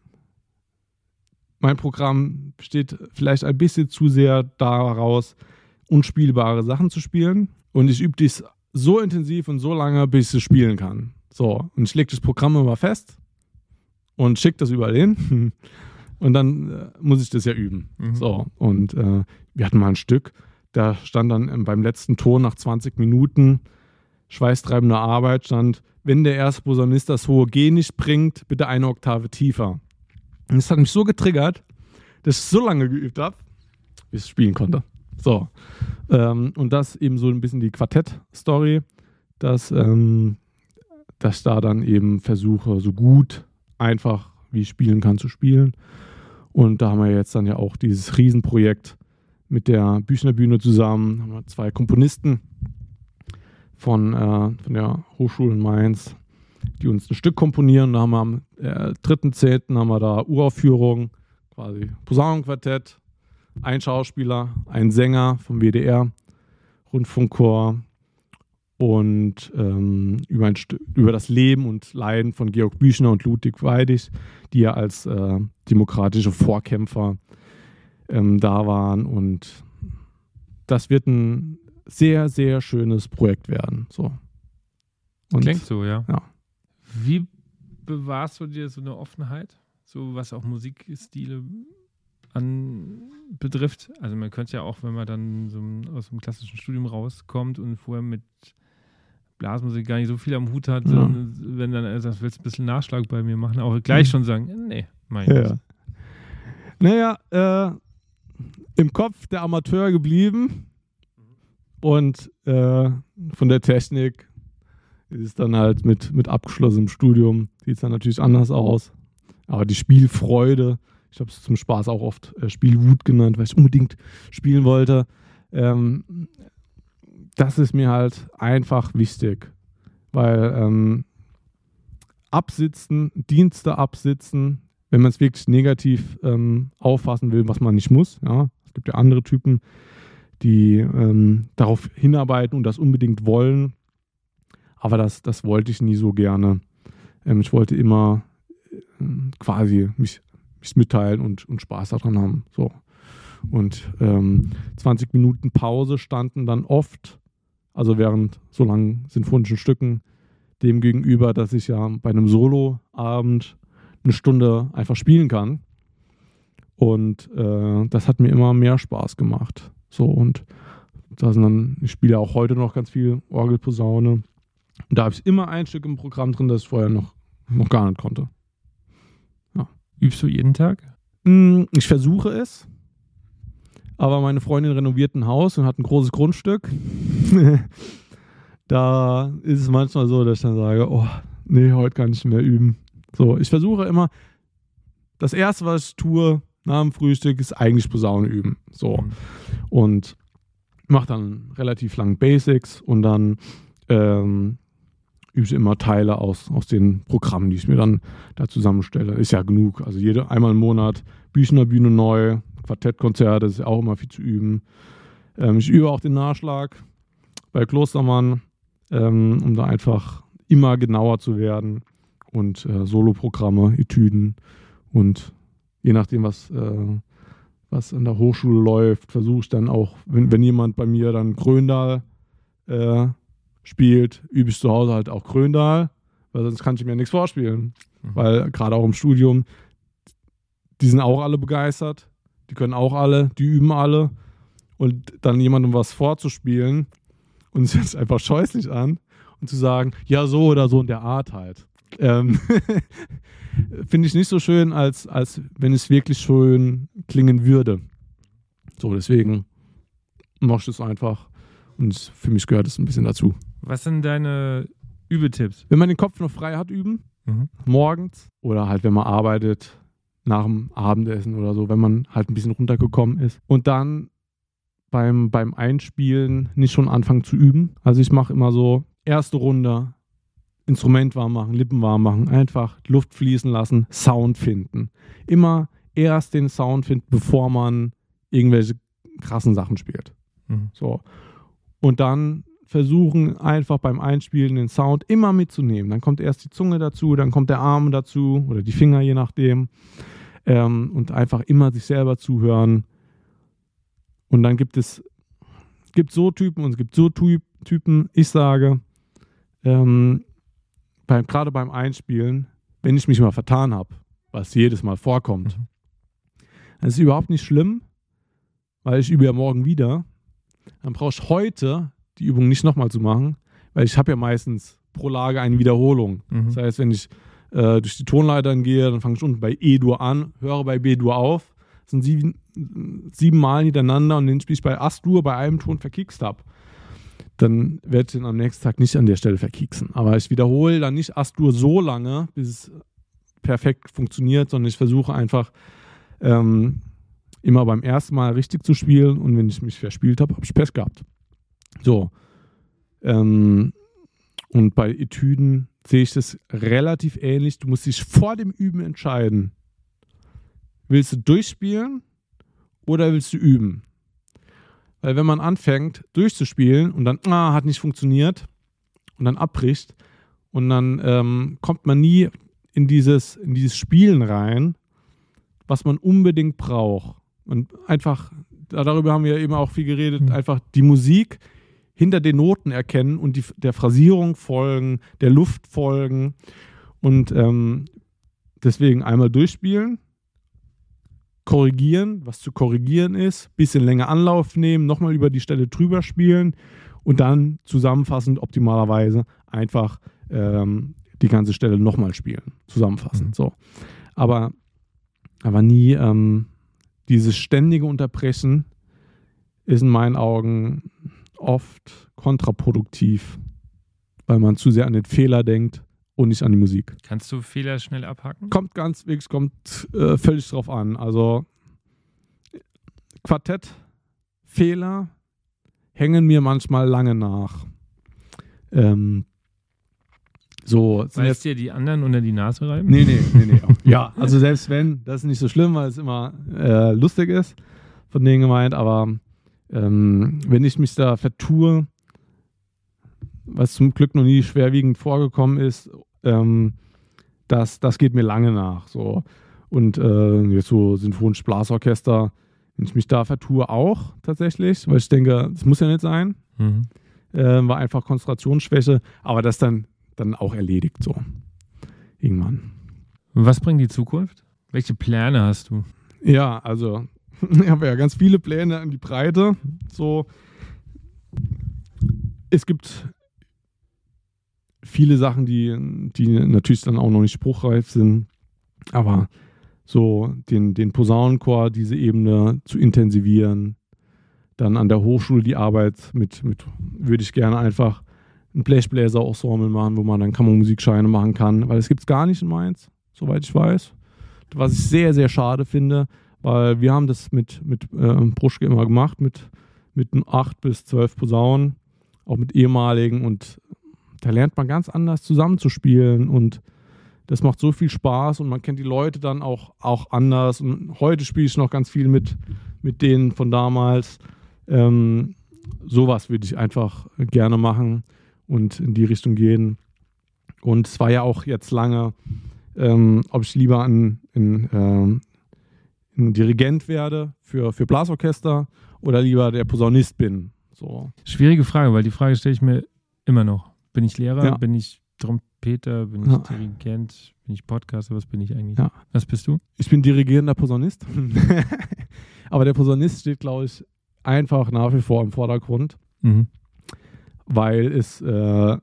Speaker 1: mein Programm besteht vielleicht ein bisschen zu sehr daraus, unspielbare Sachen zu spielen. Und ich übe dies so intensiv und so lange, bis ich es spielen kann. So, und ich lege das Programm immer fest und schicke das überall hin. Und dann äh, muss ich das ja üben.
Speaker 2: Mhm.
Speaker 1: So, und äh, wir hatten mal ein Stück, da stand dann ähm, beim letzten Ton nach zwanzig Minuten schweißtreibender Arbeit, stand, wenn der erste Posaunist das hohe G nicht bringt, bitte eine Oktave tiefer. Und das hat mich so getriggert, dass ich so lange geübt habe, bis ich spielen konnte. So. Ähm, und das eben so ein bisschen die Quartett-Story, dass, ähm, dass ich da dann eben versuche, so gut einfach wie ich spielen kann, zu spielen. Und da haben wir jetzt dann ja auch dieses Riesenprojekt mit der Büchner Bühne zusammen, haben wir zwei Komponisten von, äh, von der Hochschule in Mainz, die uns ein Stück komponieren. Da haben wir am äh, dritten zehnten haben wir da Uraufführung, quasi Posaunenquartett, ein Schauspieler, ein Sänger vom W D R, Rundfunkchor und ähm, über, ein St- über das Leben und Leiden von Georg Büchner und Ludwig Weidig, die ja als äh, demokratische Vorkämpfer ähm, da waren. Und das wird ein sehr, sehr schönes Projekt werden. So. Und
Speaker 2: Klingt so, ja.
Speaker 1: ja.
Speaker 2: Wie bewahrst du dir so eine Offenheit? so was auch Musikstile an betrifft. Also man könnte ja auch, wenn man dann so aus dem klassischen Studium rauskommt und vorher mit Blasmusik gar nicht so viel am Hut hat,
Speaker 1: Ja.
Speaker 2: wenn dann er sagt, willst du ein bisschen Nachschlag bei mir machen, auch gleich schon sagen, nee, mein
Speaker 1: Ja.
Speaker 2: nicht.
Speaker 1: Naja, äh, im Kopf der Amateur geblieben und äh, von der Technik ist es dann halt mit, mit abgeschlossenem Studium, sieht es dann natürlich anders aus. Aber die Spielfreude, ich habe es zum Spaß auch oft äh, Spielwut genannt, weil ich unbedingt spielen wollte, ähm, das ist mir halt einfach wichtig, weil ähm, absitzen, Dienste absitzen, wenn man es wirklich negativ ähm, auffassen will, was man nicht muss. Ja? Es gibt ja andere Typen, die ähm, darauf hinarbeiten und das unbedingt wollen, aber das, das wollte ich nie so gerne. Ähm, ich wollte immer äh, quasi mich, mich mitteilen und, und Spaß daran haben. So. Und ähm, zwanzig Minuten Pause standen dann oft, also während so langen sinfonischen Stücken, dem gegenüber, dass ich ja bei einem Soloabend eine Stunde einfach spielen kann. Und äh, das hat mir immer mehr Spaß gemacht. So, und da sind dann, ich spiele auch heute noch ganz viel Orgelposaune. Und da habe ich immer ein Stück im Programm drin, das ich vorher noch, noch gar nicht konnte. Ja.
Speaker 2: Übst du jeden Tag?
Speaker 1: Ich versuche es. Aber meine Freundin renoviert ein Haus und hat ein großes Grundstück. Da ist es manchmal so, dass ich dann sage, oh, nee, heute kann ich nicht mehr üben. So, ich versuche immer, das Erste, was ich tue nach dem Frühstück, ist eigentlich Posaune üben. So.
Speaker 2: Mhm.
Speaker 1: Und mache dann relativ lang Basics und dann ähm, übe ich immer Teile aus, aus den Programmen, die ich mir dann da zusammenstelle. Ist ja genug. Also jede, einmal im Monat Büchner Bühne neu, Quartettkonzerte, ist ja auch immer viel zu üben. Ähm, ich übe auch den Nachschlag bei Klostermann, ähm, um da einfach immer genauer zu werden. Und äh, Soloprogramme, Etüden und je nachdem, was, äh, was an der Hochschule läuft, versuche ich dann auch, wenn, wenn jemand bei mir dann Gröndal äh, spielt, übe ich zu Hause halt auch Gröndal, weil sonst kann ich mir nichts vorspielen.
Speaker 2: Mhm.
Speaker 1: Weil gerade auch im Studium, die sind auch alle begeistert, die können auch alle, die üben alle und dann jemandem was vorzuspielen und es hört sich einfach scheußlich an und zu sagen, ja so oder so in der Art halt. Ähm, finde ich nicht so schön, als, als wenn es wirklich schön klingen würde. So, deswegen mache ich das einfach und für mich gehört es ein bisschen dazu.
Speaker 2: Was sind deine Übetipps?
Speaker 1: Wenn man den Kopf noch frei hat, üben,
Speaker 2: Mhm.
Speaker 1: morgens oder halt, wenn man arbeitet, nach dem Abendessen oder so, wenn man halt ein bisschen runtergekommen ist. Und dann beim, beim Einspielen nicht schon anfangen zu üben. Also ich mache immer so, erste Runde, Instrument warm machen, Lippen warm machen, einfach Luft fließen lassen, Sound finden. Immer erst den Sound finden, bevor man irgendwelche krassen Sachen spielt.
Speaker 2: Mhm.
Speaker 1: So. Und dann versuchen einfach beim Einspielen den Sound immer mitzunehmen. Dann kommt erst die Zunge dazu, dann kommt der Arm dazu oder die Finger, je nachdem. Ähm, und einfach immer sich selber zuhören. Und dann gibt es gibt so Typen und es gibt so Typ, Typen, ich sage, ähm, beim, gerade beim Einspielen, wenn ich mich mal vertan habe, was jedes Mal vorkommt,
Speaker 2: Mhm.
Speaker 1: das ist überhaupt nicht schlimm, weil ich übe ja morgen wieder. Dann brauche ich heute die Übung nicht nochmal zu machen, weil ich habe ja meistens pro Lage eine Wiederholung.
Speaker 2: Mhm.
Speaker 1: Das heißt, wenn ich äh, durch die Tonleitern gehe, dann fange ich unten bei E-Dur an, höre bei B-Dur auf. Das sind sieben, sieben Mal hintereinander und den spiele ich bei As-Dur bei einem Ton verkickst habe. Dann werde ich den am nächsten Tag nicht an der Stelle verkicksen. Aber ich wiederhole dann nicht As-Dur so lange, bis es perfekt funktioniert, sondern ich versuche einfach ähm, immer beim ersten Mal richtig zu spielen und wenn ich mich verspielt habe, habe ich Pech gehabt. So. Ähm, und bei Etüden sehe ich das relativ ähnlich. Du musst dich vor dem Üben entscheiden. Willst du durchspielen oder willst du üben? Weil wenn man anfängt durchzuspielen und dann, ah, hat nicht funktioniert und dann abbricht und dann ähm, kommt man nie in dieses, in dieses Spielen rein, was man unbedingt braucht. Und einfach, darüber haben wir eben auch viel geredet,
Speaker 2: Mhm.
Speaker 1: einfach die Musik hinter den Noten erkennen und die, der Phrasierung folgen, der Luft folgen. Und ähm, deswegen einmal durchspielen, korrigieren, was zu korrigieren ist, bisschen länger Anlauf nehmen, nochmal über die Stelle drüber spielen und dann zusammenfassend optimalerweise einfach ähm, die ganze Stelle nochmal spielen. Zusammenfassend, mhm. so. Aber, aber nie ähm, dieses ständige Unterbrechen ist in meinen Augen oft kontraproduktiv, weil man zu sehr an den Fehler denkt und nicht an die Musik.
Speaker 2: Kannst du Fehler schnell abhaken?
Speaker 1: Kommt ganz, wirklich, kommt äh, völlig drauf an. Also Quartettfehler hängen mir manchmal lange nach. Ähm, so,
Speaker 2: weil es dir die anderen unter die Nase reiben?
Speaker 1: Nee, nee, nee, nee. Ja, also selbst wenn, das ist nicht so schlimm, weil es immer äh, lustig ist, von denen gemeint, aber ähm, wenn ich mich da vertue, was zum Glück noch nie schwerwiegend vorgekommen ist, ähm, das, das geht mir lange nach. So. Und äh, jetzt so sinfonisches Blasorchester, wenn ich mich da vertue, auch tatsächlich, weil ich denke, das muss ja nicht sein. Mhm. Äh, war einfach Konzentrationsschwäche, aber das dann, dann auch erledigt so. Irgendwann.
Speaker 2: Was bringt die Zukunft? Welche Pläne hast du?
Speaker 1: Ja, also ich habe ja ganz viele Pläne in die Breite. So, es gibt viele Sachen, die, die natürlich dann auch noch nicht spruchreif sind, aber so den, den Posaunenchor, diese Ebene zu intensivieren, dann an der Hochschule die Arbeit mit, mit würde ich gerne einfach ein Blechbläser-Ensemble machen, wo man dann Kammermusikscheine machen kann, weil es gibt es gar nicht in Mainz, soweit ich weiß. Was ich sehr, sehr schade finde, weil wir haben das mit, mit äh, Bruschke immer gemacht, mit, mit acht bis zwölf Posaunen, auch mit ehemaligen, und da lernt man ganz anders zusammenzuspielen und das macht so viel Spaß und man kennt die Leute dann auch, auch anders. Und heute spiele ich noch ganz viel mit, mit denen von damals. Ähm, sowas würde ich einfach gerne machen und in die Richtung gehen. Und es war ja auch jetzt lange, ähm, ob ich lieber ein, ein, ähm, ein Dirigent werde für, für Blasorchester oder lieber der Posaunist bin. So.
Speaker 2: Schwierige Frage, weil die Frage stelle ich mir immer noch. Bin ich Lehrer?
Speaker 1: Ja.
Speaker 2: Bin ich Trompeter? Bin ich
Speaker 1: ja.
Speaker 2: Dirigent? Bin ich Podcaster? Was bin ich eigentlich?
Speaker 1: Ja.
Speaker 2: Was bist du?
Speaker 1: Ich bin dirigierender Posaunist. Aber der Posaunist steht, glaube ich, einfach nach wie vor im Vordergrund, mhm. weil es äh,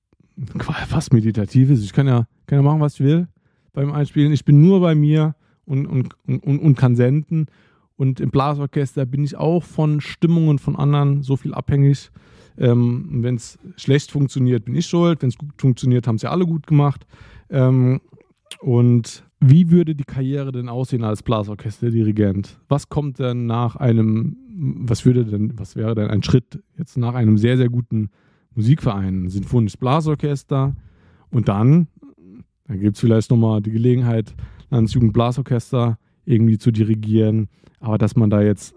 Speaker 1: fast meditativ ist. Ich kann ja, kann ja machen, was ich will beim Einspielen. Ich bin nur bei mir und, und, und, und kann senden. Und im Blasorchester bin ich auch von Stimmungen von anderen so viel abhängig. Ähm, wenn es schlecht funktioniert, bin ich schuld. Wenn es gut funktioniert, haben es ja alle gut gemacht. Ähm, und wie würde die Karriere denn aussehen als Blasorchesterdirigent? Was kommt denn nach einem, was würde denn, was wäre denn ein Schritt jetzt nach einem sehr, sehr guten Musikverein, ein sinfonisches Blasorchester? Und dann, dann gibt es vielleicht nochmal die Gelegenheit, Landesjugendblasorchester irgendwie zu dirigieren. Aber dass man da jetzt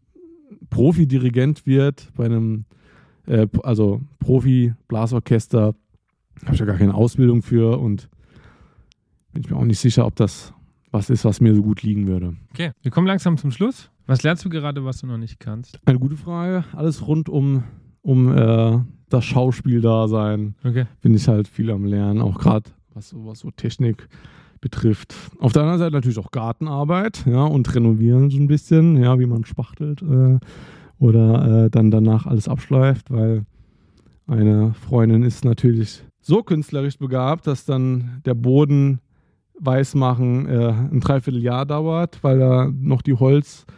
Speaker 1: Profi-Dirigent wird bei einem Äh, also Profi-Blasorchester, habe ich ja gar keine Ausbildung für und bin ich mir auch nicht sicher, ob das was ist, was mir so gut liegen würde.
Speaker 2: Okay, wir kommen langsam zum Schluss. Was lernst du gerade, was du noch nicht kannst?
Speaker 1: Eine gute Frage. Alles rund um, um äh, das Schauspieldasein.
Speaker 2: Okay.
Speaker 1: Bin ich halt viel am Lernen, auch gerade was, was so Technik betrifft. Auf der anderen Seite natürlich auch Gartenarbeit, ja, und renovieren so ein bisschen, ja, wie man spachtelt, äh, oder äh, dann danach alles abschleift, weil eine Freundin ist natürlich so künstlerisch begabt, dass dann der Boden weiß machen äh, ein Dreivierteljahr dauert, weil da noch die Holzmensur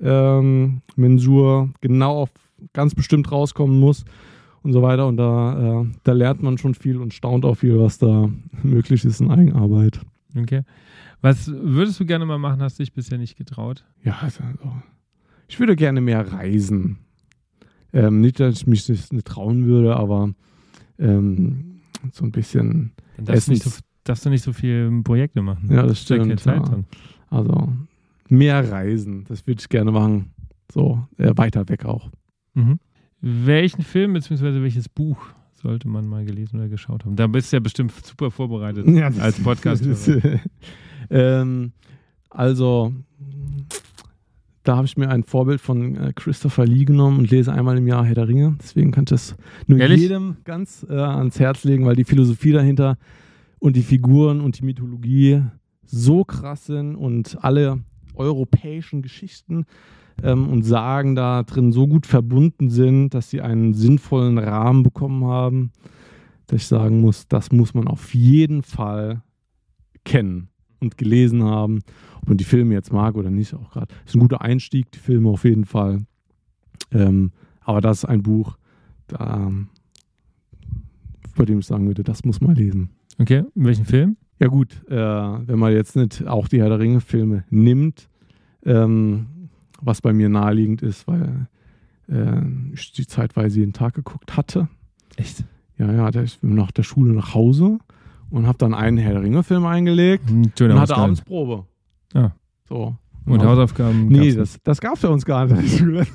Speaker 1: ähm, genau auf ganz bestimmt rauskommen muss und so weiter. Und da, äh, da lernt man schon viel und staunt auch viel, was da möglich ist in Eigenarbeit.
Speaker 2: Okay. Was würdest du gerne mal machen, hast du dich bisher nicht getraut?
Speaker 1: Ja, also ich würde gerne mehr reisen. Ähm, nicht, dass ich mich das nicht trauen würde, aber ähm, so ein bisschen
Speaker 2: Dann darfst, du nicht so, darfst du nicht so viele Projekte machen.
Speaker 1: Ja, das stimmt.
Speaker 2: Keine Zeit
Speaker 1: ja. Also mehr reisen, das würde ich gerne machen. So, äh, weiter weg auch.
Speaker 2: Mhm. Welchen Film bzw. welches Buch sollte man mal gelesen oder geschaut haben? Da bist du ja bestimmt super vorbereitet
Speaker 1: ja,
Speaker 2: als Podcast.
Speaker 1: ähm, also da habe ich mir ein Vorbild von äh, Christopher Lee genommen und lese einmal im Jahr Herr der Ringe. Deswegen kann ich das nur Ehrlich? jedem ganz äh, ans Herz legen, weil die Philosophie dahinter und die Figuren und die Mythologie so krass sind und alle europäischen Geschichten ähm, und Sagen da drin so gut verbunden sind, dass sie einen sinnvollen Rahmen bekommen haben, dass ich sagen muss, das muss man auf jeden Fall kennen und gelesen haben. Ob man die Filme jetzt mag oder nicht, auch gerade. Ist ein guter Einstieg, die Filme auf jeden Fall. Ähm, aber das ist ein Buch, da, bei dem ich sagen würde, das muss man lesen.
Speaker 2: Okay, welchen Film?
Speaker 1: Ja gut, äh, wenn man jetzt nicht auch die Herr der Ringe-Filme nimmt, ähm, was bei mir naheliegend ist, weil äh, ich die zeitweise jeden Tag geguckt hatte.
Speaker 2: Echt?
Speaker 1: Ja, ja, da ich bin nach der Schule nach Hause und habe dann einen Herr der Ringe-Film eingelegt
Speaker 2: Hm,
Speaker 1: und hatte abends Probe.
Speaker 2: Ah.
Speaker 1: So.
Speaker 2: Und
Speaker 1: Genau.
Speaker 2: Hausaufgaben?
Speaker 1: Nee,
Speaker 2: gab's
Speaker 1: das, das gab es bei uns gar nicht in der Schule.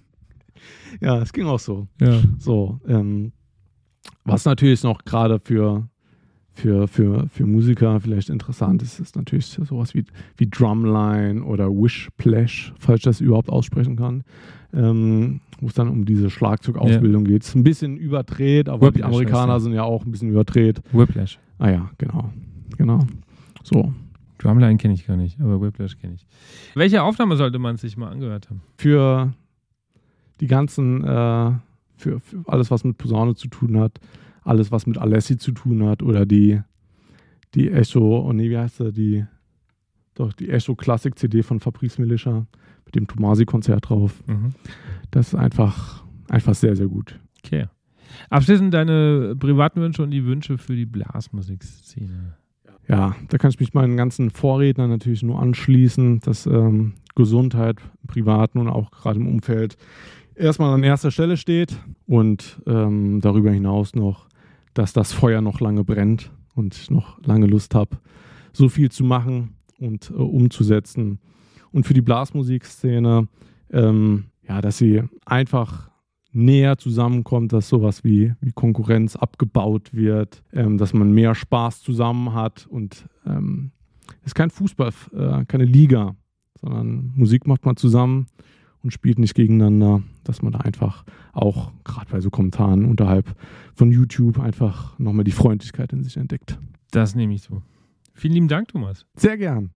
Speaker 1: Ja, es ging auch so.
Speaker 2: nicht. Ja.
Speaker 1: So, ähm, was natürlich noch gerade für, für, für, für Musiker vielleicht interessant ist, ist natürlich sowas wie, wie Drumline oder Wishplash, falls ich das überhaupt aussprechen kann, ähm, wo es dann um diese Schlagzeugausbildung geht. Es ist ein bisschen überdreht, aber
Speaker 2: Whiplash
Speaker 1: die Amerikaner
Speaker 2: heißt das.
Speaker 1: sind ja auch ein bisschen überdreht.
Speaker 2: Whiplash.
Speaker 1: Ah ja, genau. Genau. So.
Speaker 2: Drumline kenne ich gar nicht, aber Whiplash kenne ich. Welche Aufnahme sollte man sich mal angehört haben?
Speaker 1: Für die ganzen, äh, für, für alles, was mit Posaune zu tun hat, alles, was mit Alessi zu tun hat oder die, die Echo, oh nee, wie heißt der, die, doch, die Echo Classic C D von Fabrice Milicia mit dem Tomasi-Konzert drauf.
Speaker 2: Mhm.
Speaker 1: Das ist einfach, einfach sehr, sehr gut.
Speaker 2: Okay. Abschließend deine privaten Wünsche und die Wünsche für die Blasmusikszene.
Speaker 1: Ja, da kann ich mich meinen ganzen Vorrednern natürlich nur anschließen, dass ähm, Gesundheit im Privaten und auch gerade im Umfeld erstmal an erster Stelle steht und ähm, darüber hinaus noch, dass das Feuer noch lange brennt und ich noch lange Lust habe, so viel zu machen und äh, umzusetzen. Und für die Blasmusikszene, ähm, ja, dass sie einfach näher zusammenkommt, dass sowas wie, wie Konkurrenz abgebaut wird, ähm, dass man mehr Spaß zusammen hat und ähm, es ist kein Fußball, äh, keine Liga, sondern Musik macht man zusammen und spielt nicht gegeneinander, dass man da einfach auch, gerade bei so Kommentaren unterhalb von YouTube, einfach nochmal die Freundlichkeit in sich entdeckt.
Speaker 2: Das nehme ich so. Vielen lieben Dank, Thomas.
Speaker 1: Sehr gern.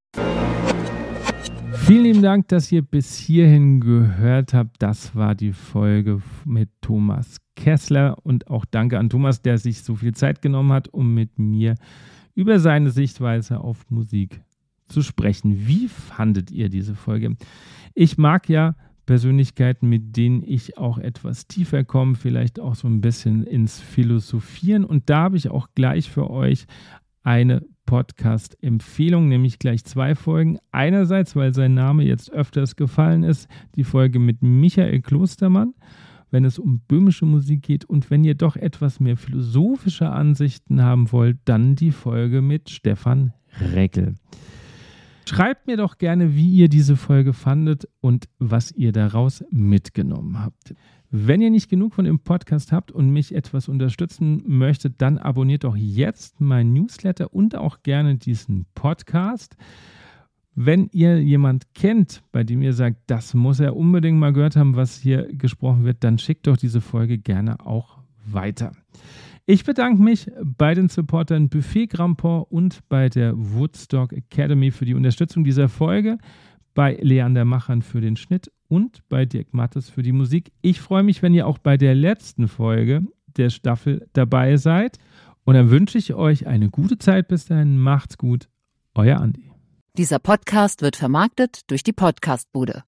Speaker 2: Vielen lieben Dank, dass ihr bis hierhin gehört habt. Das war die Folge mit Thomas Kessler und auch danke an Thomas, der sich so viel Zeit genommen hat, um mit mir über seine Sichtweise auf Musik zu sprechen. Wie fandet ihr diese Folge? Ich mag ja Persönlichkeiten, mit denen ich auch etwas tiefer komme, vielleicht auch so ein bisschen ins Philosophieren und da habe ich auch gleich für euch eine Podcast-Empfehlung, nämlich gleich zwei Folgen. Einerseits, weil sein Name jetzt öfters gefallen ist, die Folge mit Michael Klostermann, wenn es um böhmische Musik geht und wenn ihr doch etwas mehr philosophische Ansichten haben wollt, dann die Folge mit Stefan Reckel. Schreibt mir doch gerne, wie ihr diese Folge fandet und was ihr daraus mitgenommen habt. Wenn ihr nicht genug von dem Podcast habt und mich etwas unterstützen möchtet, dann abonniert doch jetzt mein Newsletter und auch gerne diesen Podcast. Wenn ihr jemand kennt, bei dem ihr sagt, das muss er unbedingt mal gehört haben, was hier gesprochen wird, dann schickt doch diese Folge gerne auch weiter. Ich bedanke mich bei den Supportern Buffet Grandport und bei der Woodstock Academy für die Unterstützung dieser Folge, bei Leander Machern für den Schnitt und bei Dirk Mattes für die Musik. Ich freue mich, wenn ihr auch bei der letzten Folge der Staffel dabei seid. Und dann wünsche ich euch eine gute Zeit. Bis dahin, macht's gut. Euer Andi.
Speaker 7: Dieser Podcast wird vermarktet durch die Podcastbude.